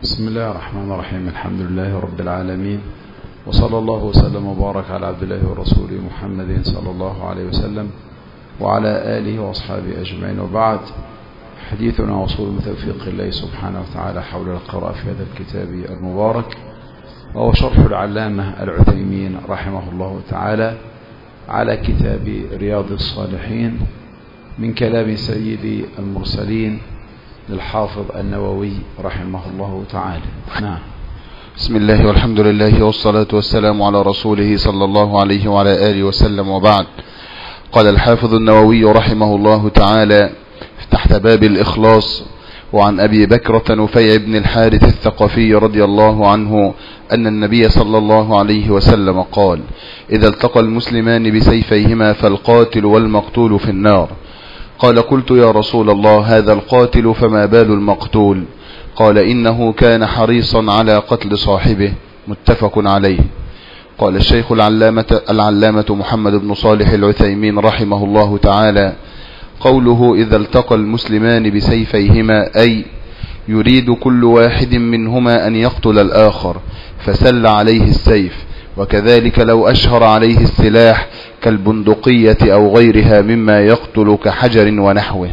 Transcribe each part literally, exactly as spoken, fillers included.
بسم الله الرحمن الرحيم. الحمد لله رب العالمين، وصلى الله وسلم وبارك على عبد الله ورسوله محمد صلى الله عليه وسلم وعلى آله وأصحابه أجمعين، وبعد. حديثنا وصول بتوفيق الله سبحانه وتعالى حول القراءة في هذا الكتاب المبارك، وهو شرح العلامة العثيمين رحمه الله تعالى على كتاب رياض الصالحين من كلام سيد المرسلين للحافظ النووي رحمه الله تعالى. نعم. بسم الله والحمد لله والصلاة والسلام على رسوله صلى الله عليه وعلى آله وسلم، وبعد. قال الحافظ النووي رحمه الله تعالى تحت باب الإخلاص: وعن أبي بكرة نفيع بن الحارث الثقفي رضي الله عنه أن النبي صلى الله عليه وسلم قال: إذا التقى المسلمان بسيفيهما فالقاتل والمقتول في النار. قال: قلت يا رسول الله، هذا القاتل فما بال المقتول؟ قال: إنه كان حريصا على قتل صاحبه. متفق عليه. قال الشيخ العلامة, العلامة محمد بن صالح العثيمين رحمه الله تعالى: قوله إذا التقى المسلمان بسيفيهما أي يريد كل واحد منهما أن يقتل الآخر فسل عليه السيف، وكذلك لو أشهر عليه السلاح كالبندقية أو غيرها مما يقتل كحجر ونحوه.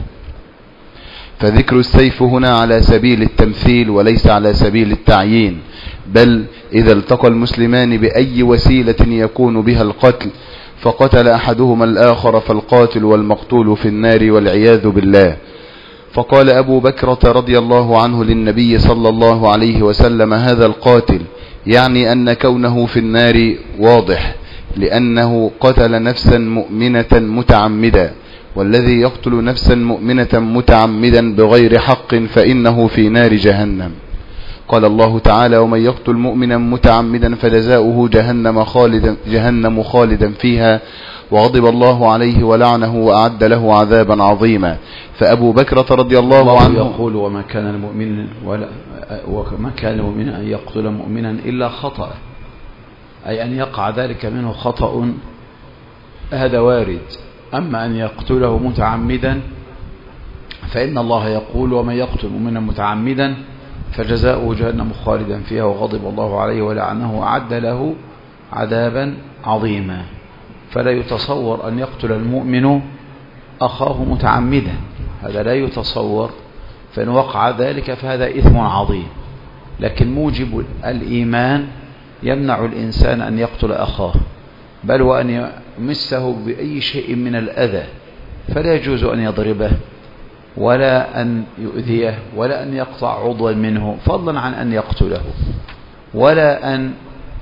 فذكر السيف هنا على سبيل التمثيل وليس على سبيل التعيين، بل إذا التقى المسلمان بأي وسيلة يكون بها القتل فقتل أحدهما الآخر فالقاتل والمقتول في النار والعياذ بالله. فقال أبو بكرة رضي الله عنه للنبي صلى الله عليه وسلم: هذا القاتل، يعني أن كونه في النار واضح، لأنه قتل نفسا مؤمنة متعمدا، والذي يقتل نفسا مؤمنة متعمدا بغير حق فإنه في نار جهنم. قال الله تعالى: ومن يقتل مؤمنا متعمدا فجزاؤه جهنم خالدا, جهنم خالدا فيها وغضب الله عليه ولعنه وأعد له عذابا عظيما. فأبو بكرة رضي الله, الله عنه يقول: وما كان المؤمن ولا وما كان المؤمن أن يقتل مؤمنا إلا خطأ، أي أن يقع ذلك منه خطأ، هذا وارد. أما أن يقتله متعمدا فإن الله يقول: ومن يقتل مؤمنا متعمدا فجزاؤه جهنم خالدا فيها وغضب الله عليه ولعنه وأعد له عذابا عظيما. فلا يتصور أن يقتل المؤمن أخاه متعمدا، هذا لا يتصور، فإن وقع ذلك فهذا إثم عظيم. لكن موجب الإيمان يمنع الإنسان أن يقتل أخاه، بل وأن يمسه بأي شيء من الأذى، فلا يجوز أن يضربه ولا أن يؤذيه ولا أن يقطع عضوا منه، فضلا عن أن يقتله، ولا أن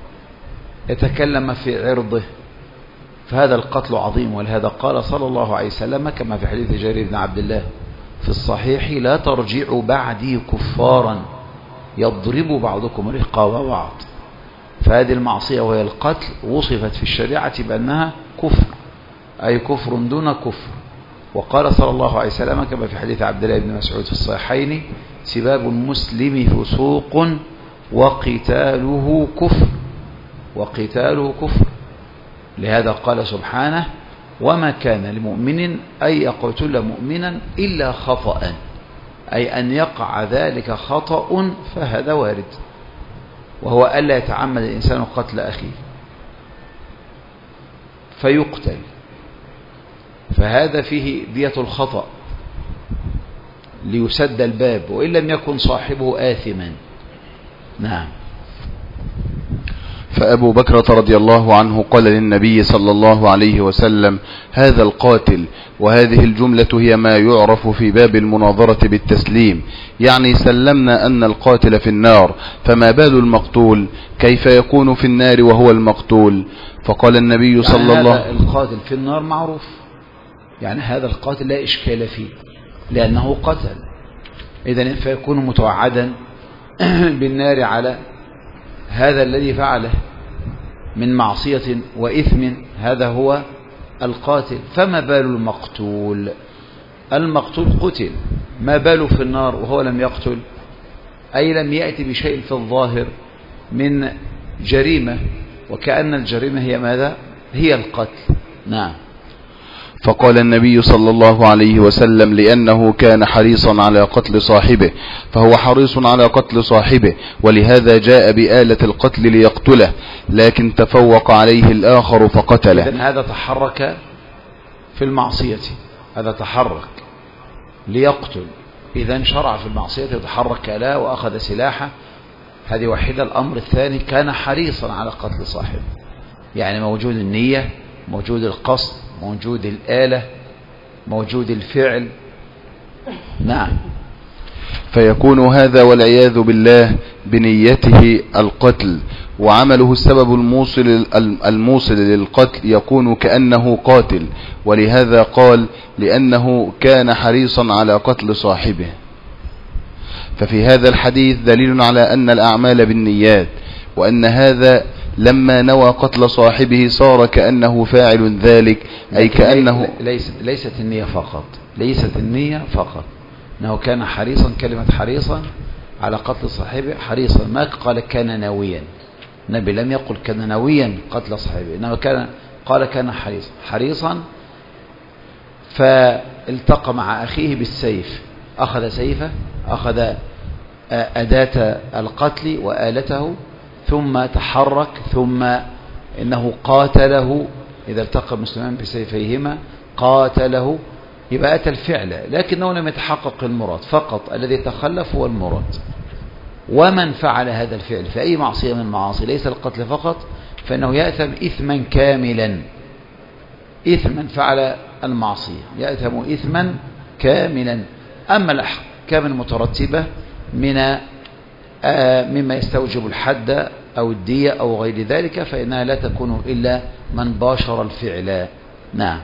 يتكلم في عرضه، فهذا القتل عظيم. ولهذا قال صلى الله عليه وسلم كما في حديث جرير بن عبد الله في الصحيح: لا ترجعوا بعدي كفارا يضرب بعضكم رقاب بعض. فهذه المعصية وهي القتل وصفت في الشريعة بأنها كفر، أي كفر دون كفر. وقال صلى الله عليه وسلم كما في حديث عبد الله بن مسعود في الصحيحين: سباب المسلم فسوق وقتاله كفر، وقتاله كفر. لهذا قال سبحانه: وما كان لمؤمن أن يقتل مؤمنا إلا خطأ، أي أن يقع ذلك خطأ، فهذا وارد، وهو ألا يتعمد الإنسان قتل أخيه فيقتل، فهذا فيه دية الخطأ ليسد الباب، وإن لم يكن صاحبه آثما. نعم. فأبو بكرة رضي الله عنه قال للنبي صلى الله عليه وسلم: هذا القاتل. وهذه الجملة هي ما يعرف في باب المناظرة بالتسليم، يعني سلمنا أن القاتل في النار، فما بال المقتول؟ كيف يكون في النار وهو المقتول؟ فقال النبي صلى يعني الله عليه وسلم: هذا القاتل في النار معروف، يعني هذا القاتل لا إشكال فيه لأنه قتل، إذن فيكون متوعدا بالنار على هذا الذي فعله من معصية وإثم، هذا هو القاتل. فما بال المقتول؟ المقتول قتل، ما باله في النار وهو لم يقتل، أي لم يأتي بشيء في الظاهر من جريمة، وكأن الجريمة هي ماذا؟ هي القتل. نعم. فقال النبي صلى الله عليه وسلم لأنه كان حريصا على قتل صاحبه فهو حريص على قتل صاحبه، ولهذا جاء بآلة القتل ليقتله، لكن تفوق عليه الآخر فقتله. إذن هذا تحرك في المعصية، هذا تحرك ليقتل، إذن شرع في المعصية يتحرك لا وأخذ سلاحه، هذه واحدة. الأمر الثاني كان حريصا على قتل صاحبه، يعني موجود النية، موجود القصد، موجود الآلة، موجود الفعل. نعم. فيكون هذا والعياذ بالله بنيته القتل، وعمله السبب الموصل الموصل للقتل يكون كأنه قاتل، ولهذا قال لأنه كان حريصا على قتل صاحبه. ففي هذا الحديث دليل على أن الأعمال بالنيات، وأن هذا لما نوى قتل صاحبه صار كأنه فاعل ذلك، أي كأنه ليست, ليست النية فقط، ليست النية فقط، أنه كان حريصا، كلمة حريصا على قتل صاحبه، حريصا ما قال كان ناويا، النبي لم يقل كان ناويا قتل صاحبه، إنما كان قال كان حريصا حريصا فالتقى مع أخيه بالسيف، أخذ سيفه، أخذ أداة القتل وآلته، ثم تحرك، ثم إنه قاتله، إذا التقى المسلمان بسيفيهما قاتله، يبقى أتى الفعل، لكنه لم يتحقق المراد، فقط الذي تخلف هو المراد. ومن فعل هذا الفعل في أي معصية من المعاصي، ليس القتل فقط، فإنه يأثم إثما كاملا، إثما فعل المعصية يأثم إثما كاملا. أما الأحكام المترتبة من آه مما يستوجب الحد أو الدية أو غير ذلك، فإنها لا تكون إلا من باشر الفعل. نعم.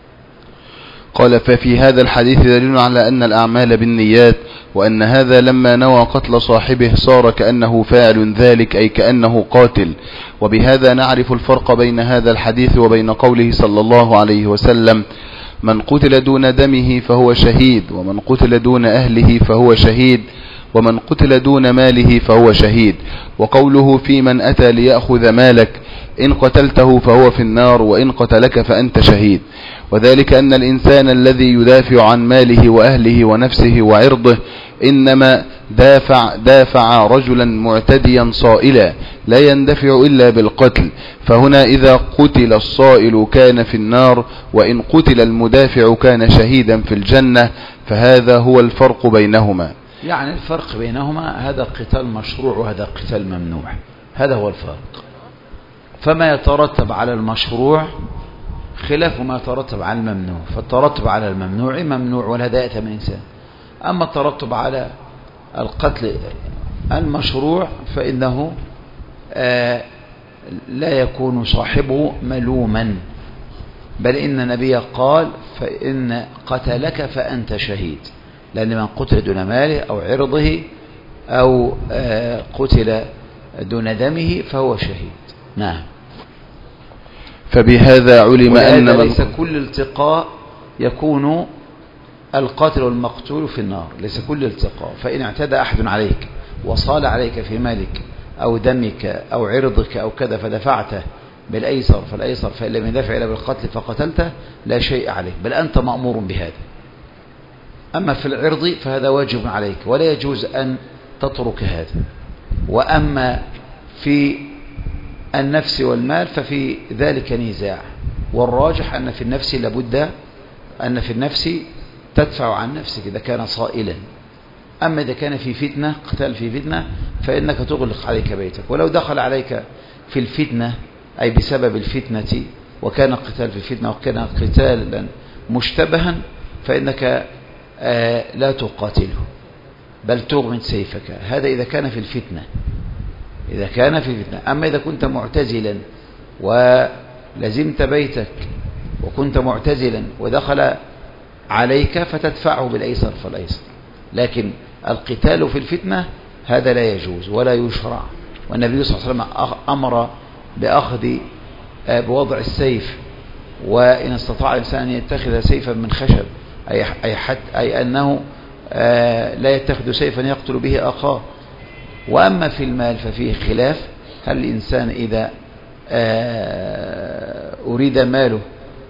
قال ففي هذا الحديث دليل على أن الأعمال بالنيات، وأن هذا لما نوى قتل صاحبه صار كأنه فاعل ذلك، أي كأنه قاتل. وبهذا نعرف الفرق بين هذا الحديث وبين قوله صلى الله عليه وسلم من قتل دون دمه فهو شهيد، ومن قتل دون أهله فهو شهيد، ومن قتل دون ماله فهو شهيد. وقوله في من أتى ليأخذ مالك إن قتلته فهو في النار، وإن قتلك فأنت شهيد. وذلك أن الإنسان الذي يدافع عن ماله وأهله ونفسه وعرضه إنما دافع, دافع رجلا معتديا صائلا لا يندفع إلا بالقتل، فهنا إذا قتل الصائل كان في النار، وإن قتل المدافع كان شهيدا في الجنة، فهذا هو الفرق بينهما. يعني الفرق بينهما هذا قتال مشروع وهذا قتال ممنوع، هذا هو الفرق. فما يترتب على المشروع خلاف ما يترتب على الممنوع، فالترتب على الممنوع ممنوع ولا داءة من إنسان. أما الترتب على القتل المشروع فإنه آه لا يكون صاحبه ملوما، بل إن النبي قال فإن قتلك فأنت شهيد، لأن من قتل دون ماله أو عرضه أو آه قتل دون دمه فهو شهيد. نعم. فبهذا علم أن من ليس كل التقاء يكون القاتل والمقتول في النار، ليس كل التقاء. فإن اعتدى أحد عليك وصال عليك في مالك أو دمك أو عرضك أو كذا فدفعته بالأيسر فالأيسر، فإن لم يدفع إلا بالقتل فقتلته لا شيء عليك، بل أنت مأمور بهذا. أما في العرض فهذا واجب عليك ولا يجوز أن تترك هذا. وأما في النفس والمال ففي ذلك نزاع، والراجح أن في النفس لابد أن في النفس تدفع عن نفسك إذا كان صائلا. أما إذا كان في فتنة، قتال في فتنة، فإنك تغلق عليك بيتك، ولو دخل عليك في الفتنة أي بسبب الفتنة وكان قتال في الفتنة وكان قتالا مشتبها فإنك آه لا تقاتله بل تغمد سيفك، هذا إذا كان في الفتنة، إذا كان في فتنة. أما إذا كنت معتزلا ولزمت بيتك وكنت معتزلا ودخل عليك فتدفعه بالأيسر فالأيسر، لكن القتال في الفتنة هذا لا يجوز ولا يشرع. والنبي صلى الله عليه وسلم أمر بأخذ بوضع السيف، وإن استطاع الإنسان أن يتخذ سيفا من خشب أي, أي, حد أي أنه لا يتخذ سيفا يقتل به أخاه. وأما في المال ففيه خلاف، هل الإنسان إذا أريد ماله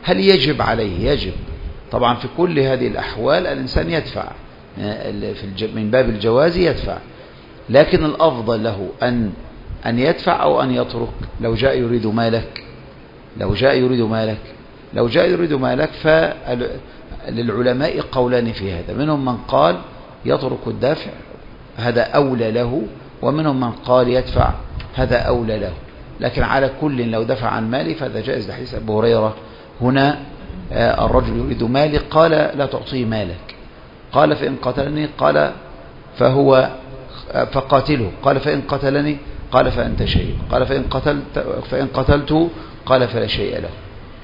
هل يجب عليه؟ يجب طبعا في كل هذه الأحوال الإنسان يدفع في من باب الجواز يدفع، لكن الأفضل له أن أن يدفع أو أن يترك. لو جاء يريد مالك لو جاء يريد مالك لو جاء يريد مالك فللعلماء قولان في هذا، منهم من قال يترك الدفع هذا أولى له، ومنهم من قال يدفع هذا أولى له. لكن على كل لو دفع عن مالي فهذا جائز لحديث أبو هريرة هنا الرجل يريد مالي قال لا تعطيه مالك، قال فإن قتلني قال فهو فقاتله، قال فإن قتلني قال فأنت شيء، قال فإن قتلت فإن قتلته قال فلا شيء له.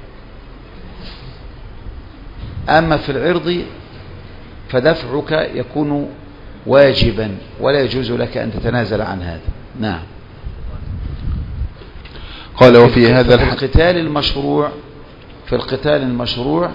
أما في العرض فدفعك يكون واجبا ولا يجوز لك أن تتنازل عن هذا. نعم. قال وفي هذا في القتال المشروع في القتال المشروع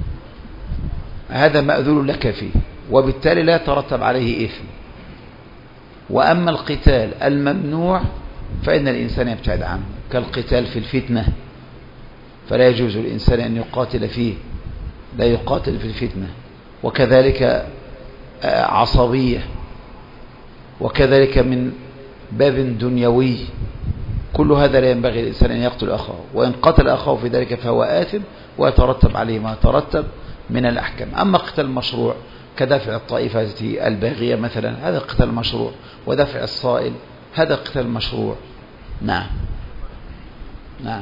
هذا مأذون لك فيه، وبالتالي لا يترتب عليه إثم. وأما القتال الممنوع فإن الإنسان يبتعد عنه، كالقتال في الفتنة، فلا يجوز الإنسان أن يقاتل فيه، لا يقاتل في الفتنة، وكذلك عصبية، وكذلك من باب دنيوي، كل هذا لا ينبغي الإنسان أن يقتل أخاه، وإن قتل أخاه في ذلك فهو آثم ويترتب عليه ما يترتب من الأحكام. أما قتال المشروع كدفع الطائفة الباغية مثلا، هذا قتال مشروع، ودفع الصائل هذا قتال مشروع. نعم نعم.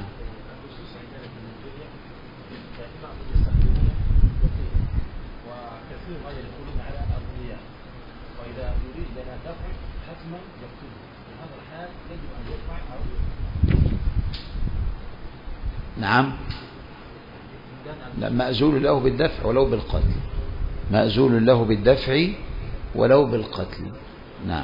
نعم. لا، مأزول له بالدفع ولو بالقتل، مأزول له بالدفع ولو بالقتل. نعم.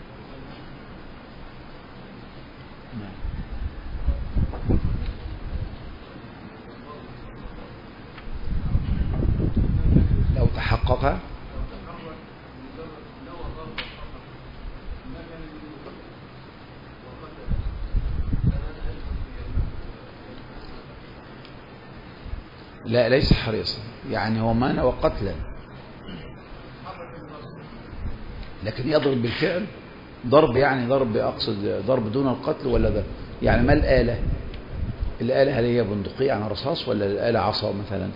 لو تحقق لا ليس حريصا، يعني هو ما نوى قتلا، لكن يضرب بالفعل ضرب، يعني ضرب أقصد ضرب دون القتل، ولا ده يعني ما الآلة الآلة هل هي بندقية عن رصاص ولا الآلة عصا مثلا؟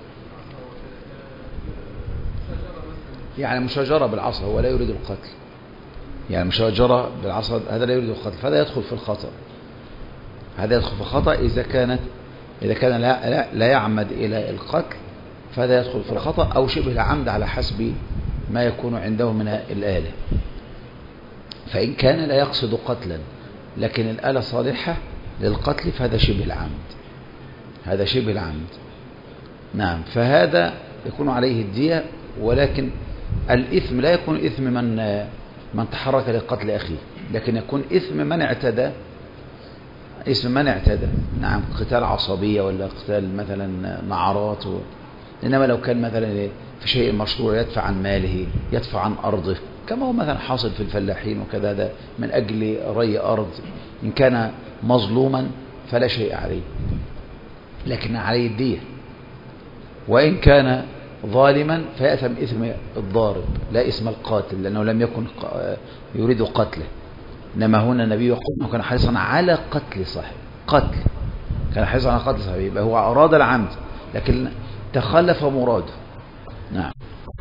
يعني مشاجرة بالعصا، هو لا يريد القتل، يعني مشاجرة بالعصا هذا لا يريد القتل، فهذا يدخل في الخطأ، هذا يدخل في الخطأ إذا كانت إذا كان لا, لا, لا يعمد إلى القتل، فهذا يدخل في الخطأ أو شبه العمد على حسب ما يكون عنده من الآلة. فإن كان لا يقصد قتلا لكن الآلة صالحة للقتل فهذا شبه العمد، هذا شبه العمد. نعم. فهذا يكون عليه الدية، ولكن الإثم لا يكون إثم من من تحرك لقتل أخيه، لكن يكون إثم من اعتدى، اسم من اعتدى. نعم. قتال عصبية ولا قتال مثلا نعرات و... إنما لو كان مثلا في شيء مشروع يدفع عن ماله، يدفع عن أرضه، كما هو مثلا حاصل في الفلاحين وكذا، ده من أجل ري أرض، إن كان مظلوما فلا شيء عليه، لكن عليه الدية. وإن كان ظالما فيأثم إثم الضارب لا اسم القاتل، لأنه لم يكن يريد قتله، إنما هنا النبي يقول أنه كان حريصا على قتل صاحب قتل كان حريصا على قتل صاحبه، يبقى هو أراد العمد لكن تخلف مراده. نعم.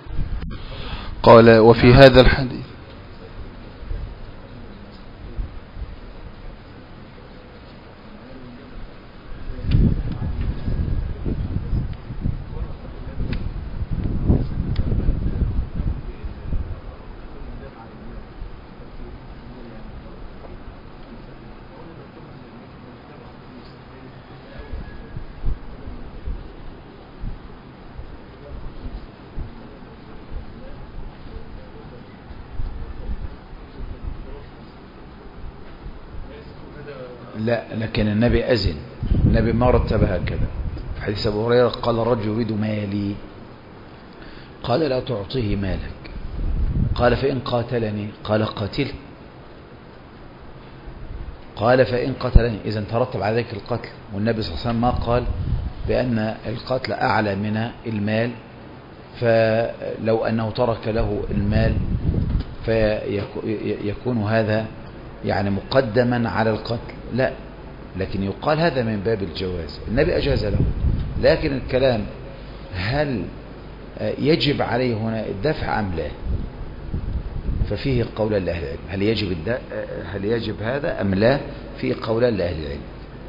قال وفي هذا الحديث لا، لكن النبي أذن، النبي ما رتبها هكذا. في حديث أبو هريرة قال الرجل يريد مالي، قال لا تعطيه مالك، قال فإن قاتلني، قال قاتله، قال فإن قتلني، إذن ترتب على ذلك القتل. والنبي صلى الله عليه وسلم ما قال بأن القتل أعلى من المال، فلو أنه ترك له المال فيكون هذا يعني مقدما على القتل، لا، لكن يقال هذا من باب الجواز، النبي أجاز له. لكن الكلام هل يجب عليه هنا الدفع أم لا، ففيه قولان لأهل العلم، هل يجب هل يجب هذا أم لا، فيه قولان لأهل العلم.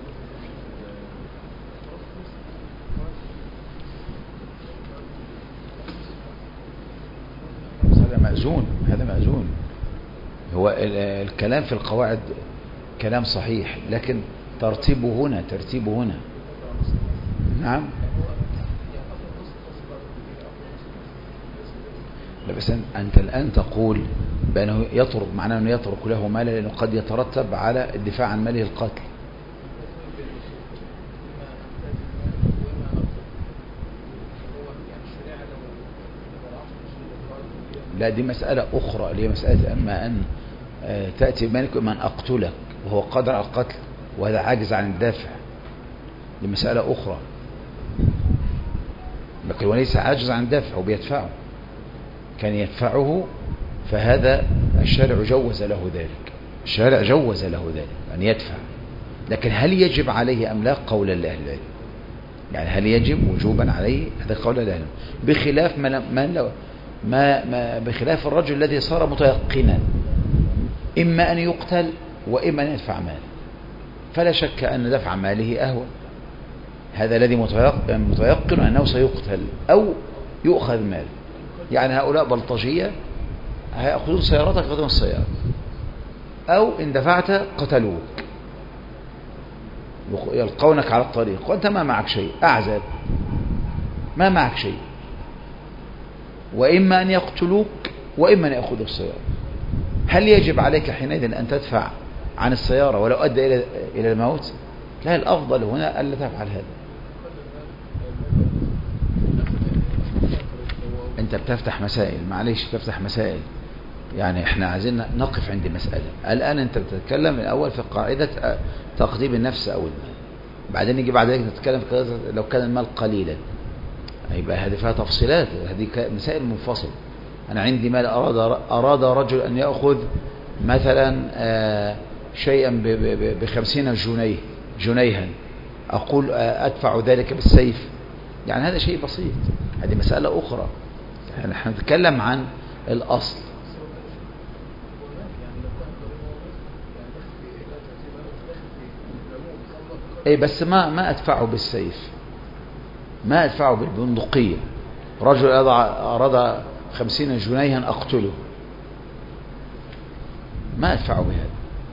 هذا مأذون، هذا مأذون. هو الكلام في القواعد كلام صحيح، لكن ترتيبه هنا ترتيبه هنا نعم. لا بس أنت الآن تقول بأنه يترك، معناه أنه يترك له مالا لأنه قد يترتب على الدفاع عن ماله القتل. لا، دي مسألة أخرى، اللي هي مسألة أما أن تأتي مالك من أقتلك وهو قادر على القتل وهذا عاجز عن الدافع، دي مسألة أخرى، لكن وليس عاجز عن الدافع وبيدفعه، كان يدفعه، فهذا الشارع جوز له ذلك، الشارع جوز له ذلك أن يدفع. لكن هل يجب عليه أم لا، قولا لأهل العلم، يعني هل يجب وجوبا عليه، هذا قول لأهل العلم، بخلاف ما, ما, ما, ما بخلاف الرجل الذي صار متيقنا إما أن يقتل وإما أن يدفع ماله، فلا شك أن دفع ماله أهون، هذا الذي متيقن أنه سيقتل أو يؤخذ ماله. يعني هؤلاء بلطجية هيأخذون سيارتك يأخذون السيارة، أو إن دفعت قتلوك، يلقونك على الطريق وأنت ما معك شيء، أعزب ما معك شيء، وإما أن يقتلوك وإما أن يأخذوا السيارة. هل يجب عليك حينئذ أن تدفع عن السيارة ولو أدى إلى إلى الموت؟ لا، الأفضل هنا ألا تفعل هذا. أنت بتفتح مسائل، معليش بتفتح مسائل، يعني احنا عايزين نقف عند مسألة. الآن أنت بتتكلم الأول في قاعدة تقديم النفس أو المال، بعدين نيجي بعد ذلك نتكلم في لو كان المال قليلا، يبقى هذه فيها تفصيلات، هذه مسائل منفصلة. أنا عندي مال، أراد أراد رجل أن يأخذ مثلا شيئا بخمسين جنيه جنيها، أقول أدفع ذلك بالسيف، يعني هذا شيء بسيط، هذه مسألة أخرى. يعني نحن نتكلم عن الأصل. أي بس ما ما أدفعه بالسيف، ما أدفعه بالبندقية. رجل أراد خمسين جنيها أقتله، ما أدفعه بهذا.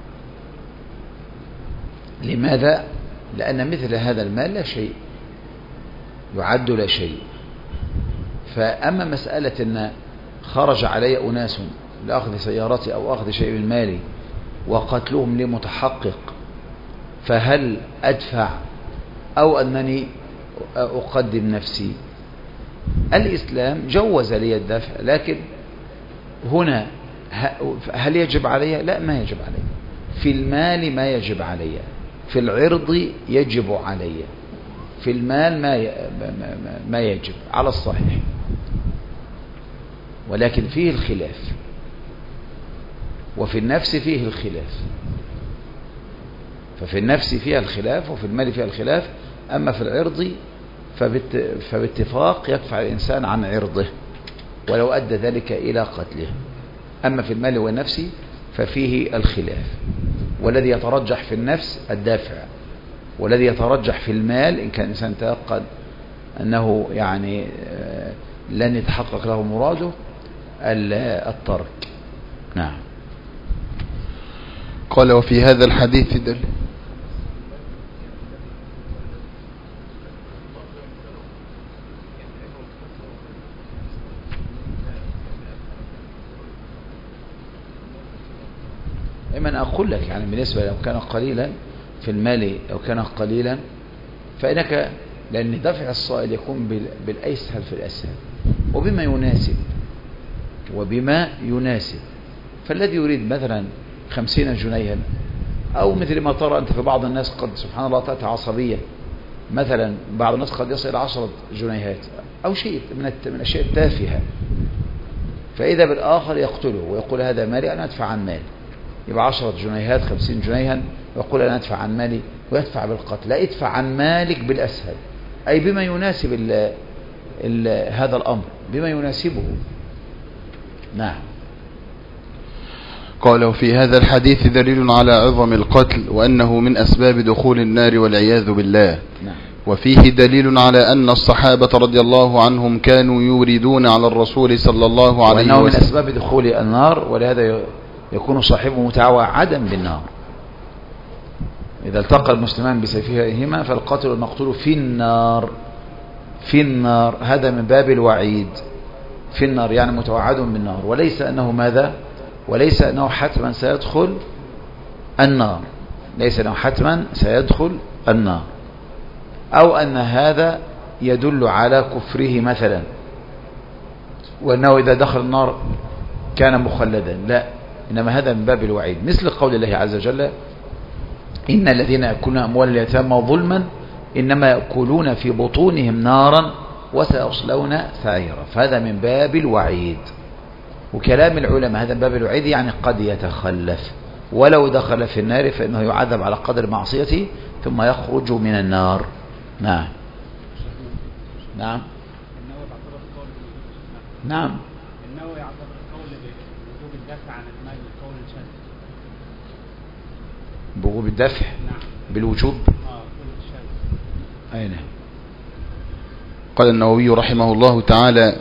لماذا؟ لأن مثل هذا المال لا شيء، يعد لا شيء. فأما مسألة أن خرج علي أناس لأخذ سيارتي أو أخذ شيء من مالي وقتلهم لي متحقق، فهل أدفع أو أنني أقدم نفسي؟ الإسلام جوز لي الدفع، لكن هنا هل يجب علي؟ لا، ما يجب علي. في المال ما يجب علي، في العرض يجب علي، في المال ما ما يجب على الصحيح، ولكن فيه الخلاف، وفي النفس فيه الخلاف. ففي النفس فيها الخلاف وفي المال فيها الخلاف. أما في العرض فباتفاق يدفع الإنسان عن عرضه ولو أدى ذلك إلى قتله. أما في المال والنفس ففيه الخلاف، والذي يترجح في النفس الدافع، والذي يترجح في المال إن كان الإنسان تيقن أنه يعني لن يتحقق له مراده الترك. نعم. قال وفي هذا الحديث دل إما أقول لك يعني بالنسبة لو كان قليلا في المال، لو كان قليلا فإنك، لأن دفع الصائل يكون بالأيسهل في الأسهل وبما يناسب وبما يناسب. فالذي يريد مثلا خمسين جنيها، أو مثل ما ترى أنت في بعض الناس قد سبحان الله تأتي عصبية مثلا بعض الناس قد يصل إلى عشرة جنيهات أو شيء من من الأشياء التافهة، فإذا بالآخر يقتله ويقول هذا مالي أنا أدفع عن مالي، يبقى عشرة جنيهات خمسين جنيها ويقول أنا أدفع عن مالي ويدفع بالقتل. لا، ادفع عن مالك بالأسهل، أي بما يناسب ال ال هذا الأمر، بما يناسبه. نعم. قال وفي هذا الحديث دليل على عظم القتل وأنه من أسباب دخول النار والعياذ بالله. نعم. وفيه دليل على أن الصحابة رضي الله عنهم كانوا يوردون على الرسول صلى الله عليه وسلم وأنه من أسباب دخول النار، ولهذا يكون صاحبه متوعدا بالنار. إذا التقى المسلمان بسيفيهما فالقاتل والمقتول في النار، في النار، هذا من باب الوعيد، في النار يعني متوعد بالنار، وليس أنه ماذا؟ وليس أنه حتما سيدخل النار، ليس أنه حتما سيدخل النار، أو أن هذا يدل على كفره مثلا، وأنه إذا دخل النار كان مخلدا، لا، إنما هذا من باب الوعيد، مثل قول الله عز وجل إن الذين يأكلون أموال اليتامى ظلما إنما يأكلون في بطونهم نارا وسيصلون سعيرا، فهذا من باب الوعيد. وكلام العلماء هذا من باب الوعيد، يعني قد يتخلف، ولو دخل في النار فإنه يعذب على قدر معصيته ثم يخرج من النار. نعم. نعم. نعم. النووي يعتبر القول بوجوب الدفع عن المال القول الشاذ. بوجوب الدفع؟ نعم. بالوجوب؟ اه قول الشاذ. أين؟ قال النووي رحمه الله تعالى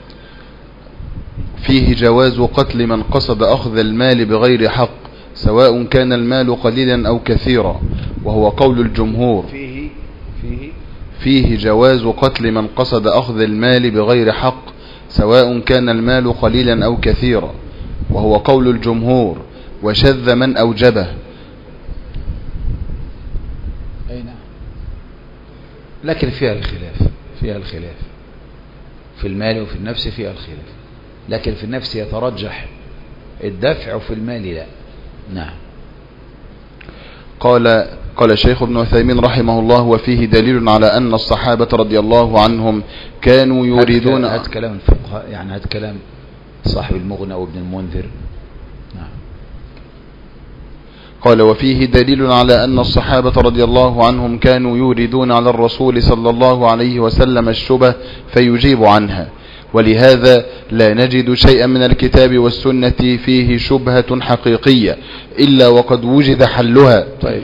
فيه جواز قتل من قصد أخذ المال بغير حق سواء كان المال قليلا أو كثيرا، وهو قول الجمهور. فيه فيه فيه جواز قتل من قصد أخذ المال بغير حق سواء كان المال قليلا أو كثيرا، وهو قول الجمهور، وشذ من أوجبه. أي نعم. لكن فيها الخلاف، فيها الخلاف في المال وفي النفس فيها الخلاف، لكن في النفس يترجح الدفع وفي المال لا. نعم. قال قال الشيخ ابن عثيمين رحمه الله وفيه دليل على أن الصحابة رضي الله عنهم كانوا يريدون. هذا كلام الفقهاء، يعني هذا كلام صاحب المغنى وابن المنذر. نعم. قال وفيه دليل على أن الصحابة رضي الله عنهم كانوا يريدون على الرسول صلى الله عليه وسلم الشبه فيجيب عنها، ولهذا لا نجد شيئا من الكتاب والسنة فيه شبهة حقيقية إلا وقد وجد حلها. طيب.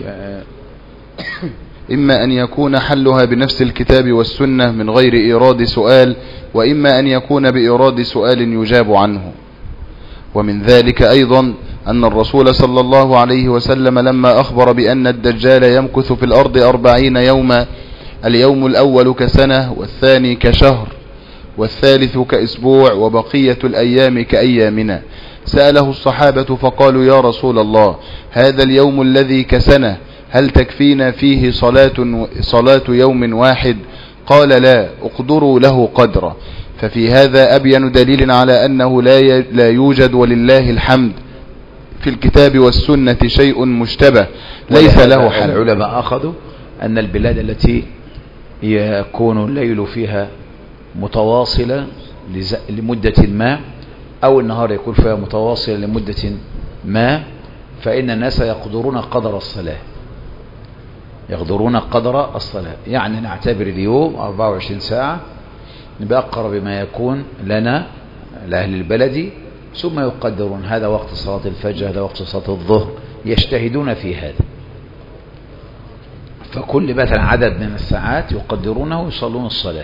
إما أن يكون حلها بنفس الكتاب والسنة من غير إيراد سؤال، وإما أن يكون بإيراد سؤال يجاب عنه. ومن ذلك أيضا أن الرسول صلى الله عليه وسلم لما أخبر بأن الدجال يمكث في الأرض أربعين يوما، اليوم الأول كسنة والثاني كشهر والثالث كأسبوع وبقية الأيام كأيامنا، سأله الصحابة فقالوا يا رسول الله هذا اليوم الذي كسنة هل تكفينا فيه صلاة, صلاة يوم واحد؟ قال لا، اقدروا له قدره. ففي هذا أبين دليل على أنه لا لا يوجد ولله الحمد في الكتاب والسنة شيء مشتبه ليس له حل. العلماء أخذوا أن البلاد التي يكون الليل فيها متواصلة لمدة ما أو النهار يكون فيها متواصلة لمدة ما، فإن الناس يقدرون قدر الصلاة، يقدرون قدر الصلاة، يعني نعتبر اليوم أربعة وعشرين ساعة نبقى أقرب ما يكون لنا لأهل البلد، ثم يقدرون هذا وقت صلاة الفجر، هذا وقت صلاة الظهر، يجتهدون في هذا، فكل مثلا عدد من الساعات يقدرونه ويصلون الصلاة.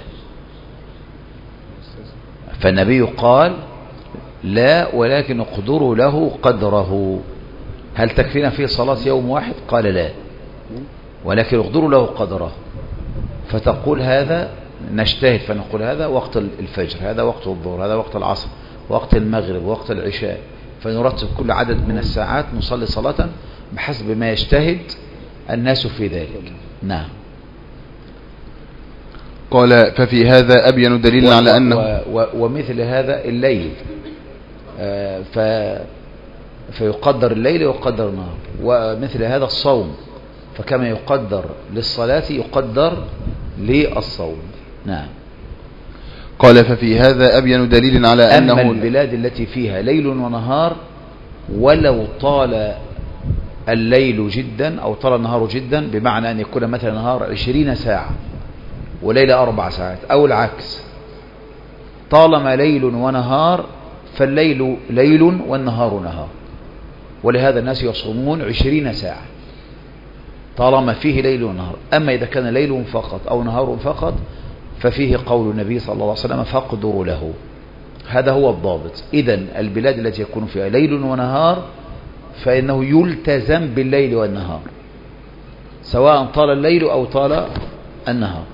فالنبي قال لا، ولكن اقدروا له قدره. هل تكفينا فيه صلاة يوم واحد؟ قال لا، ولكن اقدروا له قدره. فتقول هذا نجتهد فنقول هذا وقت الفجر، هذا وقت الظهر، هذا وقت العصر، وقت المغرب، وقت العشاء، فنرتب كل عدد من الساعات نصلي صلاة بحسب ما يجتهد الناس في ذلك. نعم. قال ففي هذا أبين دليل على أنه و و ومثل هذا الليل، آه ف فيقدر الليل ويقدر النهار، ومثل هذا الصوم فكما يقدر للصلاة يقدر للصوم. نعم. قال ففي هذا أبين دليل على أنه أما البلاد التي فيها ليل ونهار ولو طال الليل جدا أو طال النهار جدا، بمعنى أن يكون مثلا نهار عشرين ساعة وليلة أربع ساعات، أو العكس، طالما ليل ونهار فالليل ليل والنهار نهار، ولهذا الناس يصومون عشرين ساعة طالما فيه ليل ونهار. أما إذا كان ليل فقط أو نهار فقط ففيه قول النبي صلى الله عليه وسلم فاقدروا له. هذا هو الضابط. إذن البلاد التي يكون فيها ليل ونهار فإنه يلتزم بالليل والنهار سواء طال الليل أو طال النهار.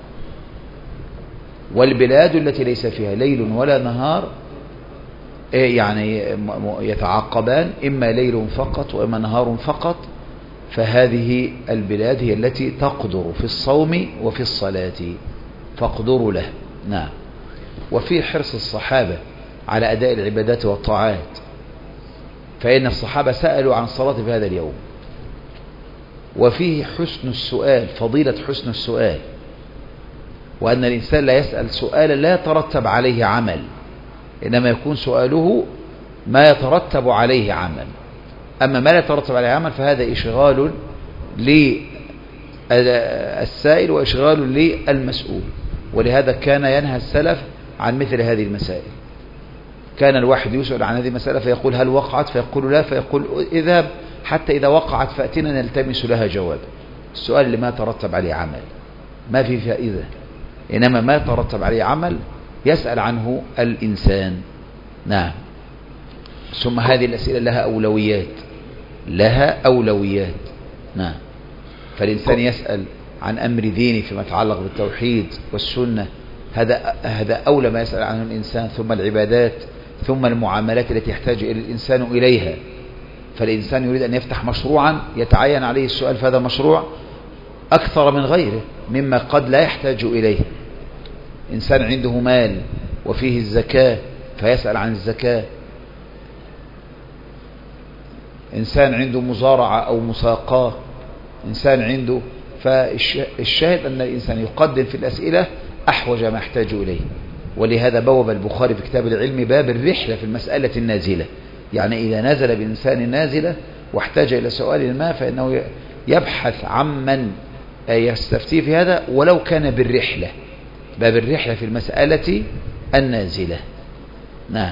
والبلاد التي ليس فيها ليل ولا نهار يعني يتعاقبان، إما ليل فقط وإما نهار فقط، فهذه البلاد هي التي تقدر في الصوم وفي الصلاة، فاقدروا له. نعم. وفي حرص الصحابة على أداء العبادات والطاعات، فإن الصحابة سألوا عن الصلاة في هذا اليوم. وفيه حسن السؤال، فضيلة حسن السؤال، وأن الإنسان لا يسأل سؤالا لا يترتب عليه عمل، إنما يكون سؤاله ما يترتب عليه عمل. أما ما لا يترتب عليه عمل فهذا إشغال للسائل وإشغال للمسؤول. ولهذا كان ينهى السلف عن مثل هذه المسائل. كان الواحد يسأل عن هذه المسألة فيقول هل وقعت، فيقول لا، فيقول اذهب حتى إذا وقعت فأتنا نلتمس لها جواب. السؤال اللي ما ترتب عليه عمل ما في فائدة، إنما ما ترتب عليه عمل يسأل عنه الإنسان. نعم. ثم هذه الأسئلة لها أولويات، لها أولويات. نعم. فالإنسان يسأل عن أمر ديني فيما يتعلق بالتوحيد والسنة، هذا هذا أولى ما يسأل عنه الإنسان، ثم العبادات، ثم المعاملات التي يحتاج الإنسان إليها. فالإنسان يريد أن يفتح مشروعا يتعين عليه السؤال في هذا مشروع أكثر من غيره مما قد لا يحتاج إليه. إنسان عنده مال وفيه الزكاة فيسأل عن الزكاة. إنسان عنده مزارعة أو مساقاه، إنسان عنده، فالشاهد أن الإنسان يقدم في الأسئلة أحوج ما يحتاج إليه. ولهذا بوب البخاري في كتاب العلم باب الرحلة في المسألة النازلة، يعني إذا نزل بإنسان نازلة واحتاج إلى سؤال ما فإنه يبحث عمن يستفتي في هذا ولو كان بالرحلة، باب الرحلة في المسألة النازلة. نعم.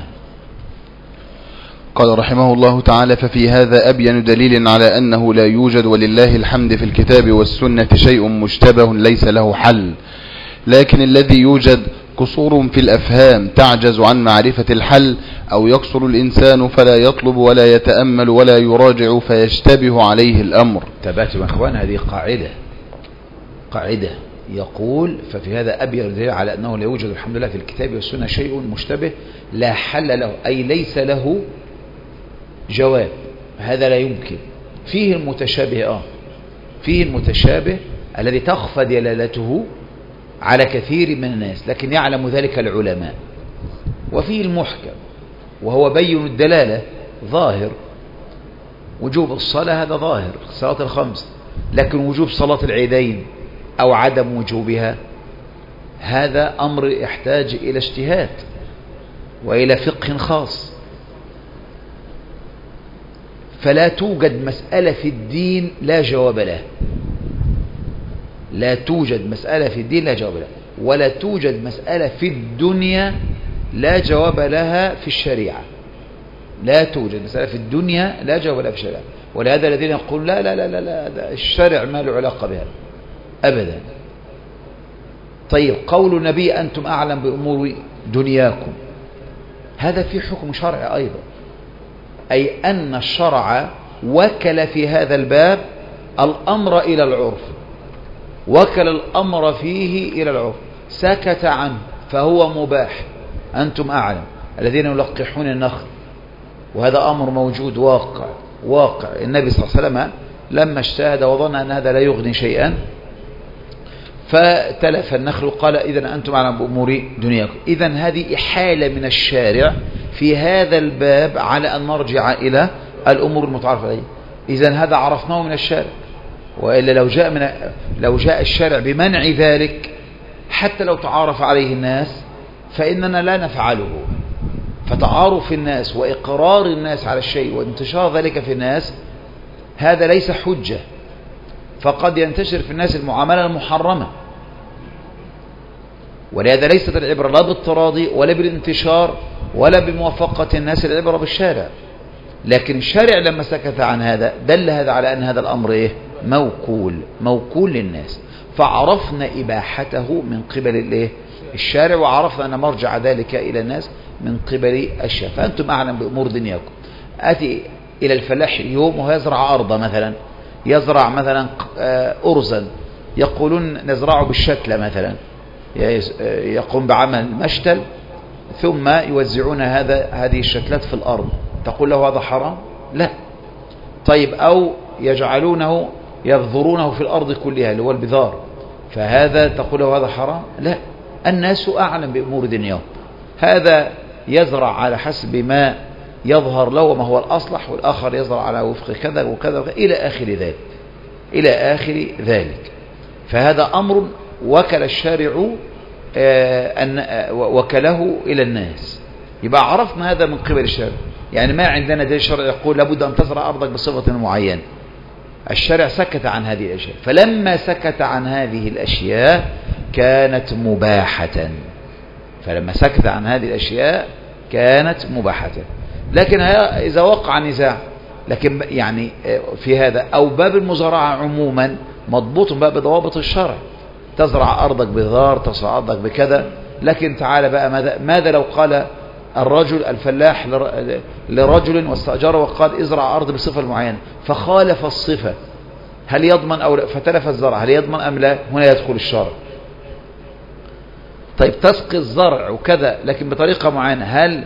قال رحمه الله تعالى ففي هذا أبين دليل على أنه لا يوجد ولله الحمد في الكتاب والسنة شيء مشتبه ليس له حل، لكن الذي يوجد قصور في الأفهام تعجز عن معرفة الحل، أو يقصر الإنسان فلا يطلب ولا يتأمل ولا يراجع فيشتبه عليه الأمر. تباتوا أخوان، هذه قاعدة قاعدة يقول ففي هذا أبين دليل على أنه لا يوجد الحمد لله في الكتاب والسنة شيء مشتبه لا حل له، أي ليس له جواب. هذا لا يمكن. فيه المتشابه آه فيه المتشابه الذي تخفى دلالته على كثير من الناس لكن يعلم ذلك العلماء. وفيه المحكم وهو بين الدلالة ظاهر، وجوب الصلاة هذا ظاهر الصلاة الخمس، لكن وجوب صلاة العيدين أو عدم وجوبها هذا أمر يحتاج إلى اجتهاد وإلى فقه خاص. فلا توجد مسألة في الدين لا جواب له، لا توجد مسألة في الدين لا جواب لها، ولا توجد مسألة في الدنيا لا جواب لها في الشريعة. لا توجد مسألة في الدنيا لا جواب لها في الشريعة. ولهذا الذين يقولون لا لا لا لا, لا الشرع ما له علاقة بها أبدا. طيب قول النبي أنتم أعلم بأمور دنياكم، هذا في حكم شرعي أيضا، أي أن الشرع وكل في هذا الباب الأمر إلى العرف، وكل الأمر فيه إلى العرف، سكت عنه فهو مباح. أنتم أعلم الذين يلقحون النخل، وهذا أمر موجود واقع واقع. النبي صلى الله عليه وسلم لما اجتهد وظن أن هذا لا يغني شيئا فتلف النخل وقال إذن أنتم أعلم بأمور دنياكم. إذن هذه إحالة من الشارع في هذا الباب على أن نرجع إلى الأمور المتعارف عليها. إذن هذا عرفناه من الشارع. وإلا لو جاء من لو جاء الشارع بمنع ذلك حتى لو تعارف عليه الناس فإننا لا نفعله. فتعارف الناس وإقرار الناس على الشيء وانتشار ذلك في الناس هذا ليس حجة، فقد ينتشر في الناس المعاملة المحرمة، ولهذا ليست العبرة لا بالتراضي ولا بالانتشار ولا بموافقة الناس، العبرة بالشارع. لكن الشارع لما سكت عن هذا دل هذا على أن هذا الأمر إيه؟ موكول موكول للناس، فعرفنا إباحته من قبل الإيه؟ الشارع، وعرفنا أن مرجع ذلك إلى الناس من قبل الشارع. فأنتم أعلم بأمور دنياكم. أتي إلى الفلاح اليوم وهو يزرع أرضا مثلا، يزرع مثلا أرزا، يقولون نزرعه بالشتلة مثلا، يقوم بعمل مشتل ثم يوزعون هذا هذه الشتلات في الأرض، تقول له هذا حرام؟ لا. طيب أو يجعلونه يبذرونه في الأرض كلها اللي هو البذار، فهذا تقول له هذا حرام؟ لا. الناس أعلم بأمور دنياهم، هذا يزرع على حسب ما يظهر له وما هو الأصلح، والآخر يزرع على وفق كذا وكذا وكذا إلى آخر ذلك إلى آخر ذلك. فهذا أمر وكل الشارع أن وكله إلى الناس، يبقى عرفنا هذا من قبل الشارع. يعني ما عندنا دليل شرع يقول لابد أن تزرع أرضك بصفة معينة، الشارع سكت عن هذه الأشياء، فلما سكت عن هذه الأشياء كانت مباحة، فلما سكت عن هذه الأشياء كانت مباحة. لكن إذا وقع نزاع لكن يعني في هذا أو باب المزارعة عموما مضبوط بقى بضوابط الشرع، تزرع أرضك بذار، تزرع أرضك بكذا. لكن تعالى بقى ماذا, ماذا لو قال الرجل الفلاح لرجل واستأجره وقال ازرع أرض بصفة معينة فخالف الصفة، هل يضمن أو فتلف الزرع، هل يضمن أم لا؟ هنا يدخل الشرع. طيب تسقي الزرع وكذا لكن بطريقة معينة، هل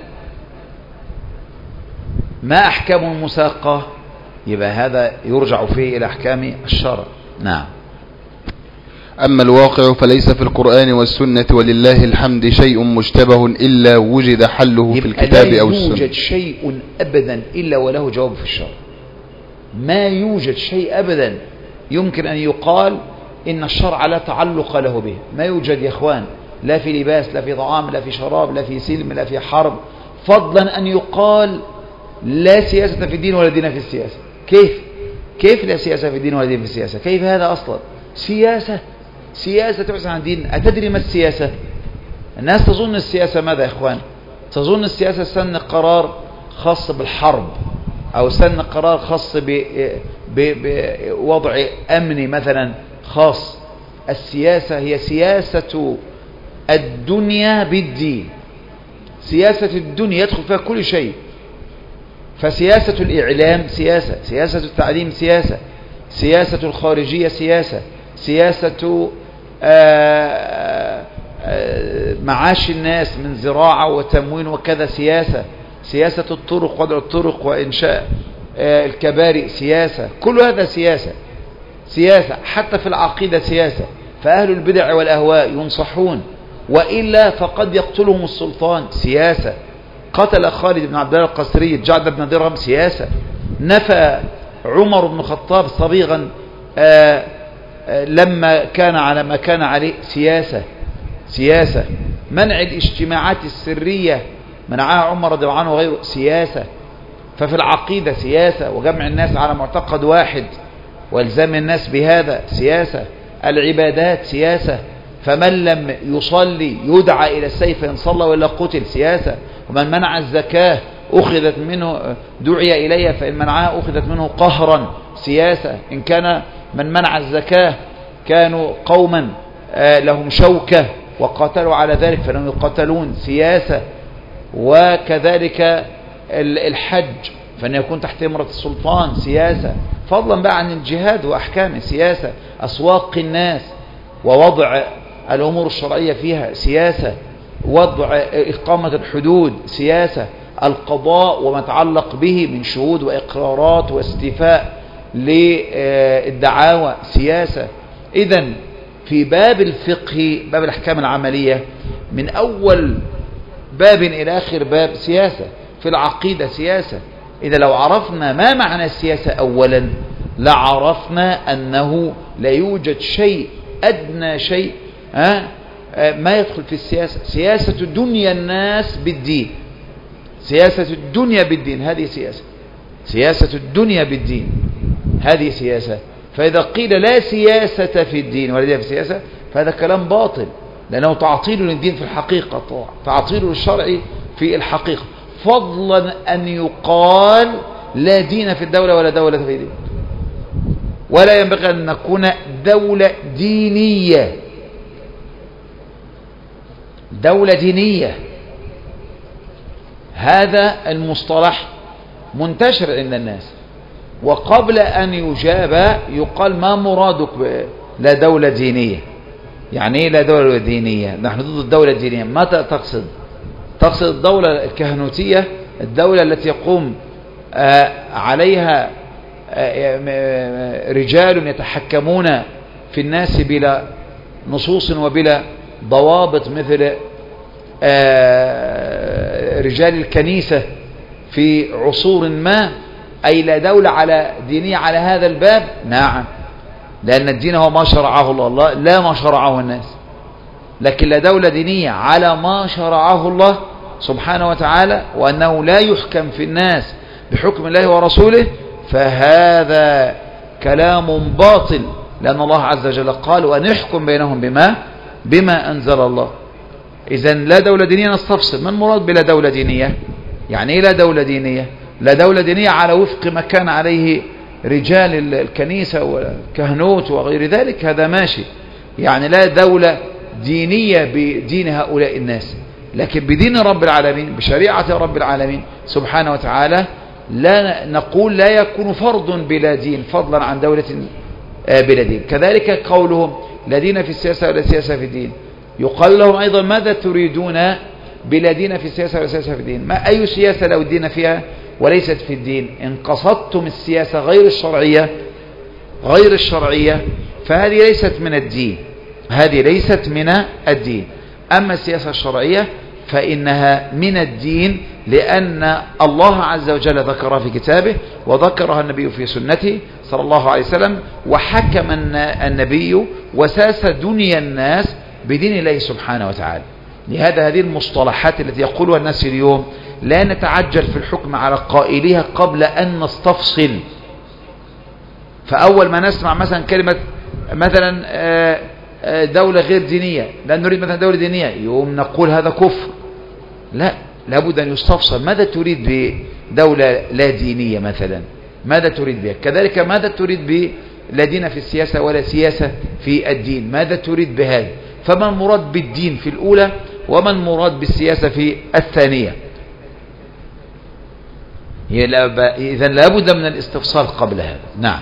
ما أحكام المساقة؟ يبقى هذا يرجع فيه إلى أحكام الشرع. نعم. أما الواقع فليس في القرآن والسنة ولله الحمد شيء مشتبه إلا وجد حله في الكتاب أو السنة. لا يوجد شيء أبدا إلا وله جواب في الشرع، ما يوجد شيء أبدا يمكن أن يقال إن الشرع لا تعلق له به، ما يوجد يا إخوان، لا في لباس لا في طعام لا في شراب لا في سلم لا في حرب، فضلا أن يقال لا سياسة في الدين ولا دين في السياسة. كيف كيف لا سياسة في الدين ولا دين في السياسة؟ كيف هذا أصلا؟ سياسة سياسة تبحث عن دين. أتدري ما السياسة؟ الناس تظن السياسة ماذا يا إخوان؟ تظن السياسة سن قرار خاص بالحرب أو سن قرار خاص بوضع أمني مثلا خاص. السياسة هي سياسة الدنيا بالدين، سياسة الدنيا يدخل فيها كل شيء. فسياسة الإعلام سياسة، سياسة التعليم سياسة، سياسة الخارجية سياسة، سياسة آآ آآ معاش الناس من زراعة وتموين وكذا سياسة، سياسة الطرق وضع الطرق وإنشاء الكباري سياسة، كل هذا سياسة سياسة. حتى في العقيدة سياسة، فأهل البدع والأهواء ينصحون، وإلا فقد يقتلهم السلطان سياسة. قتل خالد بن عبد الله القسري جعد بن درهم سياسة. نفى عمر بن الخطاب صبيغا آآ آآ لما كان على ما كان عليه سياسة سياسة. منع الاجتماعات السرية منعها عمر رضي الله عنه وغيره سياسة. ففي العقيدة سياسة، وجمع الناس على معتقد واحد والزام الناس بهذا سياسة. العبادات سياسة، فمن لم يصلي يدعى إلى السيف إن صلى ولا قتل سياسة. ومن منع الزكاة أخذت منه دعي إليها، فإن منعها أخذت منه قهرا سياسة. إن كان من منع الزكاة كانوا قوما لهم شوكة وقاتلوا على ذلك فإنهم يقاتلون سياسة. وكذلك الحج فإن يكون تحت إمرة السلطان سياسة، فضلا بقى عن الجهاد وأحكامه سياسة. أسواق الناس ووضع الأمور الشرعية فيها سياسة. وضع إقامة الحدود سياسة. القضاء وما تعلق به من شهود وإقرارات واستيفاء للدعاوى سياسة. إذن في باب الفقه، باب الأحكام العملية، من أول باب إلى آخر باب سياسة. في العقيدة سياسة. إذا لو عرفنا ما معنى السياسة أولا لعرفنا أنه لا يوجد شيء أدنى شيء ها ما يدخل في السياسة. سياسة دنيا الناس بالدين، سياسة الدنيا بالدين هذه سياسة، سياسة الدنيا بالدين هذه سياسة. فإذا قيل لا سياسة في الدين ولا في السياسة فهذا كلام باطل، لأنه تعطيل للدين في الحقيقة، تعطيل للشرع في الحقيقة، فضلا أن يقال لا دين في الدولة ولا دولة في الدين. ولا ينبغي أن نكون دولة دينية، دولة دينية هذا المصطلح منتشر عند الناس. وقبل أن يجاب يقال ما مرادك لا دولة دينية؟ يعني ايه لا دولة دينية؟ نحن ضد الدولة الدينية. ما تقصد؟ تقصد الدولة الكهنوتية، الدولة التي يقوم عليها رجال يتحكمون في الناس بلا نصوص وبلا ضوابط، مثل رجال الكنيسة في عصور ما. أي لا دولة على دينية على هذا الباب؟ نعم، لأن الدين هو ما شرعه الله لا ما شرعه الناس. لكن لا دولة دينية على ما شرعه الله سبحانه وتعالى، وأنه لا يحكم في الناس بحكم الله ورسوله، فهذا كلام باطل، لأن الله عز وجل قال وأن يحكم بينهم بما بما أنزل الله. إذن لا دولة دينية نستفصل، ما المراد بلا دولة دينية؟ يعني إيه لا دولة دينية؟ لا دولة دينية على وفق ما كان عليه رجال الكنيسة والكهنوت وغير ذلك، هذا ماشي، يعني لا دولة دينية بدين هؤلاء الناس، لكن بدين رب العالمين بشريعة رب العالمين سبحانه وتعالى لا نقول لا يكون فرض بلا دين فضلا عن دولة بلا دين. كذلك قولهم لا دين في السياسة ولا سياسة في الدين، يقال لهم أيضا ماذا تريدون بلا دين في السياسة ولا سياسة في الدين؟ ما أي سياسة لو الدين فيها وليست في الدين؟ إن قصدتم السياسة غير الشرعية غير الشرعية فهذه ليست من الدين، هذه ليست من الدين. أما السياسة الشرعية فإنها من الدين، لأن الله عز وجل ذكرها في كتابه وذكرها النبي في سنته صلى الله عليه وسلم، وحكم النبي وساس دنيا الناس بدين الله سبحانه وتعالى. لهذا هذه المصطلحات التي يقولها الناس اليوم لا نتعجل في الحكم على قائلها قبل أن نستفصل. فأول ما نسمع مثلا كلمة مثلا دولة غير دينية، لا نريد مثلا دولة دينية، يوم نقول هذا كفر. لا، لابد أن يستفصل ماذا تريد بدولة لا دينية مثلا، ماذا تريد بها؟ كذلك ماذا تريد بلا دين في السياسة ولا سياسة في الدين، ماذا تريد بهذا؟ فما المراد بالدين في الأولى وما المراد بالسياسة في الثانية؟ إذن لابد من الاستفصال قبل هذا. نعم.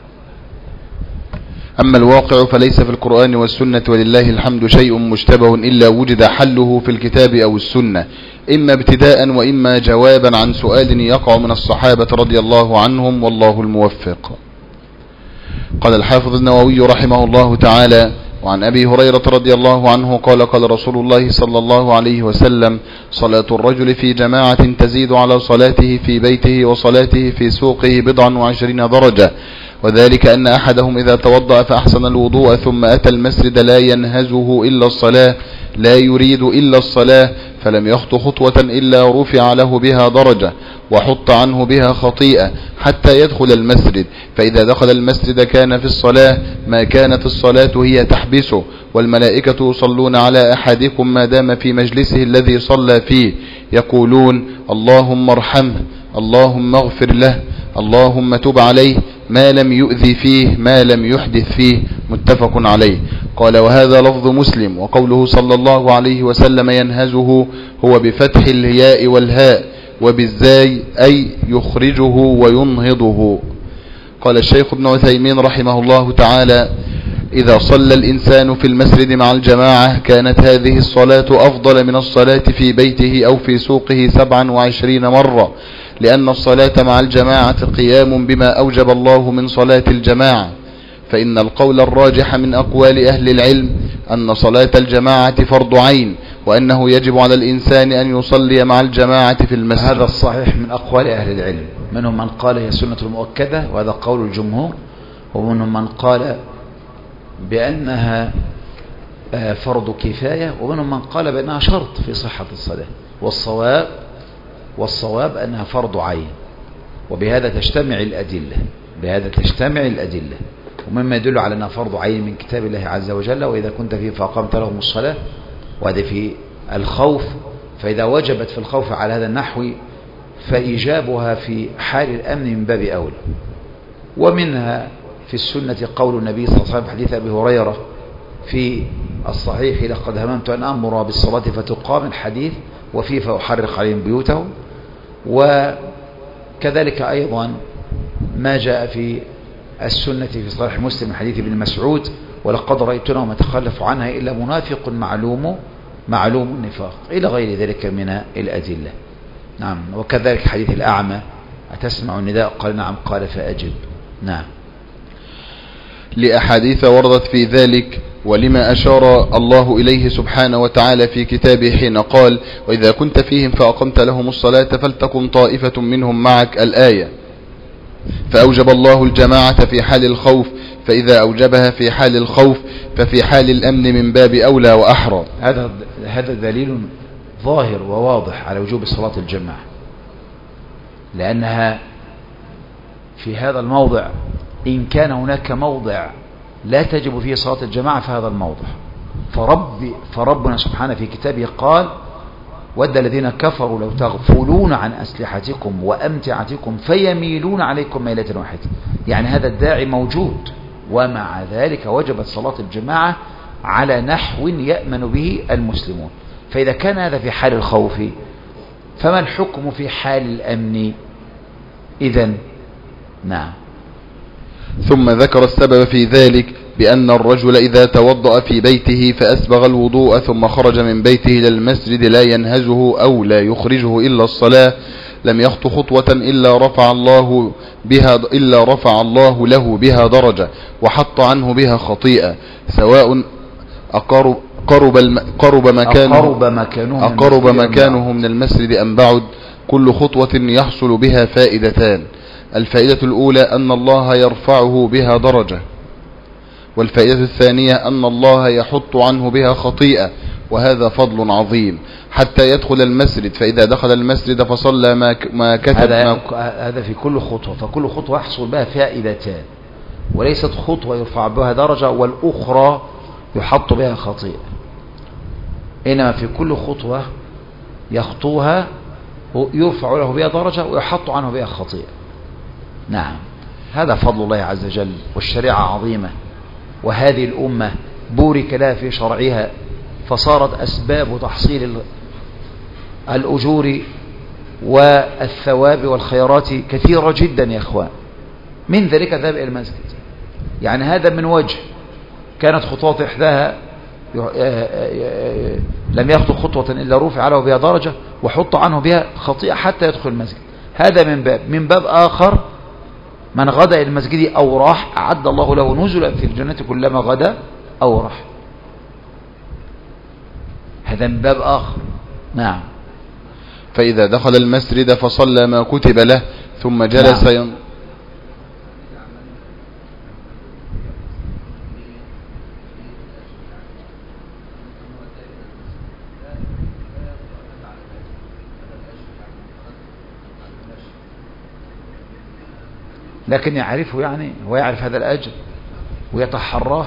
أما الواقع فليس في القرآن والسنة ولله الحمد شيء مشتبه إلا وجد حله في الكتاب أو السنة، إما ابتداء وإما جوابا عن سؤال يقع من الصحابة رضي الله عنهم، والله الموفق. قال الحافظ النووي رحمه الله تعالى: وعن أبي هريرة رضي الله عنه قال: قال رسول الله صلى الله عليه وسلم: صلاة الرجل في جماعة تزيد على صلاته في بيته وصلاته في سوقه بضعا وعشرين درجة، وذلك أن أحدهم إذا توضأ فأحسن الوضوء ثم أتى المسجد لا ينهزه إلا الصلاة، لا يريد إلا الصلاة، فلم يخط خطوة إلا رفع له بها درجة وحط عنه بها خطيئة حتى يدخل المسجد، فإذا دخل المسجد كان في الصلاة ما كانت الصلاة هي تحبسه، والملائكة يصلون على أحدكم ما دام في مجلسه الذي صلى فيه، يقولون: اللهم ارحمه، اللهم اغفر له، اللهم تب عليه، ما لم يؤذي فيه، ما لم يحدث فيه. متفق عليه. قال: وهذا لفظ مسلم. وقوله صلى الله عليه وسلم ينهزه هو بفتح الياء والهاء وبالزاي، أي يخرجه وينهضه. قال الشيخ ابن عثيمين رحمه الله تعالى: إذا صلى الإنسان في المسجد مع الجماعة كانت هذه الصلاة أفضل من الصلاة في بيته أو في سوقه سبعا وعشرين مرة، لأن الصلاة مع الجماعة قيام بما أوجب الله من صلاة الجماعة. فإن القول الراجح من أقوال أهل العلم أن صلاة الجماعة فرض عين، وأنه يجب على الإنسان أن يصلي مع الجماعة في المسجد. هذا الصحيح من أقوال أهل العلم، منهم من قال هي سنة المؤكدة وهذا قول الجمهور، ومنهم من قال بأنها فرض كفاية، ومنهم من قال بأنها شرط في صحة الصلاة. والصواب والصواب أنها فرض عين، وبهذا تجتمع الأدلة بهذا تجتمع الأدلة ومما يدل على أنها فرض عين من كتاب الله عز وجل: وإذا كنت فيه فأقمت لهم الصلاة. وهذا في الخوف، فإذا وجبت في الخوف على هذا النحو فإيجابها في حال الأمن من باب أولى. ومنها في السنة قول النبي صلى الله عليه وسلم في حديث أبي هريرة في الصحيح: لقد هممت أن أمر بالصلاة فتقام الحديث وفيه فأحرق عليهم بيوتهم. وكذلك أيضا ما جاء في السنة في صحيح مسلم من حديث ابن مسعود: ولقد رأيتنا وما تخلف عنها إلا منافق معلوم معلوم النفاق، إلى غير ذلك من الأدلة. نعم. وكذلك حديث الأعمى: أتسمع النداء؟ قال نعم، قال فأجب. نعم. لأحاديث وردت في ذلك، ولما أشار الله إليه سبحانه وتعالى في كتابه حين قال: وإذا كنت فيهم فأقمت لهم الصلاة فلتكن طائفة منهم معك، الآية. فأوجب الله الجماعة في حال الخوف، فإذا أوجبها في حال الخوف ففي حال الأمن من باب أولى وأحرى. هذا هذا دليل ظاهر وواضح على وجوب صلاة الجماعة، لأنها في هذا الموضع، إن كان هناك موضع لا تجب فيه صلاة الجماعة فهذا الموضع. فرب فربنا سبحانه في كتابه قال: ود الذين كفروا لو تغفلون عن أسلحتكم وأمتعتكم فيميلون عليكم ميلة واحدة. يعني هذا الداعي موجود، ومع ذلك وجبت صلاة الجماعة على نحو يأمن به المسلمون. فإذا كان هذا في حال الخوف فما الحكم في حال الأمن إذن؟ نعم. ثم ذكر السبب في ذلك بأن الرجل إذا توضأ في بيته فأسبغ الوضوء ثم خرج من بيته إلى المسجد لا ينهزه أو لا يخرجه إلا الصلاة لم يخط خطوة إلا رفع الله بها إلا رفع الله له بها درجة وحط عنه بها خطيئة، سواء أقرب قرب الم قرب مكانه أقرب مكانه, أقرب مكانه من المسجد أم بعد. كل خطوة يحصل بها فائدتان: الفائدة الأولى أن الله يرفعه بها درجة، والفائدة الثانية أن الله يحط عنه بها خطيئة، وهذا فضل عظيم حتى يدخل المسجد. فإذا دخل المسجد فصلى ما ما كتب هذا, ما هذا في كل خطوة، فكل خطوة يحصل بها فائدتان، وليست خطوة يرفع بها درجة والأخرى يحط بها خطيئة، إنما في كل خطوة يخطوها يرفع له بها درجة ويحط عنه بها خطيئة. نعم. هذا فضل الله عز وجل، والشريعة عظيمة، وهذه الأمة بورك لها في شرعها فصارت أسباب تحصيل الأجور والثواب والخيرات كثيرة جدا يا أخوان. من ذلك الذهاب إلى المسجد، يعني هذا من وجه كانت خطوات إحداها لم يخطو خطوة إلا رفع له بها درجة وحط عنه بها خطيئة حتى يدخل المسجد. هذا من باب من باب آخر: من غدا إلى المسجد أو راح أعد الله له نزلا في الجنة كلما غدا أو راح. هذا من باب آخر. نعم. فإذا دخل المسجد فصلى ما كتب له ثم جلس. نعم. ين... لكن يعرفه، يعني هو يعرف هذا الأجر ويتحراه.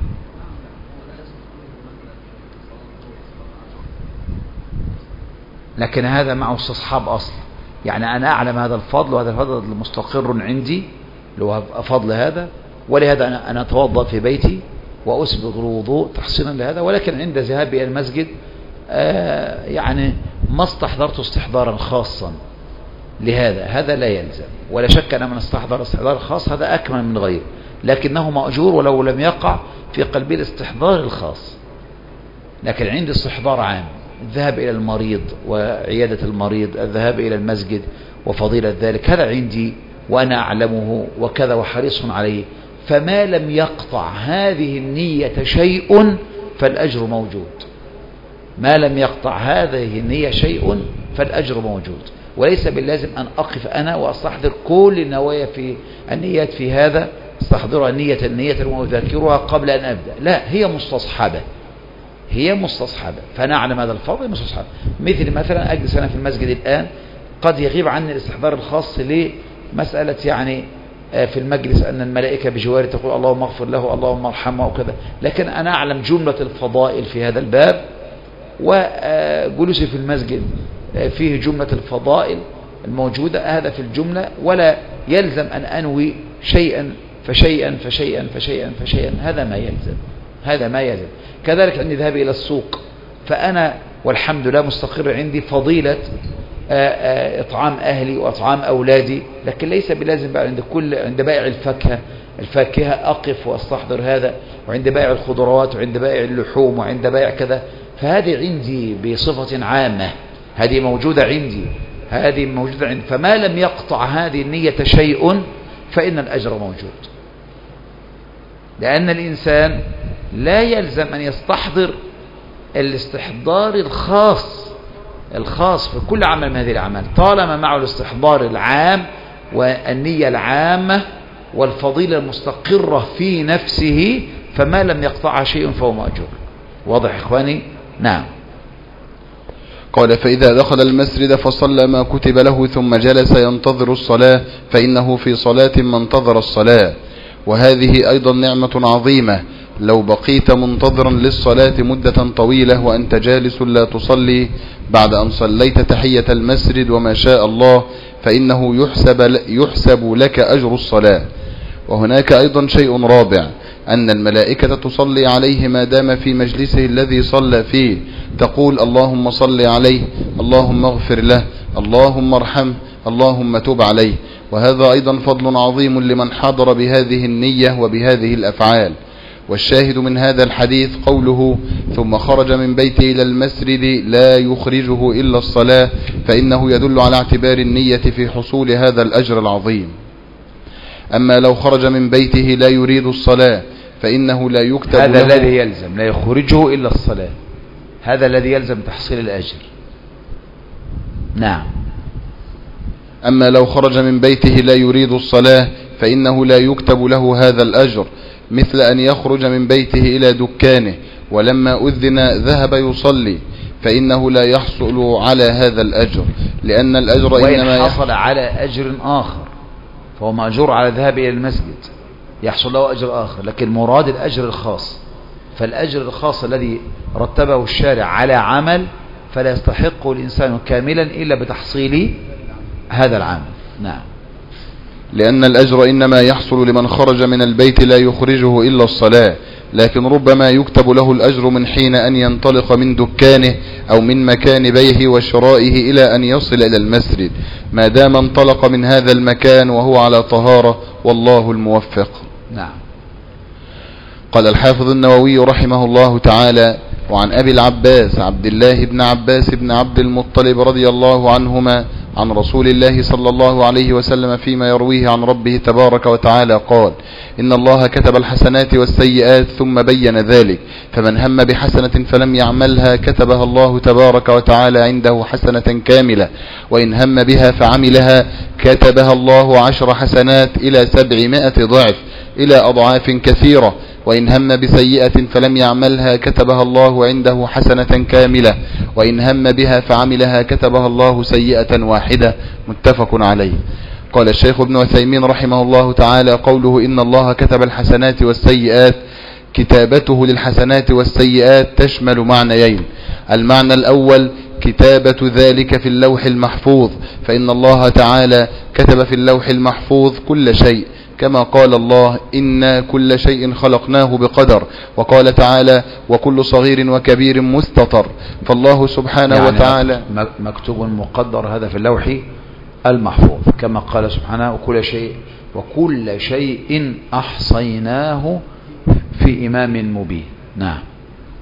لكن هذا معه استصحاب أصل، يعني أنا أعلم هذا الفضل، وهذا الفضل مستقر عندي اللي هو فضل هذا، ولهذا أنا, أنا أتوضأ في بيتي وأسبغ الوضوء تحصينا لهذا. ولكن عند ذهابي إلى المسجد آه يعني ما استحضرت استحضارا خاصا لهذا، هذا لا يلزم، ولا شك أن من استحضر استحضار خاص هذا أكمل من غيره، لكنه مأجور ولو لم يقع في قلبي الاستحضار الخاص. لكن عندي استحضار عام: الذهاب إلى المريض وعيادة المريض، الذهاب إلى المسجد وفضيلة ذلك، هذا عندي وأنا أعلمه وكذا وحريص عليه. فما لم يقطع هذه النية شيء فالأجر موجود. ما لم يقطع هذه النية شيء فالأجر موجود، وليس باللازم أن أقف أنا وأستحضر كل النوايا في النيات في هذا، استحضر النية النية وأذكرها قبل أن أبدأ، لا، هي مستصحبة، هي مستصحبة، فنعلم هذا الفضل مستصحبة. مثل مثلا أجلس أنا في المسجد الآن، قد يغيب عني الاستحضار الخاص لمسألة يعني في المجلس أن الملائكة بجواري تقول اللهم اغفر له اللهم ارحمه وكذا، لكن أنا أعلم جملة الفضائل في هذا الباب، وجلوسي في المسجد فيه جملة الفضائل الموجودة هذا في الجملة، ولا يلزم أن أنوي شيئا فشيئا فشيئا فشيئا فشيئا، هذا ما يلزم، هذا ما يلزم. كذلك عندي ذهابي إلى السوق، فأنا والحمد لله مستقر عندي فضيلة إطعام أهلي وإطعام أولادي، لكن ليس بلازم بقى عند كل عند بائع الفاكهة الفاكهة أقف وأستحضر هذا، وعند بائع الخضروات وعند بائع اللحوم وعند بائع كذا، فهذه عندي بصفة عامة، هذه موجودة عندي، هذه موجودة عندي، فما لم يقطع هذه النية شيء فإن الأجر موجود. لأن الإنسان لا يلزم أن يستحضر الاستحضار الخاص الخاص في كل عمل من هذه الأعمال، طالما معه الاستحضار العام والنية العامة والفضيلة المستقرة في نفسه، فما لم يقطعها شيء فهو مأجور. واضح إخواني؟ نعم. قال فإذا دخل المسجد فصلى ما كتب له ثم جلس ينتظر الصلاة فإنه في صلاة ما انتظر الصلاة، وهذه أيضا نعمة عظيمة. لو بقيت منتظرا للصلاة مدة طويلة وأنت جالس لا تصلي بعد أن صليت تحية المسجد وما شاء الله، فإنه يحسب, يحسب لك أجر الصلاة. وهناك أيضا شيء رابع، أن الملائكة تصلي عليه ما دام في مجلسه الذي صلى فيه، تقول اللهم صل عليه، اللهم اغفر له، اللهم ارحمه، اللهم تب عليه. وهذا أيضا فضل عظيم لمن حضر بهذه النية وبهذه الأفعال. والشاهد من هذا الحديث قوله ثم خرج من بيته إلى المسجد لا يخرجه إلا الصلاة، فإنه يدل على اعتبار النية في حصول هذا الأجر العظيم. أما لو خرج من بيته لا يريد الصلاة فإنه لا يكتب هذا له، الذي يلزم، لا يخرجه إلا الصلاة، هذا الذي يلزم تحصيل الأجر. نعم. أما لو خرج من بيته لا يريد الصلاة فإنه لا يكتب له هذا الأجر، مثل أن يخرج من بيته إلى دكانه ولما أذن ذهب يصلي، فإنه لا يحصل على هذا الأجر، لأن الأجر إنما وإن حصل على أجر آخر فهو مأجور على ذهاب إلى المسجد، يحصل له أجر آخر، لكن مراد الأجر الخاص. فالأجر الخاص الذي رتبه الشارع على عمل فلا يستحقه الإنسان كاملا إلا بتحصيل هذا العمل. نعم. لأن الأجر إنما يحصل لمن خرج من البيت لا يخرجه إلا الصلاة، لكن ربما يكتب له الأجر من حين أن ينطلق من دكانه أو من مكان بيعه وشرائه إلى أن يصل إلى المسجد، ما دام انطلق من هذا المكان وهو على طهارة، والله الموفق. نعم. قال الحافظ النووي رحمه الله تعالى: وعن أبي العباس عبد الله بن عباس بن عبد المطلب رضي الله عنهما عن رسول الله صلى الله عليه وسلم فيما يرويه عن ربه تبارك وتعالى قال: إن الله كتب الحسنات والسيئات ثم بين ذلك، فمن هم بحسنة فلم يعملها كتبها الله تبارك وتعالى عنده حسنة كاملة، وإن هم بها فعملها كتبها الله عشر حسنات إلى سبعمائة ضعف إلى أضعاف كثيرة، وإن هم بسيئة فلم يعملها كتبها الله عنده حسنة كاملة، وإن هم بها فعملها كتبها الله سيئة واحدة. متفق عليه. قال الشيخ ابن عثيمين رحمه الله تعالى: قوله إن الله كتب الحسنات والسيئات، كتابته للحسنات والسيئات تشمل معنيين: المعنى الأول كتابة ذلك في اللوح المحفوظ، فإن الله تعالى كتب في اللوح المحفوظ كل شيء، كما قال الله: إنا كل شيء خلقناه بقدر، وقال تعالى: وكل صغير وكبير مستطر. فالله سبحانه يعني وتعالى مكتوب مقدر هذا في اللوح المحفوظ، كما قال سبحانه: وكل شيء وكل شيء أحصيناه في إمام مبين. نعم.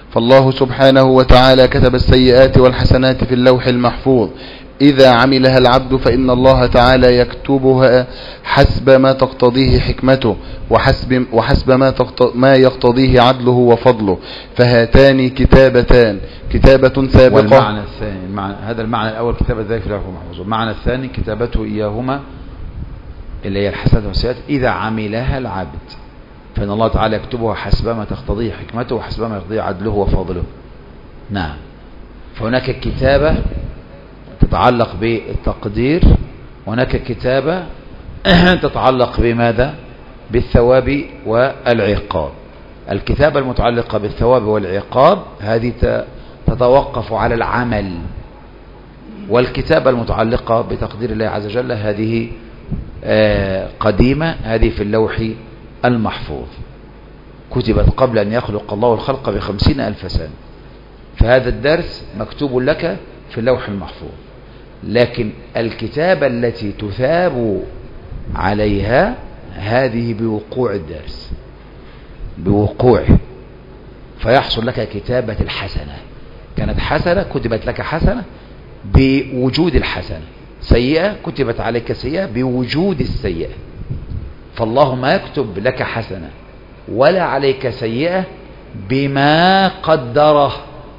فالله سبحانه وتعالى كتب السيئات والحسنات في اللوح المحفوظ، إذا عملها العبد فإن الله تعالى يكتبها حسب ما تقتضيه حكمته وحسب, وحسب ما, ما يقتضيه عدله وفضله. فهاتان كتابتان، كتابة سابقة. والمعنى الثاني المعنى هذا المعنى الأول كتابة ذلك في اللوح المحفوظ. المعنى الثاني كتابته إياهما اللي هي الحسنات والسيئات إذا عملها العبد فإن الله تعالى يكتبها حسب ما تقتضيه حكمته وحسب ما يقتضيه عدله وفضله. نعم. فهناك كتابة تتعلق بالتقدير، وهناك كتابة تتعلق بماذا؟ بالثواب والعقاب. الكتابة المتعلقة بالثواب والعقاب هذه تتوقف على العمل، والكتابة المتعلقة بتقدير الله عز وجل هذه قديمة، هذه في اللوح المحفوظ، كتبت قبل أن يخلق الله الخلق بخمسين ألف سنة. فهذا الدرس مكتوب لك في اللوح المحفوظ، لكن الكتابة التي تثاب عليها هذه بوقوع الدرس، بوقوعه، فيحصل لك كتابة الحسنة. كانت حسنة كتبت لك حسنة بوجود الحسنة، سيئة كتبت عليك سيئة بوجود السيئة. فالله ما يكتب لك حسنة ولا عليك سيئة بما قدره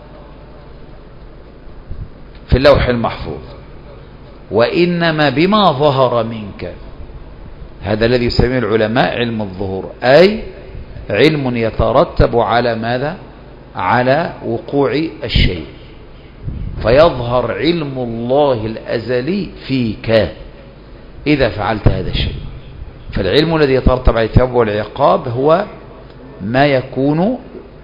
في اللوح المحفوظ، وإنما بما ظهر منك. هذا الذي يسميه العلماء علم الظهور، أي علم يترتب على ماذا؟ على وقوع الشيء، فيظهر علم الله الأزلي فيك إذا فعلت هذا الشيء. فالعلم الذي يترتب على الثواب والعقاب هو ما يكون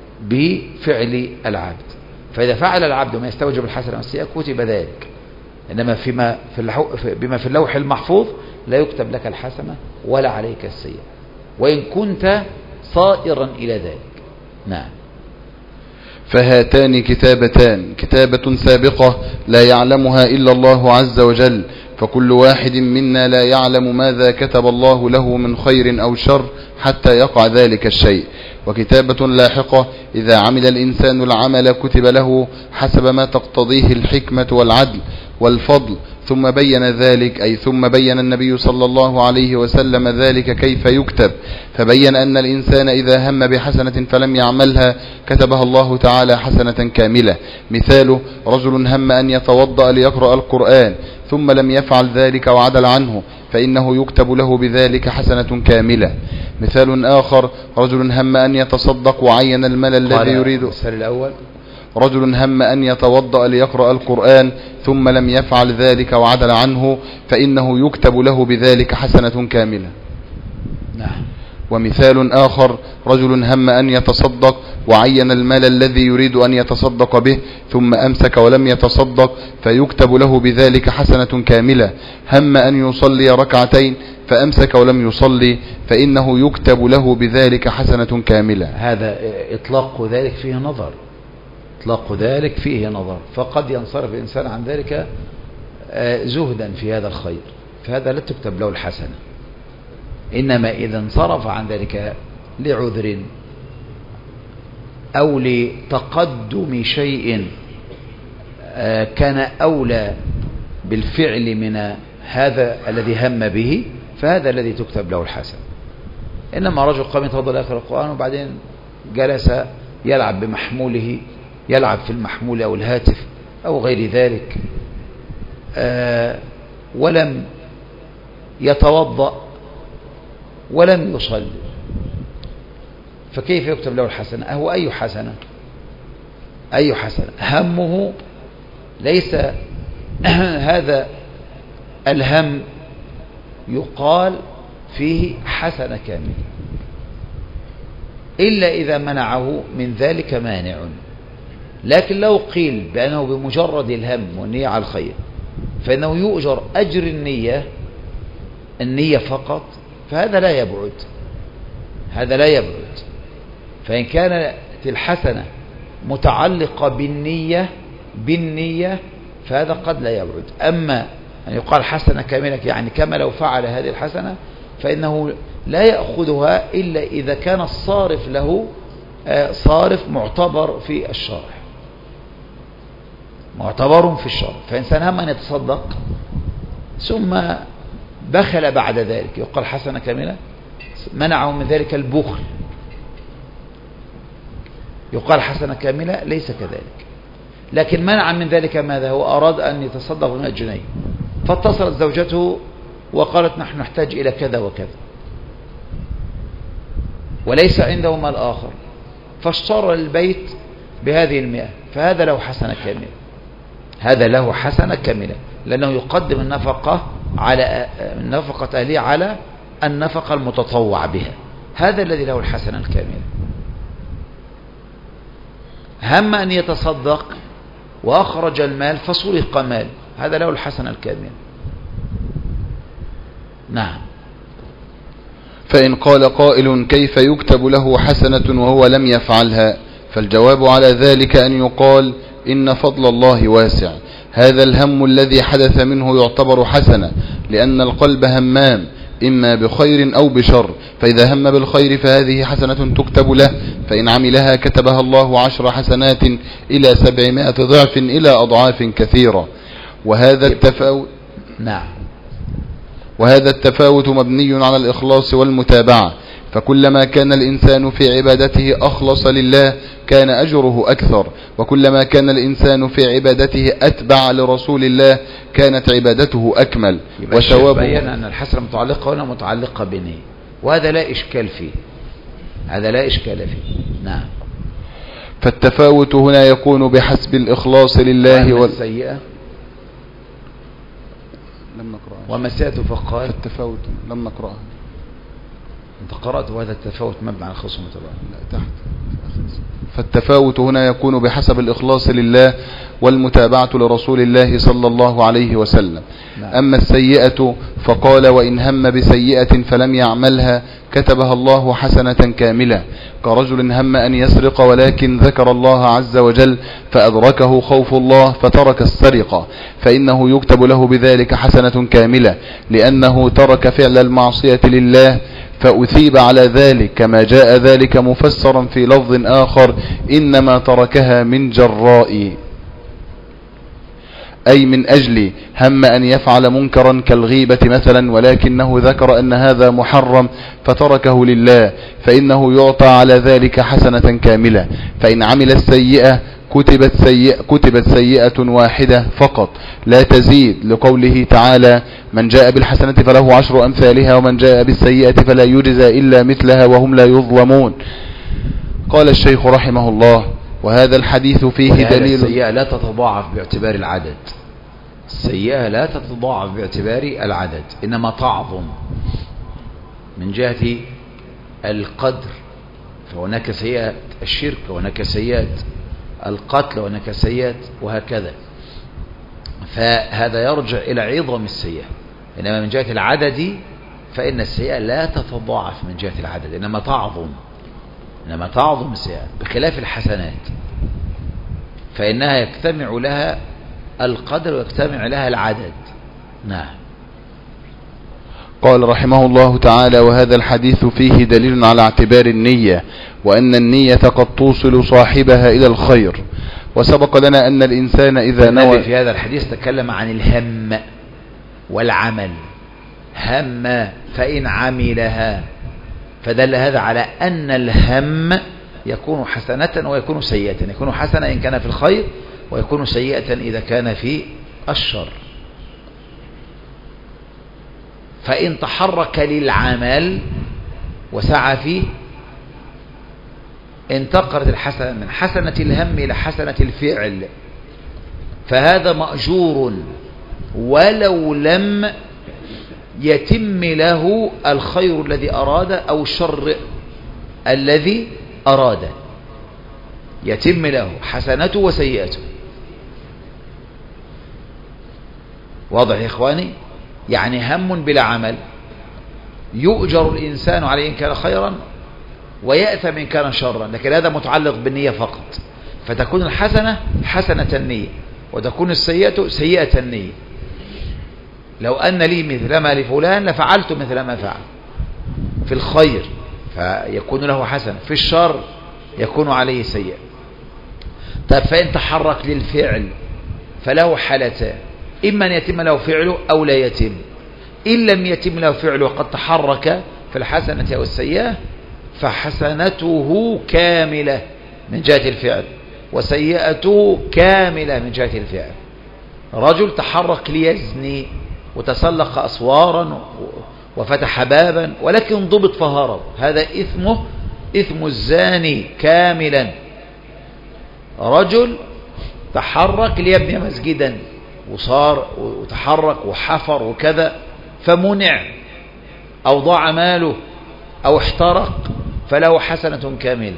بفعل العبد، فإذا فعل العبد ما يستوجب الحسنة والسيئة كتب ذلك. إنما فيما في اللوح بما في اللوح المحفوظ لا يكتب لك الحسنة ولا عليك السيئة، وإن كنت صائرا إلى ذلك. نعم. فهاتان كتابتان، كتابة سابقة لا يعلمها إلا الله عز وجل، فكل واحد منا لا يعلم ماذا كتب الله له من خير أو شر حتى يقع ذلك الشيء. وكتابة لاحقة إذا عمل الإنسان العمل كتب له حسب ما تقتضيه الحكمة والعدل والفضل. ثم بين ذلك، أي ثم بين النبي صلى الله عليه وسلم ذلك كيف يكتب، فبين أن الإنسان إذا هم بحسنة فلم يعملها كتبها الله تعالى حسنة كاملة. مثاله رجل هم أن يتوضأ ليقرأ القرآن ثم لم يفعل ذلك وعدل عنه فإنه يكتب له بذلك حسنة كاملة. مثال آخر رجل هم أن يتصدق وعين المال الذي يريد. المثال الأول رجل هم أن يتوضأ ليقرأ القرآن ثم لم يفعل ذلك وعدل عنه فإنه يكتب له بذلك حسنة كاملة. نعم. ومثال آخر رجل هم أن يتصدق وعين المال الذي يريد أن يتصدق به ثم أمسك ولم يتصدق فيكتب له بذلك حسنة كاملة. هم أن يصلي ركعتين فأمسك ولم يصلي فإنه يكتب له بذلك حسنة كاملة. هذا إطلاق ذلك فيه نظر، إطلاق ذلك فيه نظر، فقد ينصرف الإنسان عن ذلك زهدا في هذا الخير، فهذا لا تكتب له الحسنة. إنما إذا انصرف عن ذلك لعذر أو لتقدم شيء كان أولى بالفعل من هذا الذي هم به، فهذا الذي تكتب له الحسنة. إنما رجل قام يتوضأ لآخر القرآن وبعدين جلس يلعب بمحموله، يلعب في المحمول أو الهاتف أو غير ذلك، ولم يتوضأ ولم يصلي، فكيف يكتب له الحسنة؟ أهو أي حسنة؟ أي حسنة؟ همه ليس هذا الهم يقال فيه حسنة كاملة إلا إذا منعه من ذلك مانع. لكن لو قيل بأنه بمجرد الهم والنية على الخير فإنه يؤجر أجر النية، النية فقط، فهذا لا يبعد، هذا لا يبعد. فإن كانت الحسنة متعلقة بالنية بالنية فهذا قد لا يبعد. أما أن يقال حسنة كاملة يعني كما لو فعل هذه الحسنة، فإنه لا يأخذها إلا إذا كان الصارف له صارف معتبر في الشرع، معتبر في الشرع. فإنسان هم أن يتصدق ثم بخل بعد ذلك يقال حسنة كاملة، منعه من ذلك البخل يقال حسنة كاملة، ليس كذلك. لكن منع من ذلك ماذا؟ هو أراد أن يتصدق بمئة جنيه، فاتصلت زوجته وقالت نحن نحتاج إلى كذا وكذا وليس عنده مال آخر، فاشترى البيت بهذه المئة، فهذا له حسنة كاملة، هذا له حسنة كاملة، لأنه يقدم النفقة على نفقة أهليه على النفقة المتطوع بها، هذا الذي له الحسنة الكاملة. هم أن يتصدق وأخرج المال فسرق مال، هذا له الحسنة الكاملة. نعم. فإن قال قائل كيف يكتب له حسنة وهو لم يفعلها؟ فالجواب على ذلك أن يقال إن فضل الله واسع، هذا الهم الذي حدث منه يعتبر حسنة، لأن القلب همام إما بخير أو بشر، فإذا هم بالخير فهذه حسنة تكتب له، فإن عملها كتبها الله عشر حسنات إلى سبعمائة ضعف إلى أضعاف كثيرة. وهذا التفاوت نعم وهذا التفاوت مبني على الإخلاص والمتابعة، فكلما كان الإنسان في عبادته أخلص لله كان أجره أكثر، وكلما كان الإنسان في عبادته أتبع لرسول الله كانت عبادته أكمل وثوابه. بيّن أن الحسنة متعلقة هنا متعلقة بنية، وهذا لا إشكال فيه، هذا لا إشكال فيه. نعم. فالتفاوت هنا يكون بحسب الإخلاص لله وال... السيئة لم نقرأها. وما السيئة فقال فالتفاوت لم نقرأها. أنت قرأت وهذا التفاوت مبني على الخصم طبعا. لا تحت. فالتفاوت هنا يكون بحسب الإخلاص لله والمتابعة لرسول الله صلى الله عليه وسلم. نعم. أما السيئة فقال وإن هم بسيئة فلم يعملها كتبها الله حسنة كاملة، كرجل هم أن يسرق ولكن ذكر الله عز وجل فأدركه خوف الله فترك السرقة، فإنه يكتب له بذلك حسنة كاملة، لأنه ترك فعل المعصية لله فأثيب على ذلك، كما جاء ذلك مفسرا في لفظ آخر إنما تركها من جراء، أي من أجل هم أن يفعل منكرا كالغيبة مثلا، ولكنه ذكر أن هذا محرم فتركه لله، فإنه يعطى على ذلك حسنة كاملة. فإن عمل السيئة كتبت سيئة, كتبت سيئة واحدة فقط لا تزيد، لقوله تعالى من جاء بالحسنة فله عشر أمثالها ومن جاء بالسيئة فلا يجزى إلا مثلها وهم لا يظلمون. قال الشيخ رحمه الله وهذا الحديث فيه دليل. السيئة لا تتضاعف باعتبار العدد، السيئة لا تتضاعف باعتبار العدد، إنما تعظم من جهة القدر، فهناك سيئة الشرك وهناك سيئة القتل وهناك سيئة وهكذا، فهذا يرجع إلى عظم السيئة. إنما من جهة العدد فإن السيئة لا تتضاعف من جهة العدد، إنما تعظم إنما تعظم السيئة، بخلاف الحسنات فإنها يجتمع لها القدر ويجتمع لها العدد. نعم. قال رحمه الله تعالى وهذا الحديث فيه دليل على اعتبار النية، وأن النية قد توصل صاحبها إلى الخير. وسبق لنا أن الإنسان إذا نوى. في هذا الحديث تكلم عن الهم والعمل، هم فإن عملها، فدل هذا على أن الهم يكون حسنة ويكون سيئة، يكون حسنة إن كان في الخير ويكون سيئة إذا كان في الشر. فإن تحرك للعمل وسعى فيه انتقلت الحسنة من حسنة الهم إلى حسنة الفعل، فهذا مأجور ولو لم يتم له الخير الذي أراد أو الشر الذي أراد، يتم له حسنته وسيئته. واضح يا إخواني؟ يعني هم بلا عمل يؤجر الإنسان عليه إن كان خيرا ويأثم إن كان شرا، لكن هذا متعلق بالنية فقط، فتكون الحسنة حسنة النية وتكون السيئة سيئة النية. لو أن لي مثل ما لفلان لفعلت مثل ما فعل في الخير فيكون له حسنة، في الشر يكون عليه سيئة. طيب فإن تحرك للفعل فله حالتان، إما أن يتم له فعله أو لا يتم. إن لم يتم له فعله وقد تحرك في الحسنة أو السيئة فحسنته كاملة من جهة الفعل وسيئته كاملة من جهة الفعل. رجل تحرك ليزني وتسلق أسوارا وفتح بابا ولكن ضبط فهرب، هذا إثمه إثم الزاني كاملا. رجل تحرك ليبني مسجدا وصار وتحرك وحفر وكذا فمنع أو ضاع ماله أو احترق فله حسنة كاملة.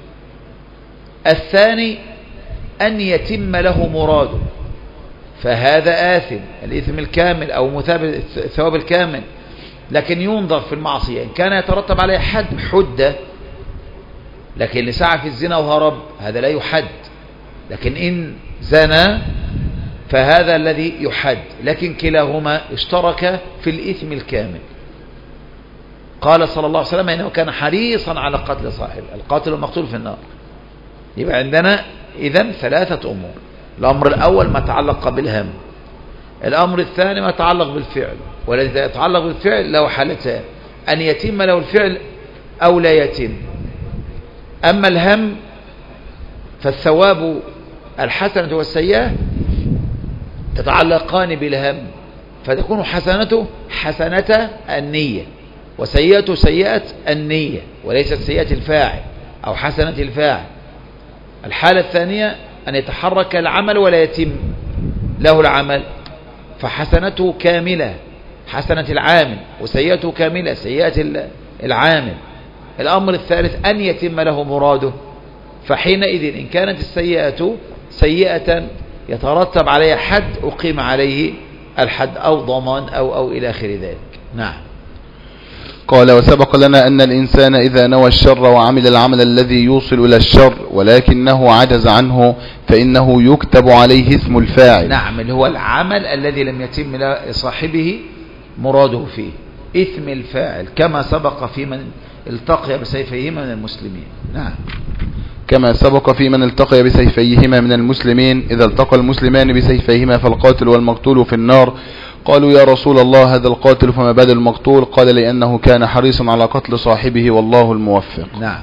الثاني أن يتم له مراده فهذا آثم الإثم الكامل أو مثابة الثواب الكامل، لكن ينظر في المعصية إن كان يترتب عليه حد حدة، لكن اللي سعى في الزنا وهرب هذا لا يحد، لكن إن زنى فهذا الذي يحد، لكن كلاهما اشترك في الإثم الكامل. قال صلى الله عليه وسلم إنه كان حريصا على قتل صاحبه، القاتل والمقتول في النار. يبقى عندنا إذن ثلاثة أمور، الأمر الأول ما تعلق بالهم، الأمر الثاني ما يتعلق بالفعل، والذي يتعلق بالفعل له حالتان، أن يتم له الفعل أو لا يتم. أما الهم فالثواب الحسنة والسيئة تتعلقان بالهم، فتكون حسنته حسنة النية وسيئته سيئة النية وليست سيئة الفاعل أو حسنة الفاعل. الحالة الثانية أن يتحرك العمل ولا يتم له العمل فحسنته كاملة حسنة العامل وسيئته كاملة سيئة العامل. الأمر الثالث أن يتم له مراده، فحينئذ إن كانت السيئة سيئة يترتب عليها حد أقيم عليه الحد أو ضمان أو, أو إلى آخر ذلك. نعم. قال وسبق لنا أن الإنسان إذا نوى الشر وعمل العمل الذي يوصل إلى الشر ولكنه عجز عنه فإنه يكتب عليه اسم الفاعل. نعم، اللي هو العمل الذي لم يتم لصاحبه مراده فيه، اسم الفاعل، كما سبق في من التقي بسيفيهما من المسلمين. نعم. كما سبق في من التقي بسيفيهما من المسلمين إذا التقى المسلمان بسيفيهما فالقاتل والمقتول في النار. قالوا يا رسول الله هذا القاتل فما بال المقتول؟ قال لأنه كان حريصا على قتل صاحبه والله الموفق. نعم.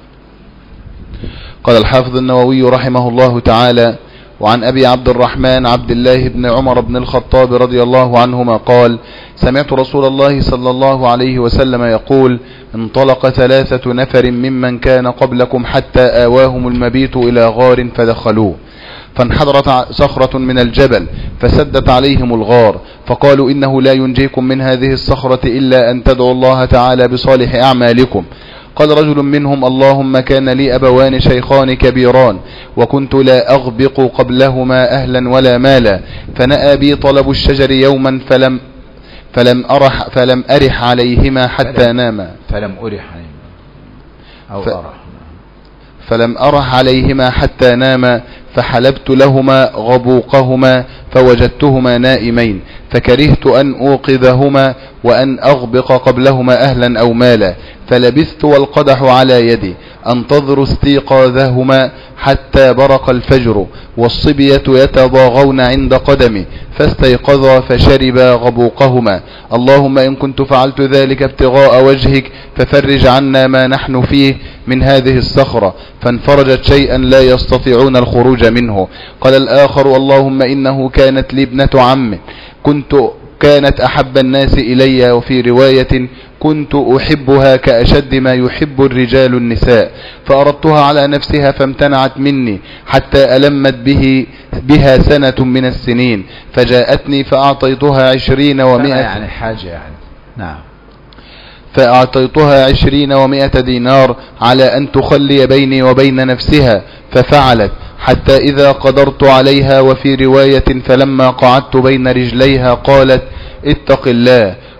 قال الحافظ النووي رحمه الله تعالى وعن أبي عبد الرحمن عبد الله بن عمر بن الخطاب رضي الله عنهما قال سمعت رسول الله صلى الله عليه وسلم يقول انطلق ثلاثة نفر ممن كان قبلكم حتى آواهم المبيت إلى غار فدخلوه فانحدرت صخرة من الجبل فسدت عليهم الغار فقالوا إنه لا ينجيكم من هذه الصخرة إلا أن تدعوا الله تعالى بصالح أعمالكم. قال رجل منهم اللهم كان لي أبوان شيخان كبيران وكنت لا أغبق قبلهما أهلا ولا مالا فنأى بي طلب الشجر يوما فلم فلم أرح فلم أرح عليهما حتى ناما فلم أرح عليهما أو ف... أرح فلم أرح عليهما حتى ناما فحلبت لهما غبوقهما فوجدتهما نائمين فكرهت أن أوقظهما وأن أغبق قبلهما أهلا أو مالا فلبثت والقدح على يدي أنتظر استيقاظهما حتى برق الفجر والصبية يتضاغون عند قدمي فاستيقظا فشربا غبوقهما اللهم إن كنت فعلت ذلك ابتغاء وجهك ففرج عنا ما نحن فيه من هذه الصخرة فانفرجت شيئا لا يستطيعون الخروج منه. قال الآخر اللهم إنه كانت لي ابنة عم كنت كانت أحب الناس إلي وفي رواية كنت أحبها كأشد ما يحب الرجال النساء فأردتها على نفسها فامتنعت مني حتى ألمت به بها سنة من السنين فجاءتني فأعطيتها عشرين ومائة يعني حاجة يعني نعم فأعطيتها عشرين ومائة دينار على أن تخلي بيني وبين نفسها ففعلت حتى إذا قدرت عليها وفي رواية فلما قعدت بين رجليها قالت اتق الله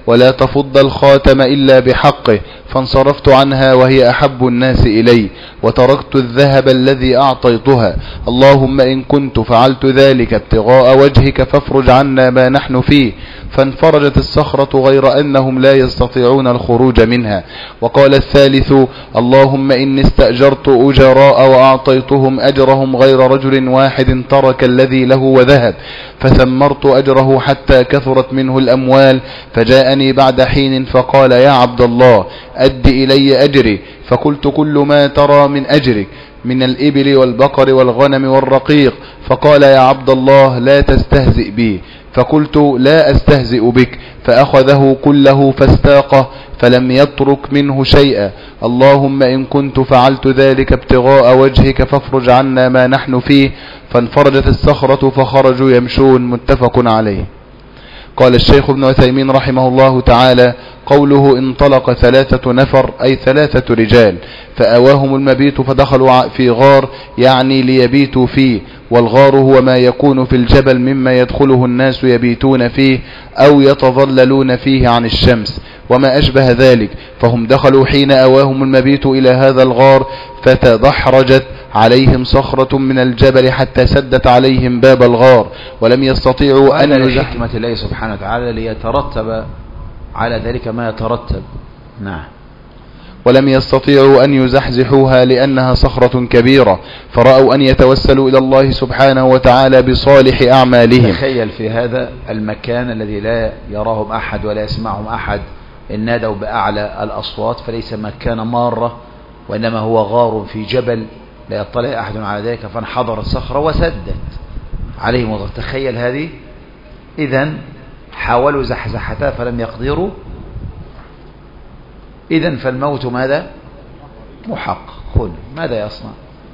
ولا تفض الخاتم إلا بحقه، فانصرفت عنها وهي أحب الناس إلي، وتركت الذهب الذي أعطيتها. اللهم إن كنت فعلت ذلك ابتغاء وجهك فافرج عنا ما نحن فيه. فانفرجت الصخرة غير أنهم لا يستطيعون الخروج منها. وقال الثالث: اللهم إني استأجرت أجراء وأعطيتهم أجرهم غير رجل واحد ترك الذي له وذهب، فثمرت أجره حتى كثرت منه الأموال، فجاءني بعد حين فقال: يا عبد الله أد إلي أجري. فقلت: كل ما ترى من أجرك من الإبل والبقر والغنم والرقيق. فقال: يا عبد الله لا تستهزئ بي. فقلت: لا أستهزئ بك. فأخذه كله فاستاقه فلم يترك منه شيئا. اللهم إن كنت فعلت ذلك ابتغاء وجهك فافرج عنا ما نحن فيه. فانفرجت الصخرة فخرجوا يمشون. متفق عليه. قال الشيخ ابن عثيمين رحمه الله تعالى: قوله انطلق ثلاثة نفر أي ثلاثة رجال، فأواهم المبيت فدخلوا في غار، يعني ليبيتوا فيه. والغار هو ما يكون في الجبل مما يدخله الناس يبيتون فيه أو يتظللون فيه عن الشمس وما أشبه ذلك. فهم دخلوا حين أواهم المبيت إلى هذا الغار، فتدحرجت عليهم صخرة من الجبل حتى سدت عليهم باب الغار، ولم يستطيعوا أن يزحزحوا. حكمة الله سبحانه وتعالى ليترتب على ذلك ما يترتب. نعم. ولم يستطيعوا أن يزحزحوها لأنها صخرة كبيرة، فرأوا أن يتوسلوا إلى الله سبحانه وتعالى بصالح أعمالهم. تخيل في هذا المكان الذي لا يراهم أحد ولا يسمعهم أحد، إن نادوا بأعلى الأصوات، فليس مكان مارة وإنما هو غار في جبل لا يطلع أحد على ذلك، فانحضرت صخرة وسدت عليهم. تخيل هذه. إذن حاولوا زحزحتها فلم يقدروا. إذن فالموت ماذا؟ محقق. ماذا يصنع؟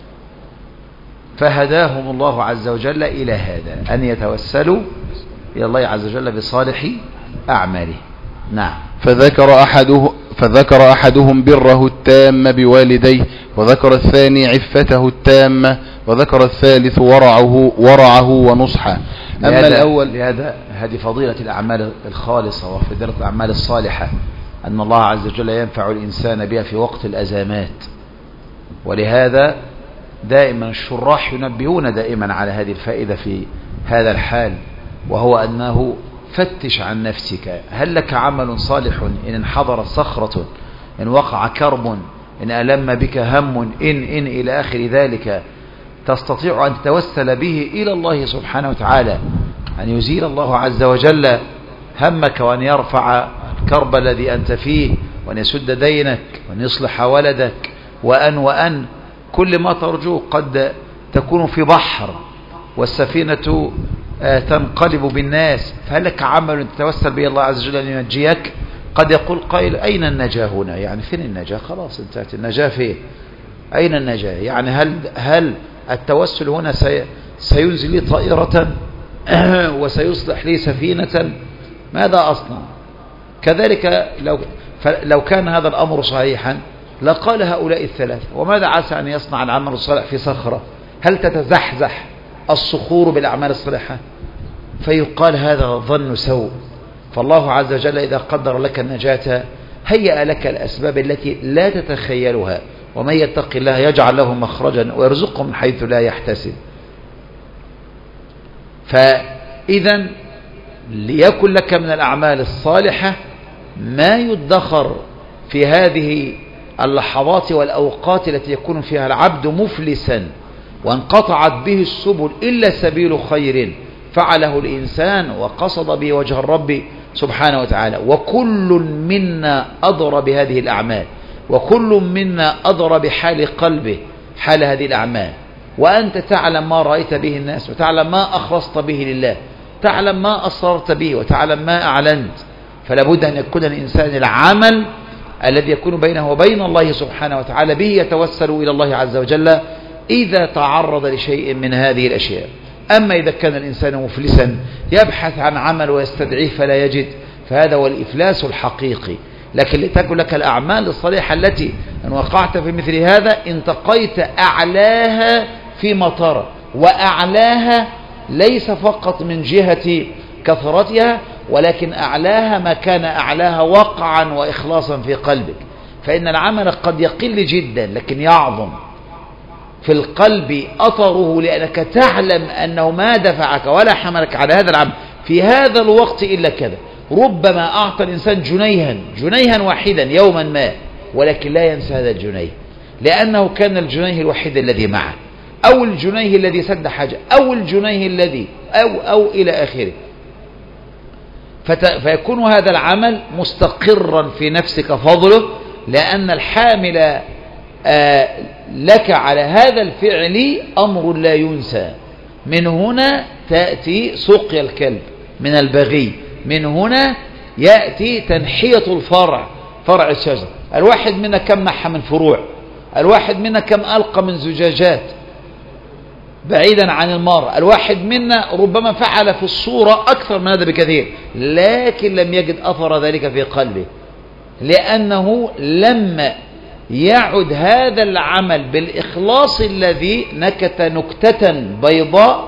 فهداهم الله عز وجل إلى هذا، أن يتوسلوا إلى الله عز وجل بصالح أعماله. نعم. فذكر أحده فذكر أحدهم بره التام بوالديه، وذكر الثاني عفته التامة، وذكر الثالث ورعه ورعه ونصحه. أما الأول لهذا هذه فضيلة الأعمال الخالصة وفضيلة الأعمال الصالحة، أن الله عز وجل ينفع الإنسان بها في وقت الأزمات. ولهذا دائما الشراح ينبهون دائما على هذه الفائدة في هذا الحال، وهو أنه فتش عن نفسك، هل لك عمل صالح إن انحضرت صخرة، إن وقع كرب، إن ألم بك هم، إن إن إلى آخر ذلك، تستطيع أن تتوسل به إلى الله سبحانه وتعالى، أن يزيل الله عز وجل همك، وأن يرفع الكرب الذي أنت فيه، وأن يسد دينك، وأن يصلح ولدك، وأن وأن كل ما ترجوه. قد تكون في بحر والسفينة تنقلب بالناس، فهل لك عمل تتوسل به الله عز وجل أن ينجيك؟ قد يقول قائل: أين النجاة هنا؟ يعني فين النجاة؟ خلاص انتهت النجاة. فين؟ أين النجاة؟ يعني هل هل التوسل هنا سي سينزل لي طائرة وسيصلح لي سفينة؟ ماذا أصنع؟ كذلك لو لو كان هذا الأمر صحيحا لقال هؤلاء الثلاثة: وماذا عسى أن يصنع العمل الصالح في صخرة؟ هل تتزحزح الصخور بالأعمال الصالحة؟ فيقال هذا ظن سوء. فالله عز وجل إذا قدر لك النجاة هيأ لك الأسباب التي لا تتخيلها، ومن يتق الله يجعل له مخرجا ويرزقه من حيث لا يحتسب. فإذا ليكن لك من الأعمال الصالحة ما يدخر في هذه اللحظات والأوقات التي يكون فيها العبد مفلسا وانقطعت به السبل إلا سبيل خير فعله الإنسان وقصد به وجه الرب سبحانه وتعالى. وكل منا أضر بهذه الأعمال، وكل منا أضر بحال قلبه حال هذه الأعمال، وأنت تعلم ما رأيت به الناس، وتعلم ما أخلصت به لله، تعلم ما أصررت به، وتعلم ما أعلنت. فلا بد أن يكون الإنسان العمل الذي يكون بينه وبين الله سبحانه وتعالى به يتوسل إلى الله عز وجل إذا تعرض لشيء من هذه الأشياء. أما إذا كان الإنسان مفلسا يبحث عن عمل ويستدعيه فلا يجد، فهذا هو الإفلاس الحقيقي. لكن لتكن لك الأعمال الصالحة التي إن وقعت في مثل هذا انتقيت أعلاها فيما ترى، وأعلاها ليس فقط من جهة كثرتها ولكن أعلاها ما كان أعلاها وقعا وإخلاصا في قلبك. فإن العمل قد يقل جدا لكن يعظم في القلب أثره، لأنك تعلم أنه ما دفعك ولا حملك على هذا العمل في هذا الوقت إلا كذا. ربما أعطى الإنسان جنيها جنيها واحدا يوما ما، ولكن لا ينسى هذا الجنيه، لأنه كان الجنيه الوحيد الذي معه، أو الجنيه الذي سد حاجة، أو الجنيه الذي أو أو إلى آخره. فيكون هذا العمل مستقرا في نفسك فضله، لأن الحامل آه لك على هذا الفعل أمر لا ينسى. من هنا تأتي سقيا الكلب من البغي، من هنا يأتي تنحية الفرع، فرع الشجر. الواحد منا كم محى من فروع، الواحد منا كم ألقى من زجاجات بعيدا عن المار، الواحد منا ربما فعل في الصورة أكثر من هذا بكثير، لكن لم يجد أثر ذلك في قلبه، لأنه لم يعد هذا العمل بالإخلاص الذي نكت نكتة بيضاء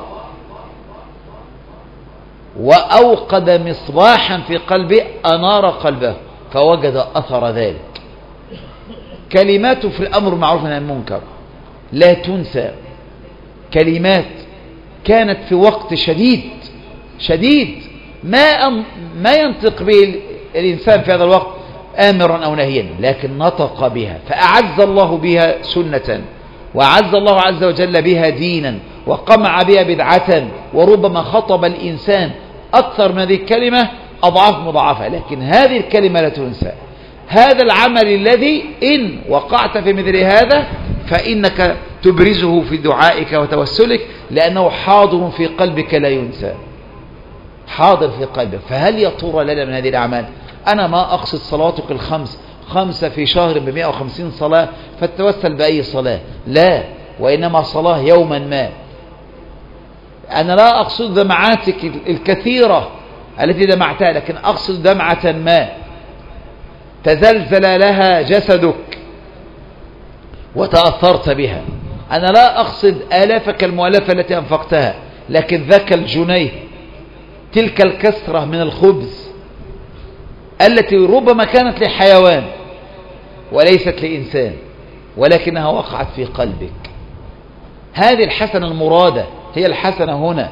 وأوقد مصباحا في قلبه أنار قلبه فوجد أثر ذلك. كلمات في الأمر معروف عن المنكر لا تنسى، كلمات كانت في وقت شديد شديد ما ما ينطق به الإنسان في هذا الوقت آمرا أو نهيا، لكن نطق بها فأعز الله بها سنة، وأعز الله عز وجل بها دينا، وقمع بها بدعة، وربما خطب الإنسان أكثر من هذه الكلمة أضعاف مضاعفة، لكن هذه الكلمة لا تنسى. هذا العمل الذي إن وقعت في مثل هذا فإنك تبرزه في دعائك وتوسلك، لأنه حاضر في قلبك لا ينسى، حاضر في قلبك. فهل يا ترى لنا من هذه الأعمال؟ أنا ما أقصد صلاتك الخمس خمسة في شهر بمئة وخمسين صلاة فتتوسل بأي صلاة، لا، وإنما صلاة يوما ما. أنا لا أقصد دمعاتك الكثيرة التي دمعتها، لكن أقصد دمعة ما تزلزل لها جسدك وتأثرت بها. أنا لا أقصد آلافك المؤلفة التي أنفقتها، لكن ذاك الجنيه، تلك الكسرة من الخبز التي ربما كانت لحيوان وليست لإنسان، ولكنها وقعت في قلبك. هذه الحسنة المرادة هي الحسنة هنا.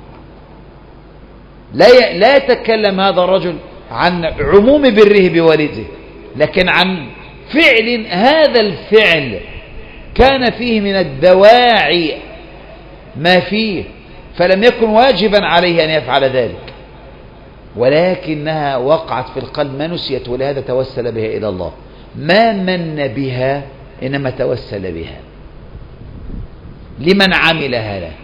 لا لا يتكلم هذا الرجل عن عموم بره بوالده، لكن عن فعل، هذا الفعل كان فيه من الدواعي ما فيه، فلم يكن واجبا عليه أن يفعل ذلك، ولكنها وقعت في القلب ما نسيت، ولهذا توسل بها إلى الله. ما من بها إنما توسل بها لمن عملها له.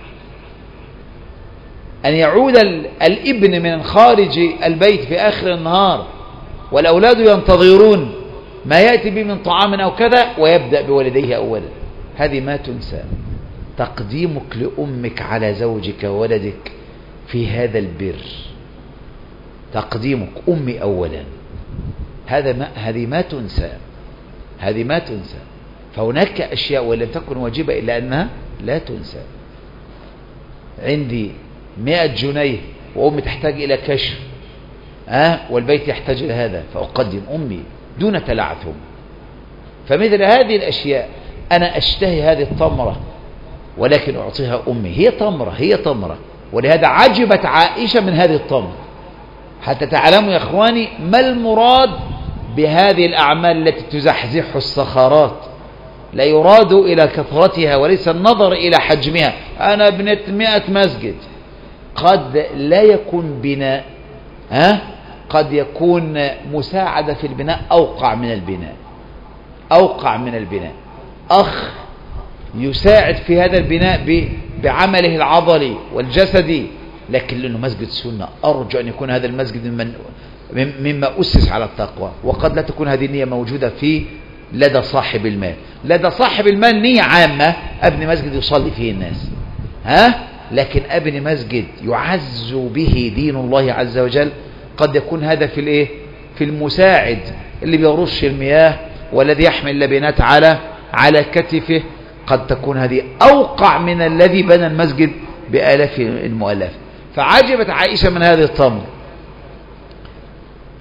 أن يعود الابن من خارج البيت في آخر النهار والأولاد ينتظرون ما يأتي به من طعام أو كذا، ويبدأ بولديه أولا، هذه ما تنسى. تقديمك لأمك على زوجك وولدك في هذا البر، تقديمك أمي أولا، هذا ما هذه ما تنسى، هذه ما تنسى. فهناك أشياء ولم تكن واجبة إلا أنها لا تنسى. عندي مئة جنيه وأمي تحتاج إلى كشف، أه؟ والبيت يحتاج إلى هذا، فأقدم أمي دون تلعثم. فمثل هذه الأشياء أنا أشتهي هذه التمرة ولكن أعطيها أمي، هي تمرة هي تمرة. ولهذا عجبت عائشة من هذه التمرة، حتى تعلموا يا إخواني ما المراد بهذه الأعمال التي تزحزح الصخرات. لا يراد إلى كثرتها وليس النظر إلى حجمها. أنا بنيت مئة مسجد، قد لا يكون بناء، ها؟ قد يكون مساعدة في البناء أوقع من البناء، أوقع من البناء. أخ يساعد في هذا البناء بعمله العضلي والجسدي، لكن لأنه مسجد سنة أرجو أن يكون هذا المسجد ممن مما أسس على التقوى. وقد لا تكون هذه النية موجودة في لدى صاحب المال. لدى صاحب المال نية عامة، أبني مسجد يصلي فيه الناس، ها؟ لكن أبني مسجد يعز به دين الله عز وجل. قد يكون هذا في الايه؟ في المساعد اللي بيرش المياه والذي يحمل اللبنات على على كتفه. قد تكون هذه أوقع من الذي بنى المسجد بآلاف المؤلف. فعجبت عائشة من هذه التمر،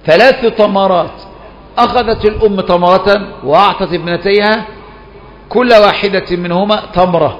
ثلاث تمرات، أخذت الأم تمرة وأعطت ابنتيها كل واحدة منهما تمرة،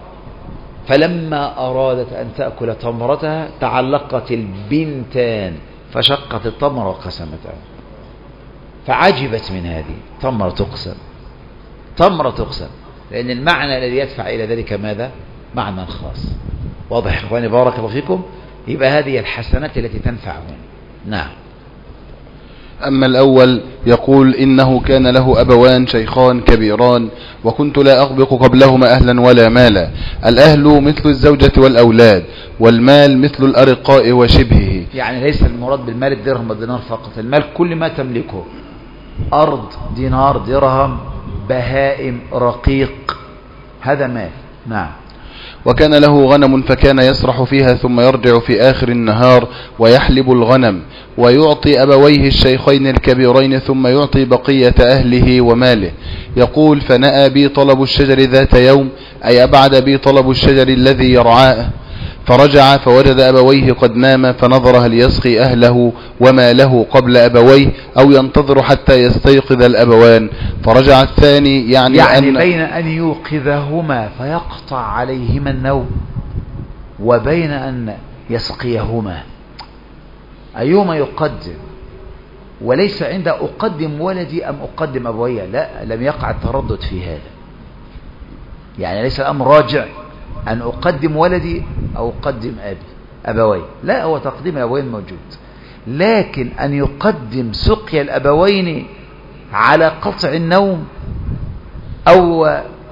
فلما أرادت أن تأكل تمرتها تعلقت البنتان فشقت التمرة وقسمتها، فعجبت من هذه تمرة تقسم، تمرة تقسم، لأن المعنى الذي يدفع إلى ذلك ماذا؟ معنى خاص. واضح يا إخواني بارك الله فيكم؟ يبقى هذه الحسنات التي تنفعهم. نعم. أما الأول يقول إنه كان له أبوان شيخان كبيران وكنت لا أغبق قبلهما أهلا ولا مالا. الأهل مثل الزوجة والأولاد، والمال مثل الأرقاء وشبهه. يعني ليس المراد بالمال الدرهم والدينار فقط، المال كل ما تملكه، أرض، دينار، درهم، بهائم، رقيق، هذا مال. نعم. وكان له غنم فكان يسرح فيها ثم يرجع في آخر النهار ويحلب الغنم ويعطي أبويه الشيخين الكبيرين ثم يعطي بقية أهله وماله. يقول فنأى بي طلب الشجر ذات يوم، أي أبعد بي طلب الشجر الذي يرعاه، فرجع فوجد أبويه قد نام، فنظر هل يسقي أهله وماله قبل أبويه أو ينتظر حتى يستيقظ الأبوان. فرجع الثاني يعني, يعني أن بين أن يوقظهما فيقطع عليهما النوم وبين أن يسقيهما، أيهما يقدم؟ وليس عند أقدم ولدي أم أقدم أبويا، لا، لم يقع التردد في هذا. يعني ليس الأمر راجع أن أقدم ولدي أو أقدم أبي أبوي، لا، هو تقديم الأبوين موجود، لكن أن يقدم سقيا الأبوين على قطع النوم أو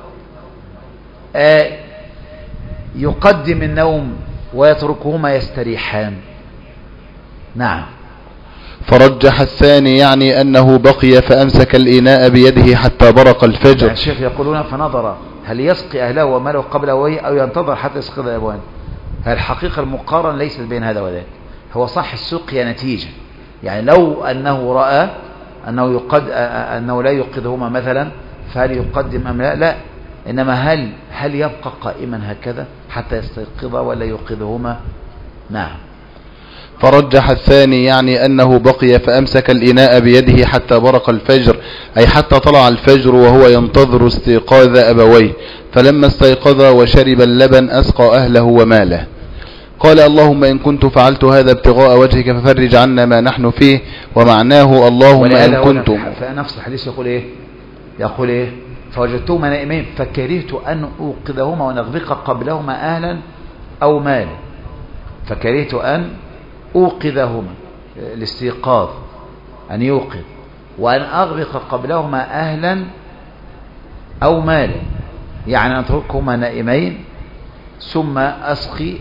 يقدم النوم ويتركهما يستريحان. نعم. فرجح الثاني يعني أنه بقي فأمسك الإناء بيده حتى برق الفجر. يعني الشيخ يقولون فنظر هل يسقي أهله وماله قبل أبويه أو ينتظر حتى يسقي الأبوان. الحقيقة المقارنة ليست بين هذا وذاك. هو صح السقيا نتيجة، يعني لو أنه رأى أنه, يقد أنه لا يوقظهما مثلا فهل يقدم أم لا؟ لا، إنما هل هل يبقى قائما هكذا حتى يستيقظ ولا يوقظهما؟ نعم. فرجح الثاني يعني أنه بقي فأمسك الإناء بيده حتى برق الفجر، أي حتى طلع الفجر وهو ينتظر استيقاظ أبويه، فلما استيقظ وشرب اللبن أسقى أهله وماله. قال اللهم إن كنت فعلت هذا ابتغاء وجهك ففرج عنا ما نحن فيه. ومعناه اللهم إن كنت. فنفس الحديث يقول إيه؟ يقول إيه؟ فوجدتهما نائمين فكرهت أن أوقظهما ونغبق قبلهما أهلا أو مالا، فكرهت أن أوقظهما، الاستيقاظ أن يوقظ، وأن أغبق قبلهما أهلا أو مالا، يعني أتركهما نائمين ثم أسقي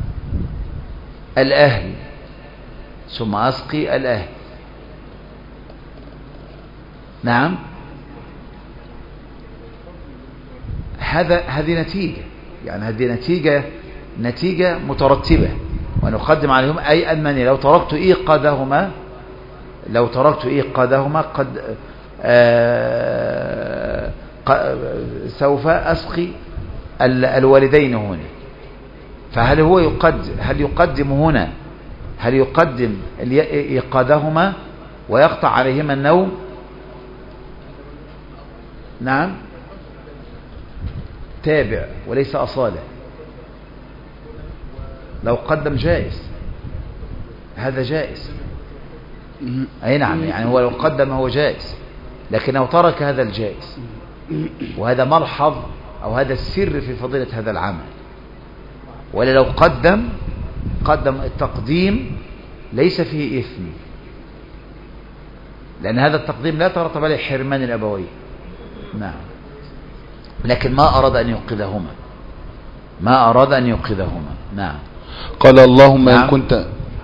الأهل ثم أسقي الأهل. نعم. هذا هذه نتيجة، يعني هذه نتيجة نتيجة مترتبة، ونقدم عليهم أي أنني لو تركت إيقاظهما لو تركت إيقاظهما قد آه سوف أسقي الوالدين هنا. فهل هو يقدم هل يقدم هنا هل يقدم إيقاظهما ويقطع عليهما النوم؟ نعم، تابع وليس أصالة. لو قدم جائز، هذا جائز. أي نعم، يعني هو لو قدم هو جائز، لكن لو ترك هذا الجائز، وهذا ملحظ أو هذا السر في فضيلة هذا العمل. ولا لو قدم قدم التقديم ليس فيه إثم، لأن هذا التقديم لا ترتب عليه حرمان الأبوين. نعم، لكن ما أراد أن يوقظهما ما أراد أن يوقظهما. نعم. قال اللهم نعم. إن كنت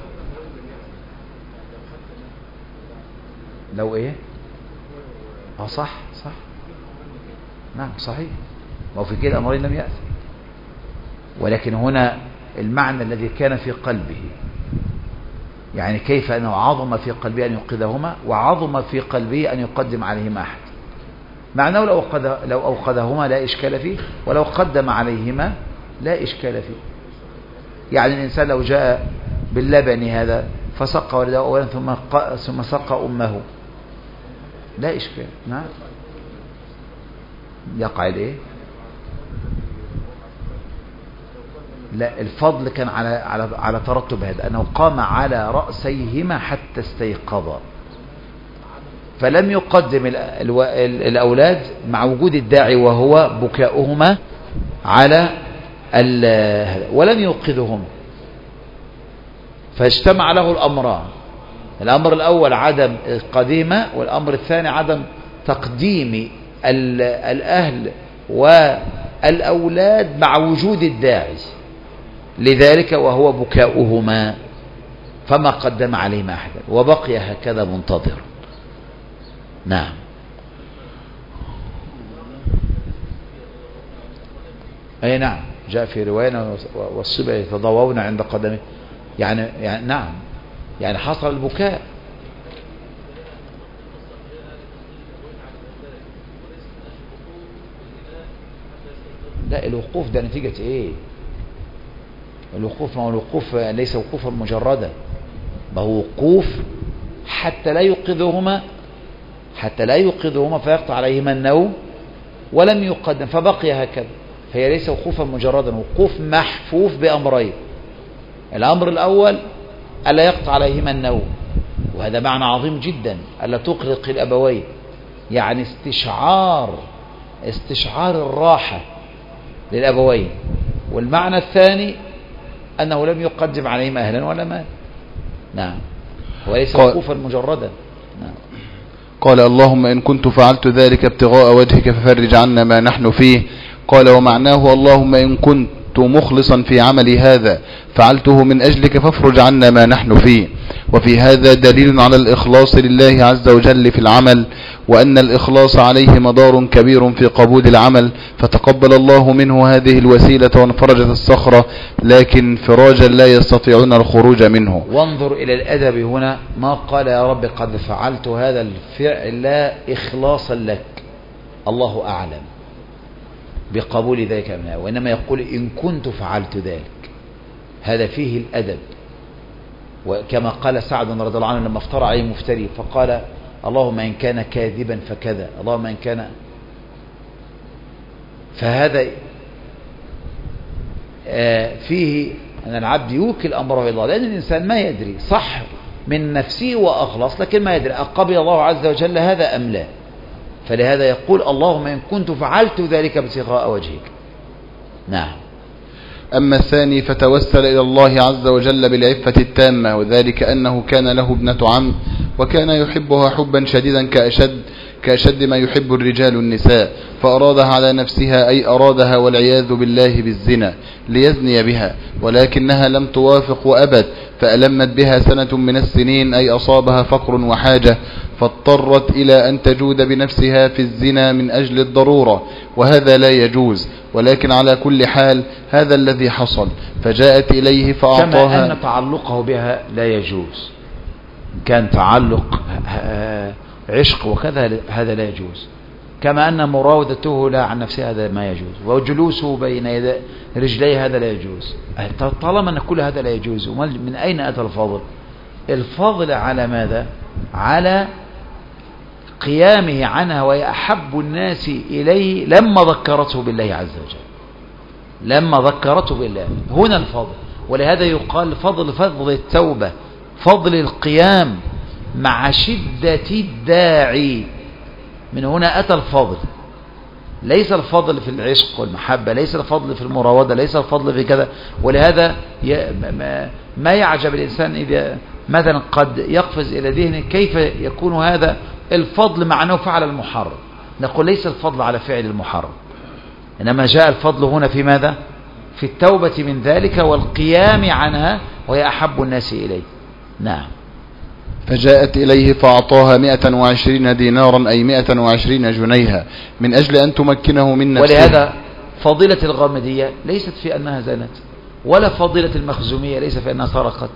لو إيه اه صح صح نعم صحيح، ما في كده أمرين لم يأتي، ولكن هنا المعنى الذي كان في قلبه، يعني كيف أنه عظم في قلبه أن يوقظهما وعظم في قلبه أن يقدم عليهما أحد. معناه لو لو أوقظهما لا إشكال فيه، ولو قدم عليهما لا إشكال فيه. يعني الإنسان لو جاء باللبن هذا فسقى والده أولا ثم ثم سقى أمه، لا إشكال. نعم يقع الايه؟ لا، الفضل كان على على على ترتب هذا، أنه قام على رأسيهما حتى استيقظا، فلم يقدم الأولاد مع وجود الداعي وهو بكاؤهما على ولم يوقظهم، فاجتمع له الأمران. الأمر الأول عدم قديمة، والأمر الثاني عدم تقديم الأهل والأولاد مع وجود الداعي، لذلك وهو بكاؤهما فما قدم عليهما أحدا وبقي هكذا منتظر. نعم. أي نعم، جاء في رواية والصبا يتضوون عند قدمه، يعني, يعني نعم، يعني حصل البكاء. لا، الوقوف ده نتيجة ايه؟ الوقوف ما هو الوقوف ليس وقوفا مجردا، ما هو وقوف حتى لا يوقظهما حتى لا يوقظهما فيقطع عليهما النوم، ولم يقدم فبقي هكذا، فهي ليس وقوفا مجردا، وقوف محفوف بأمرين. الأمر الأول ألا يقطع عليهما النوم، وهذا معنى عظيم جدا، ألا تقلق الأبوين، يعني استشعار استشعار الراحة للأبوين. والمعنى الثاني أنه لم يقدم عليهما أهلا ولا مال. نعم، وليس وقوفا مجردا. نعم. قال اللهم إن كنت فعلت ذلك ابتغاء وجهك ففرج عنا ما نحن فيه. قال ومعناه اللهم إن كنت مخلصا في عملي هذا فعلته من أجلك فافرج عنا ما نحن فيه. وفي هذا دليل على الإخلاص لله عز وجل في العمل، وأن الإخلاص عليه مدار كبير في قبول العمل، فتقبل الله منه هذه الوسيلة وانفرجت الصخرة، لكن فراجا لا يستطيعون الخروج منه. وانظر إلى الأدب هنا، ما قال يا رب قد فعلت هذا الفعل لا إخلاصا لك، الله أعلم بقبول ذلك منها، وإنما يقول إن كنت فعلت ذلك، هذا فيه الأدب. وكما قال سعد رضي الله عنه لما افترى عليه مفتري فقال اللهم إن كان كاذبا فكذا، اللهم إن كان، فهذا فيه أن العبد يوكل أمره إلى الله، لأن الإنسان ما يدري صح من نفسه وأخلص، لكن ما يدري أقبل الله عز وجل هذا أم لا، فلهذا يقول اللهم إن كنت فعلت ذلك ابتغاء وجهك. نعم. أما الثاني فتوسل إلى الله عز وجل بالعفة التامة، وذلك أنه كان له ابنة عم وكان يحبها حبا شديدا كأشد, كأشد ما يحب الرجال النساء، فأرادها على نفسها، أي أرادها والعياذ بالله بالزنا ليزني بها، ولكنها لم توافق وأبت، فألمت بها سنة من السنين، أي أصابها فقر وحاجة، فاضطرت إلى أن تجود بنفسها في الزنا من أجل الضرورة، وهذا لا يجوز، ولكن على كل حال هذا الذي حصل، فجاءت إليه فأعطاها. كما أن تعلقه بها لا يجوز، كان تعلق عشق وكذا هذا لا يجوز، كما أن مراودته لا عن نفسها هذا ما يجوز، وجلوسه بين يدي رجليه هذا لا يجوز. طالما أن كل هذا لا يجوز، من أين أتى الفضل؟ الفضل على ماذا؟ على قيامه عنها وهي أحب الناس إليه لما ذكرته بالله عز وجل، لما ذكرته بالله، هنا الفضل. ولهذا يقال فضل فضل التوبة، فضل القيام مع شدة الداعي، من هنا أتى الفضل. ليس الفضل في العشق والمحبة، ليس الفضل في المراودة، ليس الفضل في كذا. ولهذا ما يعجب الإنسان إذا مثلا قد يقفز إلى ذهنه كيف يكون هذا الفضل مع أنه فعل المحرم. نقول ليس الفضل على فعل المحرم، إنما جاء الفضل هنا في ماذا؟ في التوبة من ذلك والقيام عنها وهي أحب الناس إليه. نعم. فجاءت إليه فأعطاها مئة وعشرين دينارا، أي مئة وعشرين جنيها، من أجل أن تمكنه من نفسه. ولهذا فضيلة الغامدية ليست في أنها زنت، ولا فضيلة المخزومية ليس في أنها سرقت،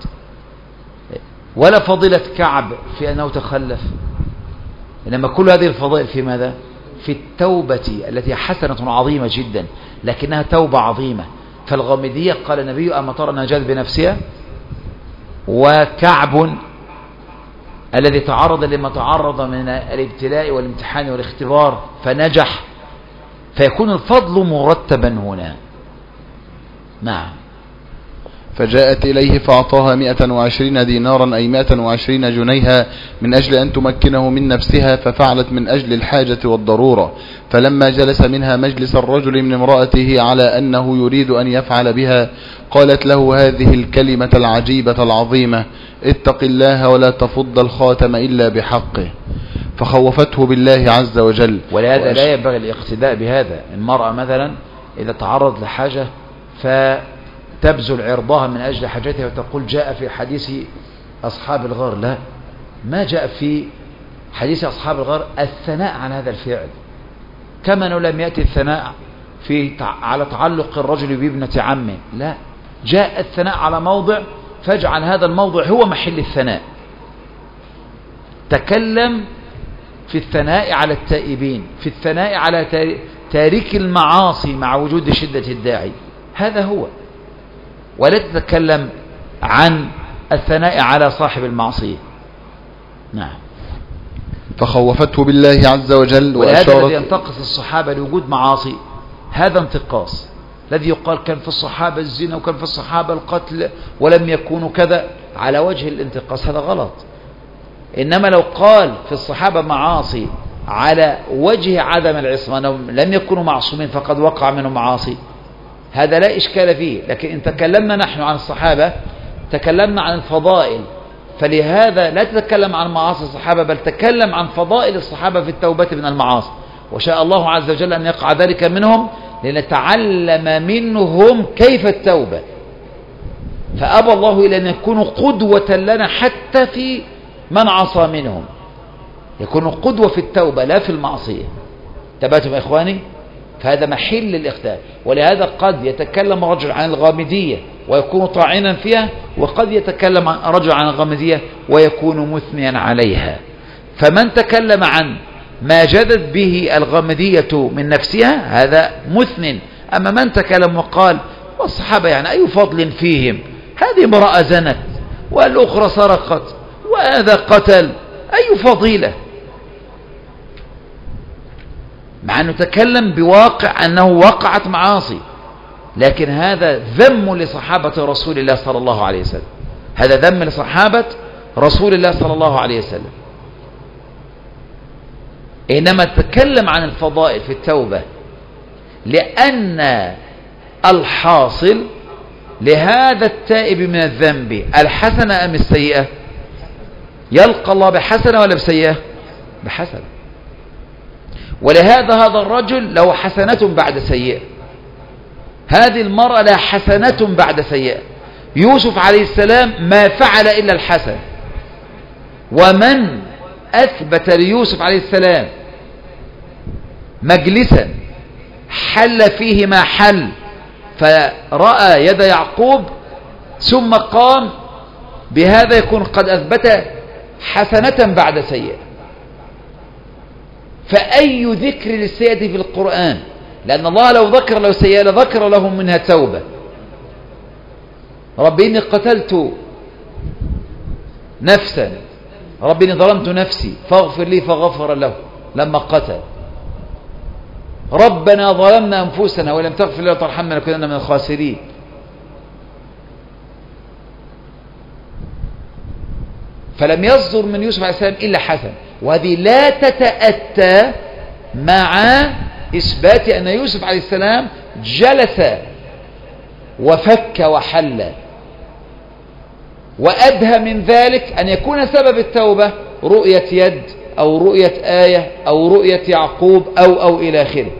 ولا فضيلة كعب في أنه تخلف، إنما كل هذه الفضائل في ماذا؟ في التوبة التي حسنة عظيمة جدا، لكنها توبة عظيمة. فالغامدية قال النبي أما ترى أنها جاءت بنفسها؟ وكعب الذي تعرض لما تعرض من الابتلاء والامتحان والاختبار فنجح، فيكون الفضل مرتبا هنا. نعم. فجاءت إليه فأعطاها مئة وعشرين دينارا أي مئة وعشرين جنيها من أجل أن تمكنه من نفسها، ففعلت من أجل الحاجة والضرورة. فلما جلس منها مجلس الرجل من امرأته على أنه يريد أن يفعل بها، قالت له هذه الكلمة العجيبة العظيمة: اتق الله ولا تفض الخاتم إلا بحقه. فخوفته بالله عز وجل. ولهذا لا ينبغي الاقتداء بهذا. المرأة مثلا إذا تعرض لحاجة فتبذل عرضها من أجل حاجتها وتقول جاء في حديث أصحاب الغار، لا، ما جاء في حديث أصحاب الغار الثناء عن هذا الفعل، كما أنه لم يأتي الثناء في على تعلق الرجل بابنة عمه، لا، جاء الثناء على موضع فاجعل هذا الموضع هو محل الثناء. تكلم في الثناء على التائبين، في الثناء على تارك المعاصي مع وجود شدة الداعي، هذا هو. ولا تتكلم عن الثناء على صاحب المعصية. نعم. فخوفته بالله عز وجل. وهذا الذي ينتقص الصحابة لوجود معاصي، هذا انتقاص. الذي يقال كان في الصحابة الزنا وكان في الصحابة القتل ولم يكونوا كذا على وجه الانتقاص، هذا غلط. إنما لو قال في الصحابة معاصي على وجه عدم العصمة، لم يكونوا معصومين فقد وقع منهم معاصي، هذا لا إشكال فيه. لكن إن تكلمنا نحن عن الصحابة تكلمنا عن الفضائل، فلهذا لا تتكلم عن معاصي الصحابة، بل تكلم عن فضائل الصحابة في التوبة من المعاصي. وشاء الله عز وجل أن يقع ذلك منهم لنتعلم منهم كيف التوبة. فأبى الله إلى أن يكونوا قدوة لنا حتى في من عصى منهم، يكونوا قدوة في التوبة لا في المعصية. تبعتم يا إخواني؟ فهذا محل الاختلاف. ولهذا قد يتكلم رجل عن الغامدية ويكون طاعنا فيها، وقد يتكلم رجل عن الغامدية ويكون مثنيا عليها. فمن تكلم عن ما جدت به الغامدية من نفسها هذا مثن. أما من تكلم وقال والصحابة يعني أي فضل فيهم، هذه امرأة زنت والأخرى سرقت وهذا قتل، أي فضيلة، مع أنه تكلم بواقع أنه وقعت معاصي، لكن هذا ذم لصحابة رسول الله صلى الله عليه وسلم، هذا ذم لصحابة رسول الله صلى الله عليه وسلم. إنما تكلم عن الفضائل في التوبة، لأن الحاصل لهذا التائب من الذنب الحسنة أم السيئة؟ يلقى الله بحسنة ولا بسيئة؟ بحسنة. ولهذا هذا الرجل له حسنة بعد سيئة، هذه المرأة لها حسنة بعد سيئة. يوسف عليه السلام ما فعل إلا الحسن، ومن أثبت ليوسف عليه السلام مجلسا حل فيه ما حل فرأى يد يعقوب ثم قام بهذا يكون قد أثبت حسنة بعد سيئة. فأي ذكر للسيئة في القرآن؟ لأن الله لو ذكر له سيئة لذكر لهم منها توبة. رب إني قتلت نفسا، رب إني ظلمت نفسي فاغفر لي فغفر له لما قتل. ربنا ظلمنا أنفسنا ولم تغفر لنا وترحمنا لكنا من الخاسرين. فلم يصدر من يوسف عليه السلام إلا حسن، وهذه لا تتأتى مع إثبات أن يوسف عليه السلام جلس وفك وحل. وأدهى من ذلك أن يكون سبب التوبة رؤية يد أو رؤية آية أو رؤية يعقوب أو أو إلى آخره.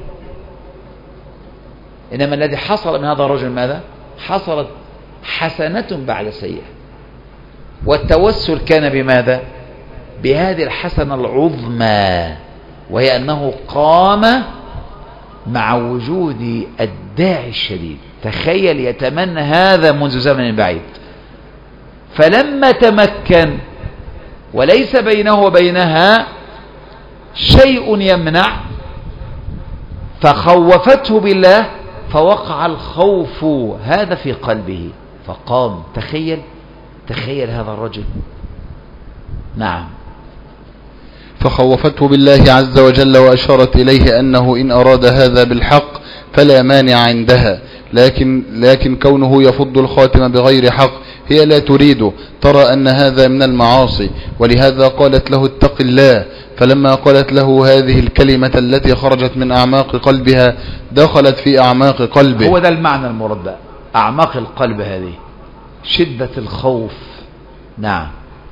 إنما الذي حصل من هذا الرجل ماذا؟ حصلت حسنة بعد سيئة. والتوسل كان بماذا؟ بهذه الحسنة العظمى، وهي أنه قام مع وجود الداعي الشديد. تخيل يتمنى هذا منذ زمن بعيد، فلما تمكن وليس بينه وبينها شيء يمنع فخوفته بالله، فوقع الخوف هذا في قلبه فقام. تخيل تخيل هذا الرجل. نعم. فخوفته بالله عز وجل وأشارت إليه أنه إن أراد هذا بالحق فلا مانع عندها، لكن, لكن كونه يفض الخاتم بغير حق هي لا تريده، ترى أن هذا من المعاصي، ولهذا قالت له اتق الله. فلما قالت له هذه الكلمة التي خرجت من أعماق قلبها دخلت في أعماق قلبه. هو ده المعنى المراد بقى، أعماق القلب هذه شدة الخوف. نعم.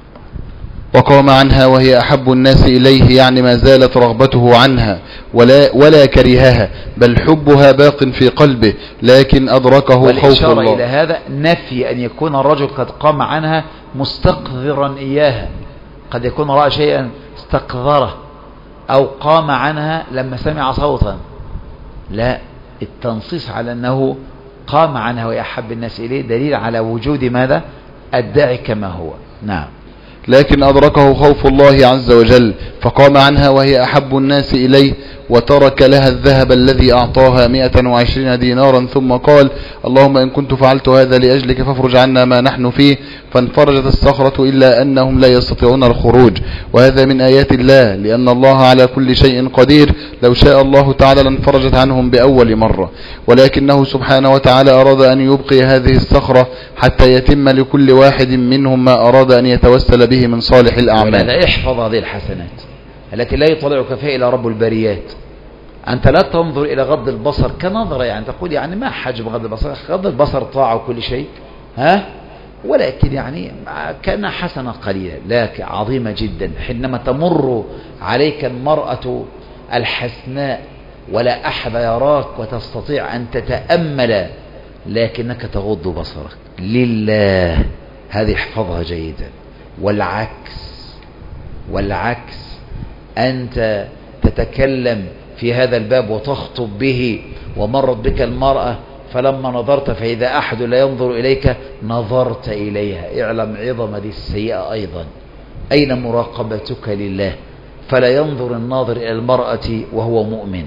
وقام عنها وهي أحب الناس إليه، يعني ما زالت رغبته عنها ولا, ولا كرهها، بل حبها باق في قلبه، لكن أدركه خوف الله. والإشارة إلى هذا نفي أن يكون الرجل قد قام عنها مستقذرا إياها، قد يكون رأى شيئا استقذره أو قام عنها لما سمع صوتا، لا، التنصيص على أنه قام عنها وهي أحب الناس إليه دليل على وجود ماذا؟ الداعي كما هو. نعم. لكن أدركه خوف الله عز وجل فقام عنها وهي أحب الناس إليه، وترك لها الذهب الذي أعطاها مئة وعشرين دينارا، ثم قال اللهم إن كنت فعلت هذا لأجلك فافرج عنا ما نحن فيه، فانفرجت الصخرة إلا أنهم لا يستطيعون الخروج. وهذا من آيات الله، لأن الله على كل شيء قدير، لو شاء الله تعالى لانفرجت عنهم بأول مرة، ولكنه سبحانه وتعالى أراد أن يبقي هذه الصخرة حتى يتم لكل واحد منهم ما أراد أن يتوسل به من صالح الأعمال. ولذا احفظ هذه الحسنات التي لا يطلعك فيها إلى رب البريات. أنت لا تنظر إلى غض البصر كنظرة، يعني تقول يعني ما حجم غض البصر، غض البصر طاعة وكل شيء، ها، ولكن يعني كان حسنة قليلة لكن عظيمة جدا. حينما تمر عليك المرأة الحسناء ولا أحد يراك وتستطيع أن تتأمل لكنك تغض بصرك لله، هذه احفظها جيدا. والعكس والعكس أنت تتكلم في هذا الباب وتخطب به ومرت بك المرأة فلما نظرت فإذا أحد لا ينظر إليك نظرت إليها، اعلم عظم هذه السيئة أيضا. أين مراقبتك لله؟ فلا ينظر الناظر إلى المرأة وهو مؤمن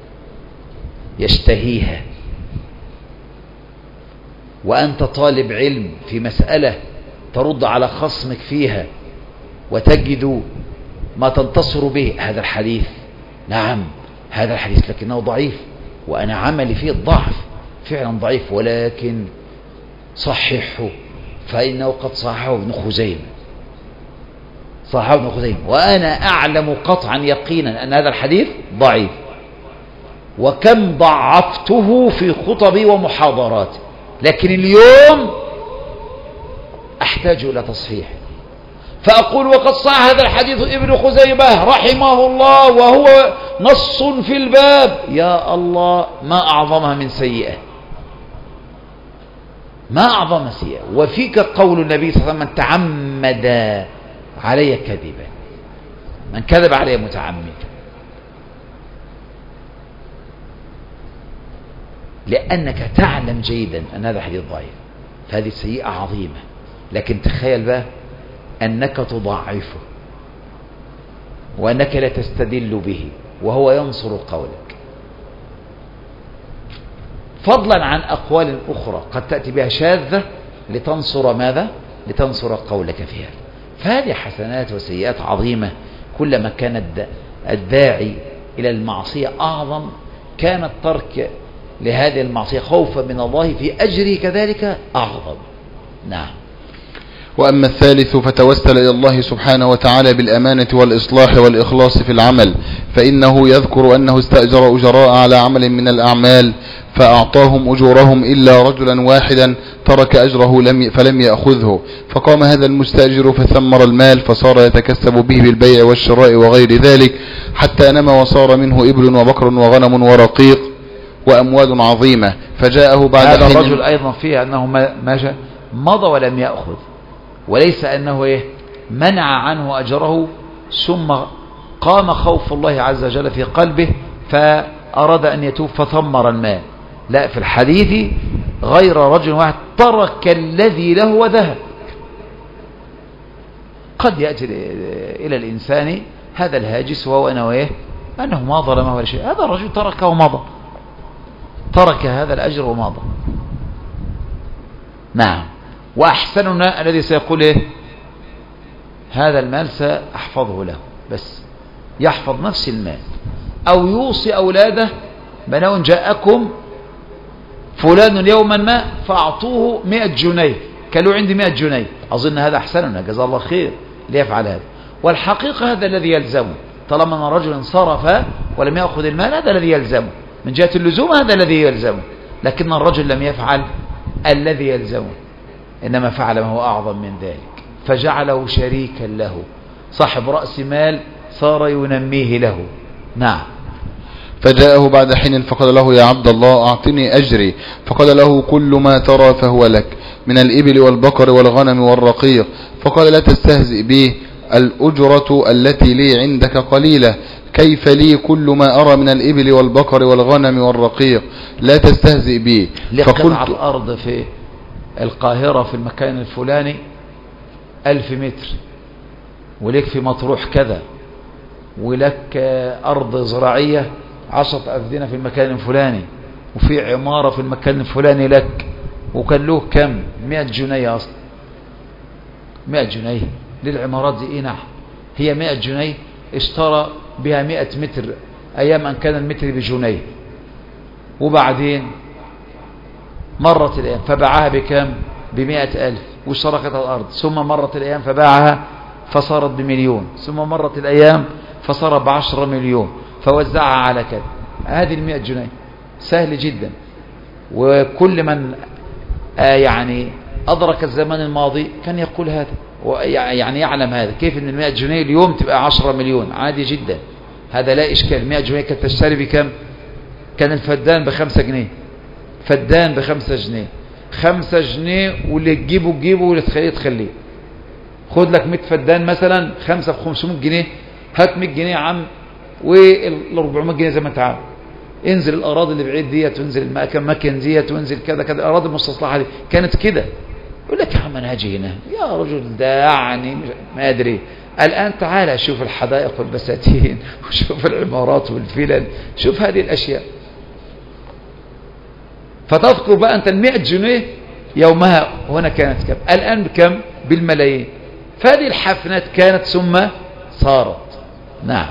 يشتهيها، وأنت طالب علم في مسألة ترد على خصمك فيها وتجد ما تنتصر به. هذا الحديث نعم هذا الحديث لكنه ضعيف، وأنا عملي فيه الضعف فعلا ضعيف، ولكن صححه فإنه قد صححه ابن خزيمة، صححه ابن خزيمة، وأنا أعلم قطعا يقينا أن هذا الحديث ضعيف، وكم ضعفته في خطبي ومحاضراتي، لكن اليوم أحتاج إلى تصحيح، فأقول وقد صح هذا الحديث ابن خزيمة رحمه الله وهو نص في الباب. يا الله ما أعظمها من سيئة، ما أعظم سيئة. وفيك قول النبي صلى الله عليه وسلم من تعمد علي كذبا، من كذب علي متعمد، لأنك تعلم جيدا أن هذا حديث ضعيف، فهذه سيئة عظيمة. لكن تخيل بقى أنك تضعفه وأنك لا تستدل به وهو ينصر قولك، فضلا عن أقوال أخرى قد تأتي بها شاذة لتنصر ماذا؟ لتنصر قولك فيها. فهذه حسنات وسيئات عظيمة. كلما كان الداعي إلى المعصية أعظم كان الترك لهذه المعصية خوفا من الله في أجره كذلك أعظم. نعم. وأما الثالث فتوسل إلى الله سبحانه وتعالى بالأمانة والإصلاح والإخلاص في العمل، فإنه يذكر أنه استأجر أجراء على عمل من الأعمال فأعطاهم أجورهم إلا رجلا واحدا ترك أجره لم فلم يأخذه، فقام هذا المستأجر فثمر المال فصار يتكسب به بالبيع والشراء وغير ذلك حتى نما وصار منه إبل وبقر وغنم ورقيق وأموال عظيمة. فجاءه بعد هذا الرجل أيضا فيه أنه ماشى مضى ولم يأخذ، وليس أنه إيه منع عنه أجره ثم قام خوف الله عز وجل في قلبه فأراد أن يتوب فثمر المال. لا، في الحديث غير رجل واحد ترك الذي له وذهب. قد يأتي إلى الإنسان هذا الهاجس وهو أنه إيه أنه ما ظلمه ولا شيء، هذا الرجل تركه ومضى، ترك هذا الأجر ومضى. نعم. وأحسننا الذي سيقول إيه؟ هذا المال سأحفظه له، بس يحفظ نفس المال، أو يوصي أولاده بنو جاءكم فلان يوما ما فأعطوه مئة جنيه، كانوا عندي مئة جنيه، أظن هذا أحسننا جزاه الله خير ليفعل هذا. والحقيقة هذا الذي يلزمه، طالما أن رجل انصرف ولم يأخذ المال هذا الذي يلزمه من جهة اللزوم، هذا الذي يلزمه. لكن الرجل لم يفعل الذي يلزمه، إنما فعل ما هو أعظم من ذلك، فجعله شريكا له، صاحب رأس مال صار ينميه له. نعم. فجاءه بعد حين فقال له: يا عبد الله أعطني أجري. فقال له: كل ما ترى فهو لك من الإبل والبقر والغنم والرقيق. فقال: لا تستهزئ بي، الأجرة التي لي عندك قليلة، كيف لي كل ما أرى من الإبل والبقر والغنم والرقيق؟ لا تستهزئ بي. فقلت الأرض في القاهرة في المكان الفلاني ألف متر، ولك في مطروح كذا، ولك أرض زراعية عشرة أفدنة في المكان الفلاني، وفي عمارة في المكان الفلاني لك، وكان له كم؟ مئة جنيه أصلا. مئة جنيه للعمارات دي. إيه نعم، هي مئة جنيه اشترى بها مئة متر أيام أن كان المتر بجنيه، وبعدين مرت الأيام فباعها بكم؟ بمئة ألف، واشترى قطعة الأرض. ثم مرت الأيام فباعها فصارت بمليون، ثم مرت الأيام فصار بعشرة مليون، فوزعها على كذا. هذه المئة جنيه سهل جدا. وكل من آه يعني أدرك الزمان الماضي كان يقول هذا، يعني يعلم هذا، كيف أن المئة جنيه اليوم تبقى عشرة مليون، عادي جدا، هذا لا إشكال. مئة جنيه كانت تشتري بكم؟ كان الفدان بخمسة جنيه، فدان بخمسة جنيه، خمسة جنيه، واللي تجيبه تجيبه واللي تخليه تخليه. خد لك مئة فدان مثلا، خمسة بخمسمائة جنيه، هات مئة جنيه يا عم، والأربعمائة جنيه زي ما انت عارف. انزل الأراضي اللي بعيد ديت، وانزل المكان ديت، وانزل كذا كذا، الأراضي المستصلحة دي كانت كده. يقول لك يا عم أنا هاجي هنا، يا رجل ده يعني ما أدري. الآن تعالى شوف الحدائق والبساتين، وشوف العمارات والفلل، شوف هذه الأشياء. فتذكر بقى أنت المئة جنيه يومها هنا كانت كم؟ الآن بكم؟ بالملايين. فهذه الحفنات كانت ثم صارت. نعم.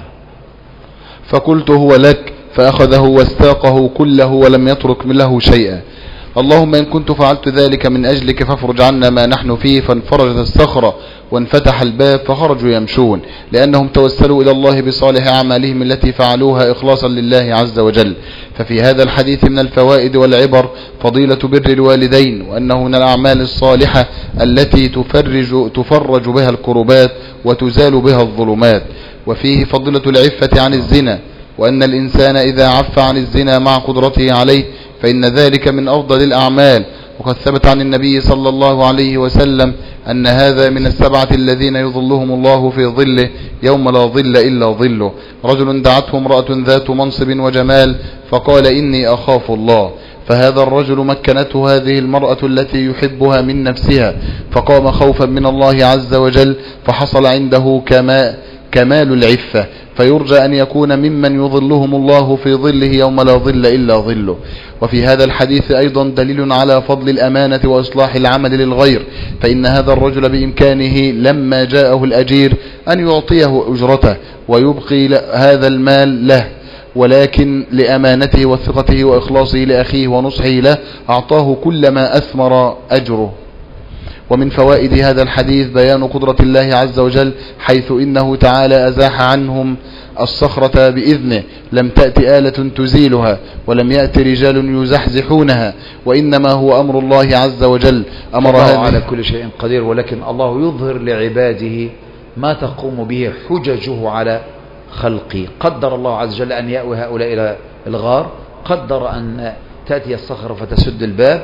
فقلت: هو لك. فأخذه واستاقه كله ولم يترك له شيئا. اللهم إن كنت فعلت ذلك من أجلك فافرج عنا ما نحن فيه. فانفرجت الصخرة وانفتح الباب فخرجوا يمشون، لأنهم توسلوا إلى الله بصالح أعمالهم التي فعلوها إخلاصا لله عز وجل. ففي هذا الحديث من الفوائد والعبر فضيلة بر الوالدين، وأنه من الأعمال الصالحة التي تفرج, تفرج بها الكربات وتزال بها الظلمات. وفيه فضيلة العفة عن الزنا، وأن الإنسان إذا عف عن الزنا مع قدرته عليه فإن ذلك من أفضل الأعمال. وقد ثبت عن النبي صلى الله عليه وسلم أن هذا من السبعة الذين يظلهم الله في ظله يوم لا ظل إلا ظله: رجل دعته امرأة ذات منصب وجمال فقال: إني أخاف الله. فهذا الرجل مكنته هذه المرأة التي يحبها من نفسها، فقام خوفا من الله عز وجل، فحصل عنده كما كمال العفة، فيرجى أن يكون ممن يظلهم الله في ظله يوم لا ظل إلا ظله. وفي هذا الحديث أيضا دليل على فضل الأمانة وإصلاح العمل للغير، فإن هذا الرجل بإمكانه لما جاءه الأجير أن يعطيه أجرته ويبقي هذا المال له، ولكن لأمانته وثقته وإخلاصه لأخيه ونصحه له أعطاه كل ما أثمر أجره. ومن فوائد هذا الحديث بيان قدرة الله عز وجل، حيث إنه تعالى أزاح عنهم الصخرة بإذنه، لم تأت آلة تزيلها، ولم يأت رجال يزحزحونها، وإنما هو أمر الله عز وجل. أمر الله على كل شيء قدير، ولكن الله يظهر لعباده ما تقوم به حججه على خلقه. قدر الله عز وجل أن يأوي هؤلاء إلى الغار، قدر أن تأتي الصخرة فتسد الباب،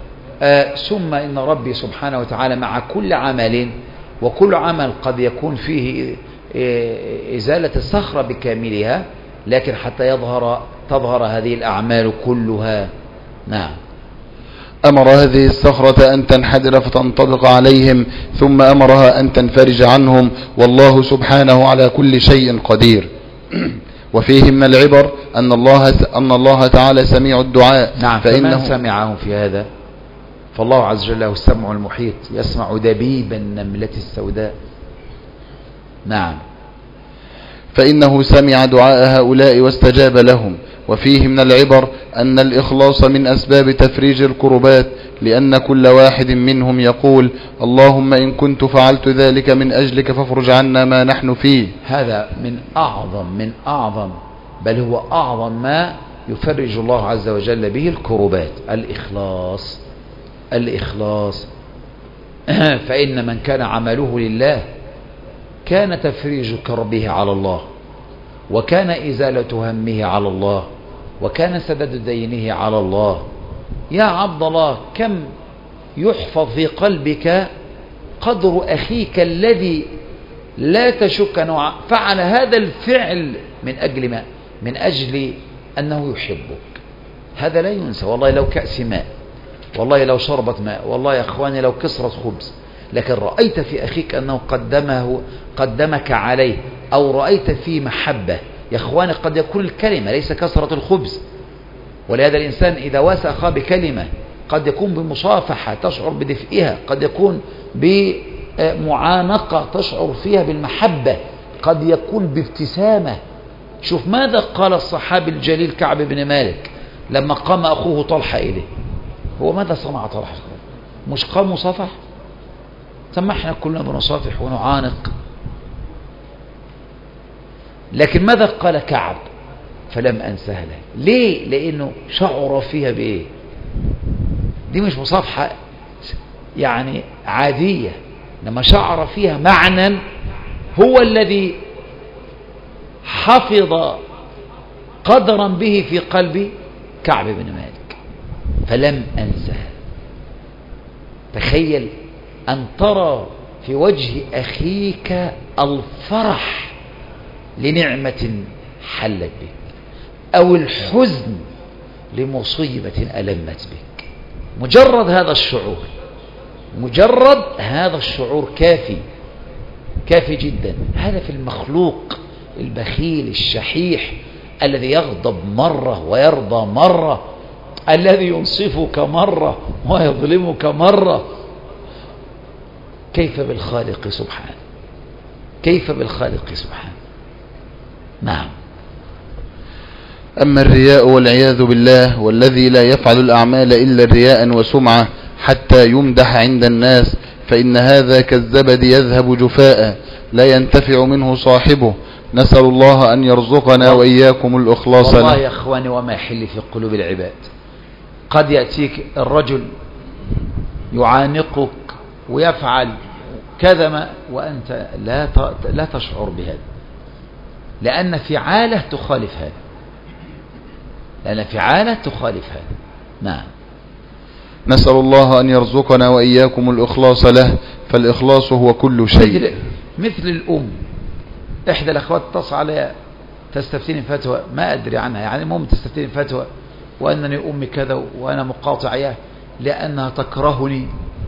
آه ثم إن ربي سبحانه وتعالى مع كل عمل، وكل عمل قد يكون فيه آه إزالة الصخرة بكاملها، لكن حتى يظهر تظهر هذه الأعمال كلها. نعم. أمر هذه الصخرة أن تنحدر فتنطبق عليهم، ثم أمرها أن تنفرج عنهم، والله سبحانه على كل شيء قدير. وفيه من العبر أن الله أن الله تعالى سميع الدعاء. نعم. فإنه سمعه في هذا فالله عز وجل له السمع المحيط يسمع دبيب النملة السوداء. نعم. فإنه سمع دعاء هؤلاء واستجاب لهم. وفيه من العبر أن الإخلاص من أسباب تفريج الكربات، لأن كل واحد منهم يقول اللهم إن كنت فعلت ذلك من أجلك فافرج عنا ما نحن فيه. هذا من أعظم من أعظم بل هو أعظم ما يفرج الله عز وجل به الكربات، الإخلاص. الإخلاص فإن من كان عمله لله كان تفريج كربه على الله، وكان إزالة همه على الله، وكان سدد دينه على الله. يا عبد الله، كم يحفظ في قلبك قدر أخيك الذي لا تشك أنه فعل هذا الفعل من أجل ما؟ من أجل أنه يحبك. هذا لا ينسى. والله لو كأس ماء، والله لو شربت ماء، والله يا أخواني لو كسرة خبز، لكن رأيت في أخيك أنه قدمه قدمك عليه، أو رأيت فيه محبة. يا أخواني قد يكون الكلمة ليس كسرة الخبز، ولهذا الإنسان إذا واسى أخاه بكلمة قد يكون بمصافحة تشعر بدفئها، قد يكون بمعانقة تشعر فيها بالمحبة، قد يكون بابتسامة. شوف ماذا قال الصحابي الجليل كعب بن مالك لما قام أخوه طلحة إليه. هو ماذا صنع طلحة؟ مش قام مصافح؟ ثم احنا كلنا بنصافح ونعانق، لكن ماذا قال كعب؟ فلم أنسها له. ليه؟ لأنه شعر فيها بإيه؟ دي مش مصافحة يعني عادية، لما شعر فيها معنى هو الذي حفظ قدرا به في قلب كعب بن مالك. فلم أنسها. تخيل أن ترى في وجه أخيك الفرح لنعمة حلت بك، أو الحزن لمصيبة ألمت بك. مجرد هذا الشعور، مجرد هذا الشعور كافي، كافي جدا. هذا في المخلوق البخيل الشحيح الذي يغضب مرة ويرضى مرة، الذي ينصفك مرة ويظلمك مرة. كيف بالخالق سبحانه؟ كيف بالخالق سبحانه؟ نعم. أما الرياء والعياذ بالله، والذي لا يفعل الأعمال إلا رياء وسمعة حتى يمدح عند الناس، فإن هذا كالزبد يذهب جفاء لا ينتفع منه صاحبه. نسأل الله أن يرزقنا وإياكم الإخلاص. والله يا أخواني وما يحل في قلوب العباد. قد يأتيك الرجل يعانقك ويفعل كذا ما وأنت لا لا تشعر بهذا، لأن فعاله تخالف هذا، لأن فعاله تخالف هذا. نعم. نسأل الله أن يرزقنا وإياكم الإخلاص له، فالإخلاص هو كل شيء. مثل, مثل الأم، إحدى الأخوات اتصل علي تستفتيني فتوى ما أدري عنها، يعني المهم تستفتيني فتوى وأنني أمي كذا وأنا مقاطع إياه لأنها تكرهني،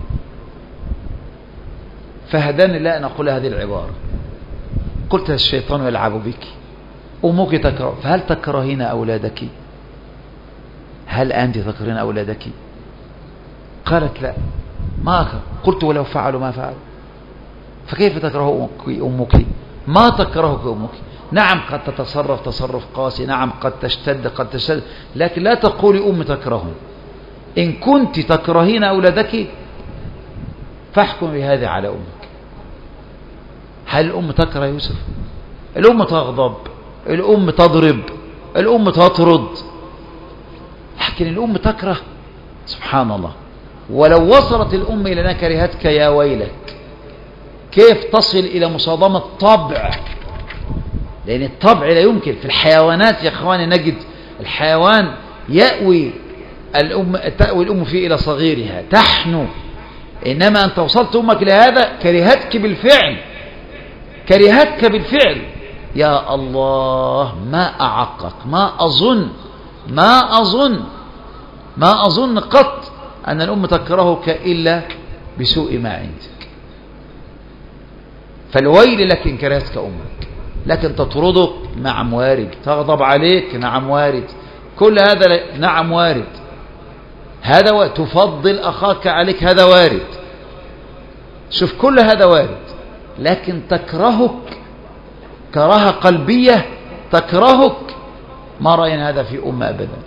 فهداني لا أن أقول هذه العبارة. قلت الشيطان يلعب بك، أمك تكره، فهل تكرهين أولادك؟ هل أنت تكرهين أولادك؟ قالت لا ما أكره. قلت ولو فعلوا ما فعلوا فكيف تكره أمك؟ ما تكرهك أمك. نعم قد تتصرف تصرف قاسي، نعم قد تشتد قد تشتد، لكن لا تقولي أم تكرهني. إن كنت تكرهين أولادك فاحكم بهذا على أمك. هل الأم تكره يوسف؟ الأم تغضب، الأم تضرب، الأم تطرد، لكن الأم تكره. سبحان الله. ولو وصلت الأم إلى أنها كرهتك يا ويلك، كيف تصل إلى مصادمة طبع؟ لأن الطبع لا يمكن. في الحيوانات يا أخواني نجد الحيوان يأوي الأم تأوي الأم فيه إلى صغيرها تحنو، إنما أنت وصلت أمك إلى هذا كرهتك بالفعل، كرهتك بالفعل. يا الله ما أعقك. ما أظن ما أظن ما أظن قط أن الأم تكرهك إلا بسوء ما عندك. فالويل لك إن كرهتك أمك. لكن تطردك نعم وارد، تغضب عليك نعم وارد، كل هذا نعم وارد. هذا و... تفضل أخاك عليك، هذا وارد. شوف كل هذا وارد، لكن تكرهك كراهة قلبية، تكرهك، ما رأينا هذا في أمة أبدا.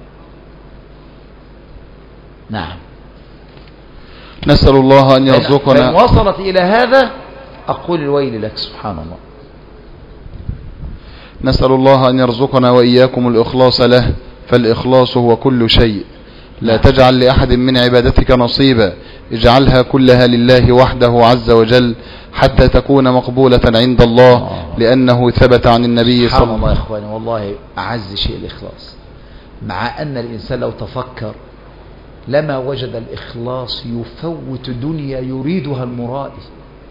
نعم. نسأل الله أن يرزقنا. فإن وصلت إلى هذا أقول الويل لك، سبحان الله. نسأل الله أن يرزقنا وإياكم الإخلاص له، فالإخلاص هو كل شيء. لا تجعل لأحد من عبادتك نصيبا، اجعلها كلها لله وحده عز وجل حتى تكون مقبولة عند الله، لأنه ثبت عن النبي صلى الله عليه وسلم. الله يا إخواني، والله أعز شيء الإخلاص، مع أن الإنسان لو تفكر لما وجد الإخلاص يفوت دنيا يريدها المرائي.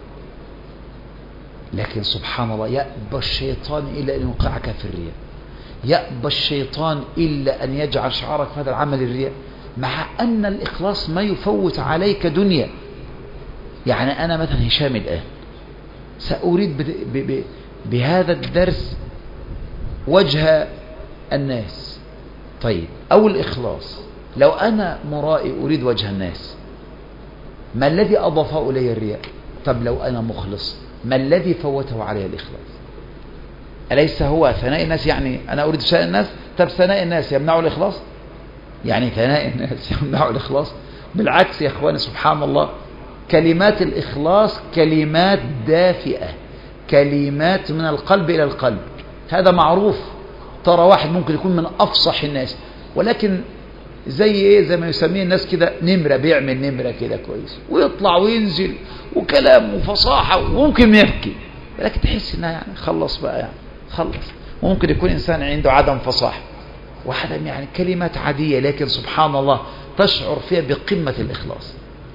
لكن سبحان الله، يأبى الشيطان إلا أن يوقعك في الرياء، يأبى الشيطان إلا أن يجعل شعارك في هذا العمل الرياء، مع أن الإخلاص ما يفوت عليك دنيا. يعني أنا مثلا هشام الآن سأريد ب ب ب بهذا الدرس وجه الناس، طيب، أو الإخلاص. لو أنا مرائي أريد وجه الناس، ما الذي أضافه إلي الرياء؟ طب لو أنا مخلص، ما الذي فوته علي الإخلاص؟ أليس هو ثناء الناس؟ يعني أنا أريد ثناء الناس، طب ثناء الناس يمنع الإخلاص؟ يعني ثناء الناس يمنع الإخلاص؟ بالعكس يا أخواني، سبحان الله، كلمات الإخلاص كلمات دافئة، كلمات من القلب إلى القلب. هذا معروف. ترى واحد ممكن يكون من أفصح الناس، ولكن زي ايه، زي ما يسميه الناس كده نمرة، بيعمل نمرة كده كويس، ويطلع وينزل وكلام وفصاحة، وممكن يبكي، ولكن تحس انها يعني خلص بقى، يعني خلص. وممكن يكون انسان عنده عدم فصاحة وعدم يعني كلمات عادية، لكن سبحان الله تشعر فيها بقمة الإخلاص.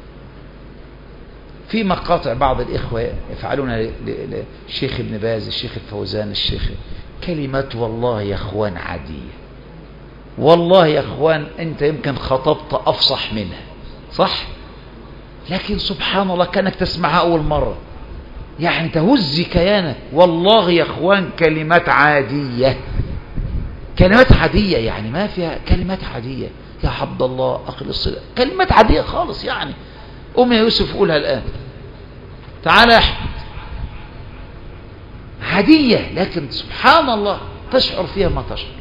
في مقاطع بعض الإخوة يفعلون للشيخ ابن باز، الشيخ الفوزان، الشيخ، كلمات والله يا اخوان عادية، والله يا اخوان انت يمكن خطبت افصح منها، صح؟ لكن سبحان الله كأنك تسمعها اول مرة، يعني تهز كيانك. والله يا اخوان كلمات عادية، كلمات عادية، يعني ما فيها كلمات عادية. يا عبد الله اقل الصلاة، كلمات عادية خالص. يعني ام يا يوسف قولها الان، تعال يا احمد، عادية، لكن سبحان الله تشعر فيها ما تشعر.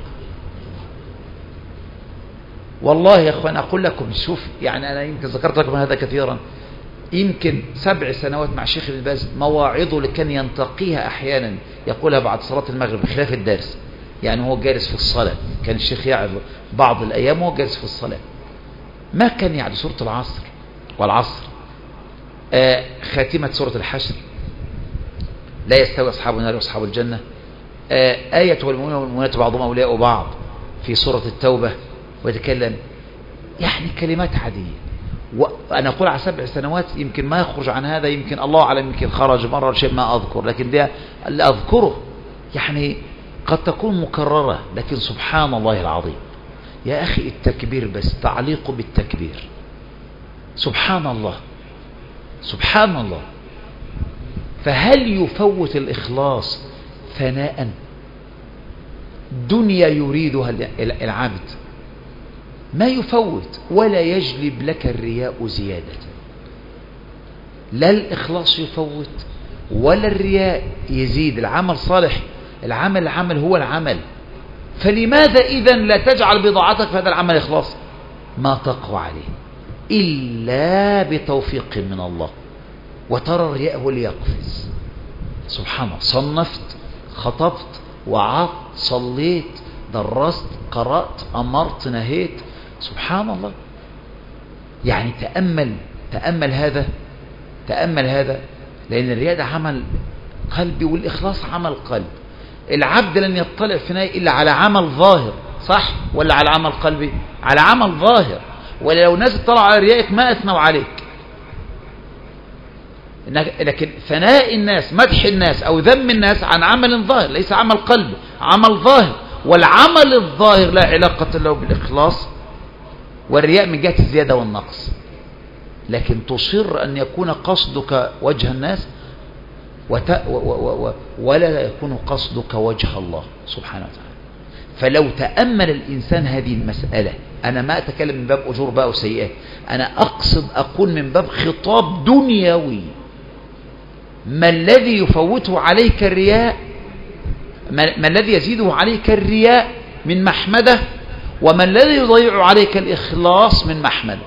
والله يا اخوان اقول لكم، شوف، يعني انا يمكن ذكرت لكم هذا كثيرا، يمكن سبع سنوات مع الشيخ ابن باز، مواعظه اللي كان ينتقيها احيانا يقولها بعد صلاة المغرب خلاف الدرس، يعني هو جالس في الصلاة، كان الشيخ يعظ بعض الايام وهو جالس في الصلاة، ما كان يعني سورة العصر والعصر، آه خاتمة سورة الحشر، لا يستوي أصحاب النار وأصحاب الجنة، آه آية والمؤمنون والمؤمنات بعضهم أولياء بعض في سورة التوبة، ويتكلم يعني كلمات عادية. وأنا أقول على سبع سنوات يمكن ما يخرج عن هذا، يمكن الله أعلم، يمكن خرج مرة شيء ما أذكر، لكن ده اللي أذكره يعني قد تكون مكررة، لكن سبحان الله العظيم يا أخي التكبير بس، تعليق بالتكبير، سبحان الله سبحان الله. فهل يفوت الإخلاص ثناء دنيا يريدها العبد؟ ما يفوت، ولا يجلب لك الرياء زيادة. لا الإخلاص يفوت ولا الرياء يزيد. العمل صالح، العمل العمل هو العمل. فلماذا إذن لا تجعل بضاعتك في هذا العمل إخلاص؟ ما تقوى عليه إلا بتوفيق من الله. وترى الرياء هو اللي يقفز. سبحان الله، صنفت، خطبت، وعظت، صليت، درست، قرأت، أمرت، نهيت، سبحان الله. يعني تأمل تأمل هذا تأمل هذا لأن الرياء ده عمل قلبي، والإخلاص عمل قلب. العبد لن يطلع في النهاية إلا على عمل ظاهر، صح؟ ولا على عمل قلبي؟ على عمل ظاهر. ولا لو ناس اطلعوا على ريائك ما أثنوا عليك. لكن ثناء الناس، مدح الناس أو ذم الناس عن عمل ظاهر، ليس عمل قلب، عمل ظاهر. والعمل الظاهر لا علاقة له بالإخلاص، والرياء من جهة الزيادة والنقص. لكن تصر أن يكون قصدك وجه الناس وت... و... و... و... ولا يكون قصدك وجه الله سبحانه وتعالى. فلو تأمل الإنسان هذه المسألة أنا ما أتكلم من باب أجور بقى وسيئات، أنا أقصد أقول من باب خطاب دنيوي. ما الذي يفوته عليك الرياء، ما, ما الذي يزيده عليك الرياء من محمده، وما الذي يضيع عليك الإخلاص من محمده.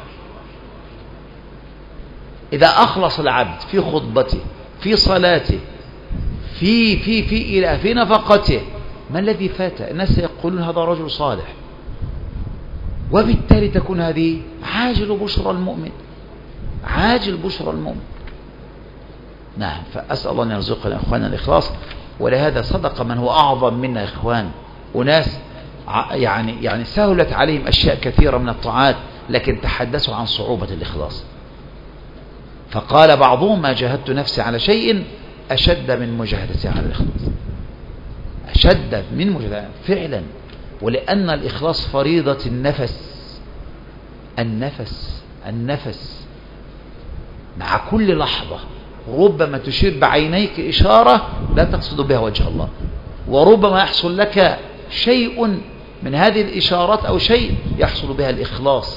إذا أخلص العبد في خطبته، في صلاته، في في في إلى في نفقته، ما الذي فات؟ الناس يقولون هذا رجل صالح، وبالتالي تكون هذه عاجل بشرى المؤمن، عاجل بشرى المؤمن. نعم. فأسأل الله أن يرزقنا إخواننا الإخلاص. ولهذا صدق من هو أعظم منا إخوان، وناس يعني يعني سهلت عليهم أشياء كثيرة من الطاعات، لكن تحدثوا عن صعوبة الإخلاص. فقال بعضهم: ما جاهدت نفسي على شيء أشد من مجاهدتي على الإخلاص. أشد من مجاهدتي فعلا. ولأن الإخلاص فريضة النفس، النفس النفس مع كل لحظة. ربما تشير بعينيك إشارة لا تقصد بها وجه الله، وربما يحصل لك شيء من هذه الإشارات أو شيء يحصل بها الإخلاص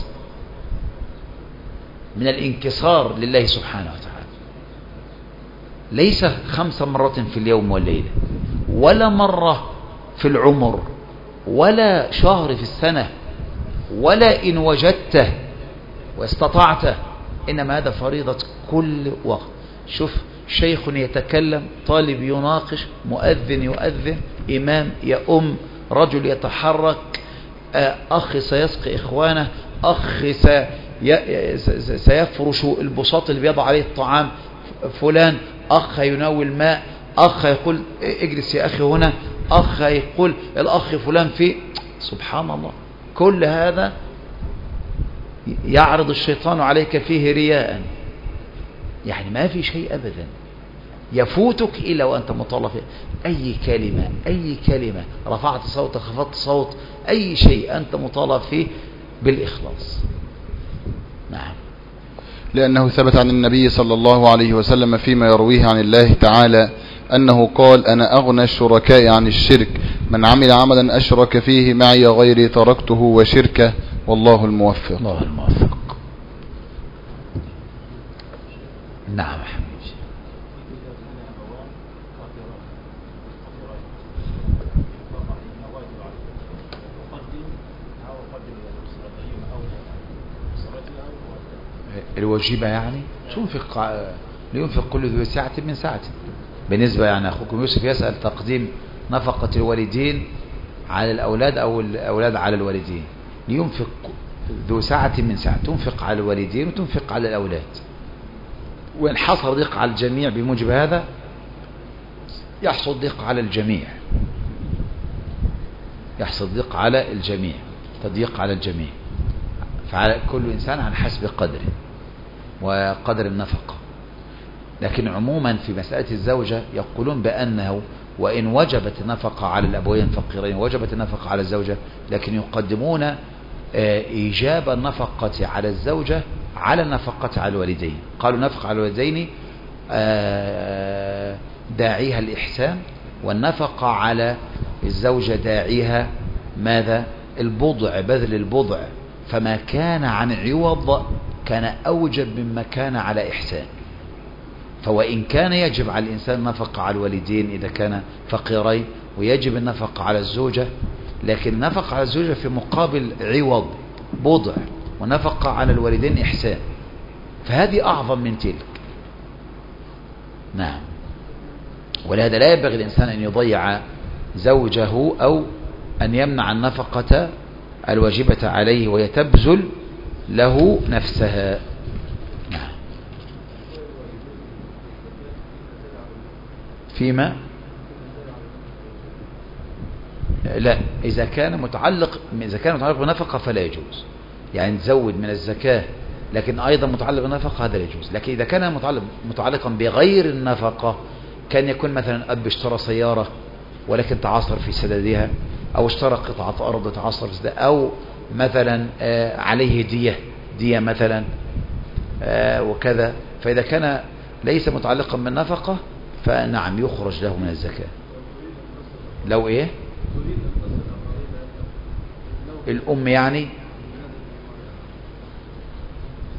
من الانكسار لله سبحانه وتعالى. ليس خمس مرات في اليوم والليلة، ولا مرة في العمر، ولا شهر في السنة، ولا إن وجدته واستطعته، إنما هذا فريضة كل وقت. شوف، شيخ يتكلم، طالب يناقش، مؤذن يؤذن، إمام يؤم، رجل يتحرك، أخ سيسقي إخوانه، أخ سيفرش البساط اللي بيضع عليه الطعام، فلان أخ يناول ماء، أخ يقول اجلس يا أخي هنا، أخ يقول الأخ فلان في. سبحان الله، كل هذا يعرض الشيطان عليك فيه رياء. يعني ما في شيء أبدا يفوتك إلا وأنت مطالب فيه. أي كلمة أي كلمة رفعت صوت، خفضت صوت، أي شيء أنت مطالب فيه بالإخلاص. نعم. لأنه ثبت عن النبي صلى الله عليه وسلم فيما يرويه عن الله تعالى أنه قال: أنا أغنى الشركاء عن الشرك، من عمل عملا أشرك فيه معي غيري تركته وشركه، والله الموفق. الله الموفق. نعم. الواجبة يعني تنفق، لينفق كل ذو ساعة من ساعته. بالنسبة يعني أخوكم يوسف يسأل تقديم نفقة الوالدين على الأولاد أو الأولاد على الوالدين. لينفق ذو ساعة من ساعة، تنفق على الوالدين وتنفق على الأولاد. وإن حصل ضيق على الجميع بموجب هذا يحصل ضيق على الجميع، يحصل ضيق على الجميع، تضييق على الجميع. فعلى كل إنسان عن حسب قدره وقدر النفقة. لكن عموما في مسألة الزوجة يقولون بأنه وإن وجبت النفقة على الأبوين فقيرين وجبت النفقة على الزوجة، لكن يقدمون إيجاب النفقة على الزوجة على النفقة على الوالدين. قالوا نفقة على الوالدين داعيها الإحسان، والنفقة على الزوجة داعيها ماذا؟ البضع، بذل البضع. فما كان عن عوض كان أوجب مما كان على إحسان. فوإن كان يجب على الإنسان نفقة على الوالدين إذا كان فقيرين، ويجب النفقة على الزوجة، لكن النفقة على الزوجة في مقابل عوض بضع، ونفقة على الوالدين إحسان، فهذه أعظم من تلك. نعم. ولهذا لا ينبغي الإنسان أن يضيع زوجه أو أن يمنع النفقة الواجبة عليه وهي تبذل له نفسها. نعم. فيما لا، إذا كان متعلق إذا كان متعلق بنفقة فلا يجوز، يعني تزود من الزكاة لكن أيضا متعلق بالنفقة هذا لا يجوز. لكن إذا كان متعلق متعلقا بغير النفقة، كان يكون مثلا أب اشترى سيارة ولكن تعاصر في سدادها، أو اشترى قطعة أرض تعاصر في سدادها، أو مثلا عليه دية دية مثلا وكذا، فإذا كان ليس متعلقا بالنفقة فنعم يخرج له من الزكاة. لو إيه الأم يعني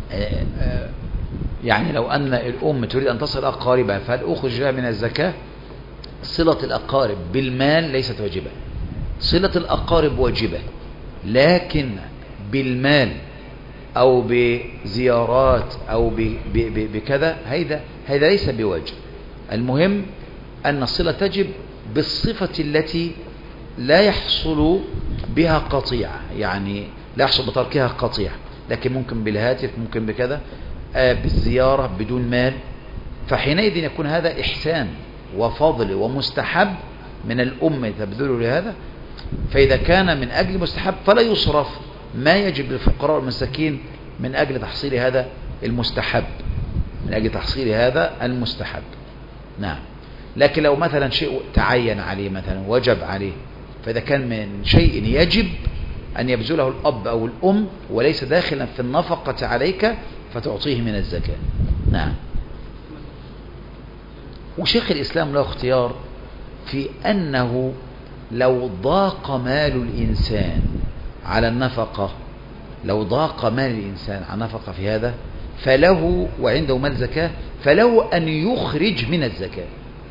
يعني لو أن الأم تريد أن تصل أقاربها فهل أخرج لها من الزكاة؟ صلة الأقارب بالمال ليست واجبة. صلة الأقارب واجبة، لكن بالمال أو بزيارات أو بكذا هذا هذا ليس بواجب. المهم أن الصلة تجب بالصفة التي لا يحصل بها قطيعة، يعني لا يحصل بتركها قطيعة، لكن ممكن بالهاتف، ممكن بكذا، آه بالزيارة بدون مال. فحينئذ يكون هذا إحسان وفضل ومستحب من الأم تبذل لهذا. فإذا كان من أجل مستحب فلا يصرف ما يجب للفقراء والمساكين من أجل تحصيل هذا المستحب، من أجل تحصيل هذا المستحب. نعم. لكن لو مثلا شيء تعين عليه، مثلا وجب عليه، فإذا كان من شيء يجب أن يبذله الأب أو الأم وليس داخلا في النفقة عليك فتعطيه من الزكاة. نعم. وشيخ الإسلام له اختيار في أنه لو ضاق مال الإنسان على النفقة، لو ضاق مال الإنسان على النفقة في هذا فله، وعنده مال زكاة، فله أن يخرج من الزكاة،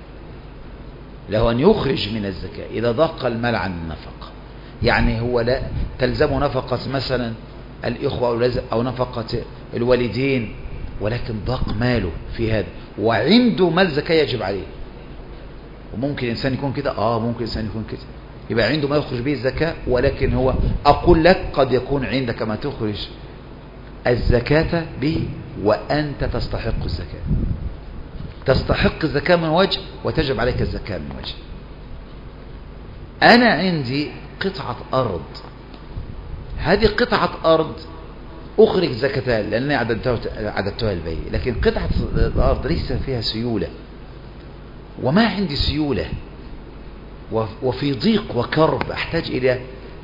له أن يخرج من الزكاة إذا ضاق المال عن النفقة. يعني هو لا تلزم نفقة مثلا الإخوة أو نفقة الوالدين، ولكن ضاق ماله في هذا وعنده مال زكاة يجب عليه. وممكن إنسان يكون كده، آه ممكن إنسان يكون كده، يبقى عنده ما يخرج به الزكاة، ولكن هو أقول لك قد يكون عندك ما تخرج الزكاة به وأنت تستحق الزكاة، تستحق الزكاة من وجه وتجب عليك الزكاة من وجه. أنا عندي قطعة أرض، هذه قطعة أرض أخرج زكاة لأنني عددتها البيع، لكن قطعة الأرض ليس فيها سيولة وما عندي سيولة وفي ضيق وكرب أحتاج إلى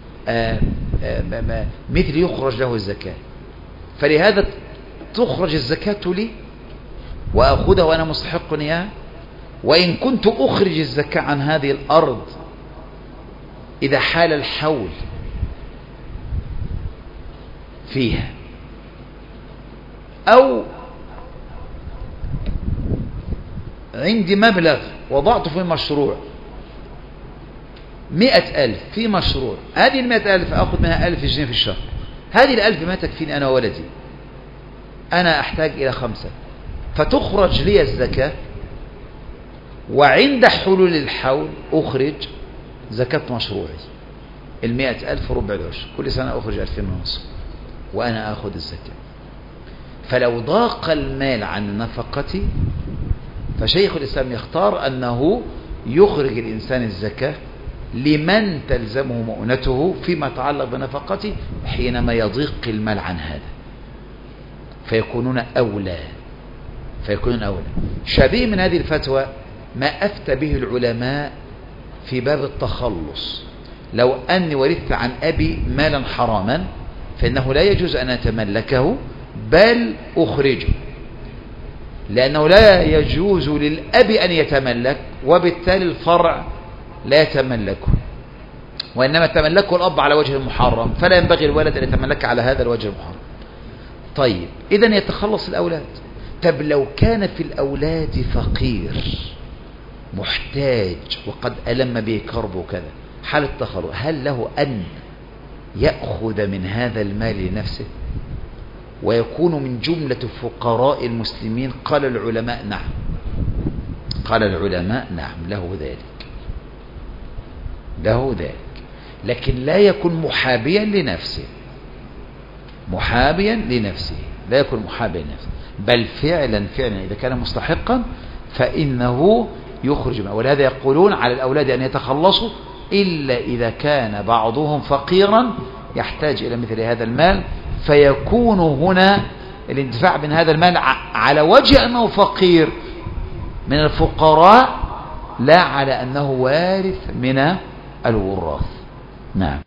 مثل يخرج له الزكاة، فلهذا تخرج الزكاة لي وأخذها وأنا مستحق إياها. وإن كنت أخرج الزكاة عن هذه الأرض إذا حال الحول فيها، أو عندي مبلغ وضعته في مشروع مئة ألف في مشروع، هذه المئة ألف أخذ منها ألف جنيه في الشهر، هذه الألف ما تكفيني أنا وولدي، أنا أحتاج إلى خمسة، فتخرج لي الزكاة، وعند حلول الحول أخرج زكاة مشروعي المئة ألف ربع العشر، كل سنة أخرج ألفين ونصف وأنا أخذ الزكاة. فلو ضاق المال عن نفقتي فشيخ الإسلام يختار أنه يخرج الإنسان الزكاة لمن تلزمه مؤنته فيما يتعلق بنفقته حينما يضيق المال عن هذا، فيكونون أولى فيكونون أولى. شبيه من هذه الفتوى ما أفتى به العلماء في باب التخلص. لو أني ورثت عن أبي مالا حراما فإنه لا يجوز أن أتملكه بل أخرجه، لأنه لا يجوز للأب أن يتملك، وبالتالي الفرع لا يتملكه، وإنما تملكه الأب على وجه المحرم، فلا ينبغي الولد أن يتملك على هذا الوجه المحرم. طيب إذن يتخلص الأولاد. طب لو كان في الأولاد فقير محتاج وقد ألم به كرب وكذا، حال التخلص، هل له أن يأخذ من هذا المال لنفسه ويكون من جملة فقراء المسلمين؟ قال العلماء نعم، قال العلماء نعم له ذلك، له ذلك، لكن لا يكون محابيا لنفسه، محابيا لنفسه لا يكون محابيا لنفسه، بل فعلا فعلا إذا كان مستحقا فإنه يخرج منه. ولهذا يقولون على الأولاد أن يتخلصوا إلا إذا كان بعضهم فقيرا يحتاج إلى مثل هذا المال، فيكون هنا الانتفاع من هذا المال على وجه أنه فقير من الفقراء، لا على أنه وارث من الوراث. نعم.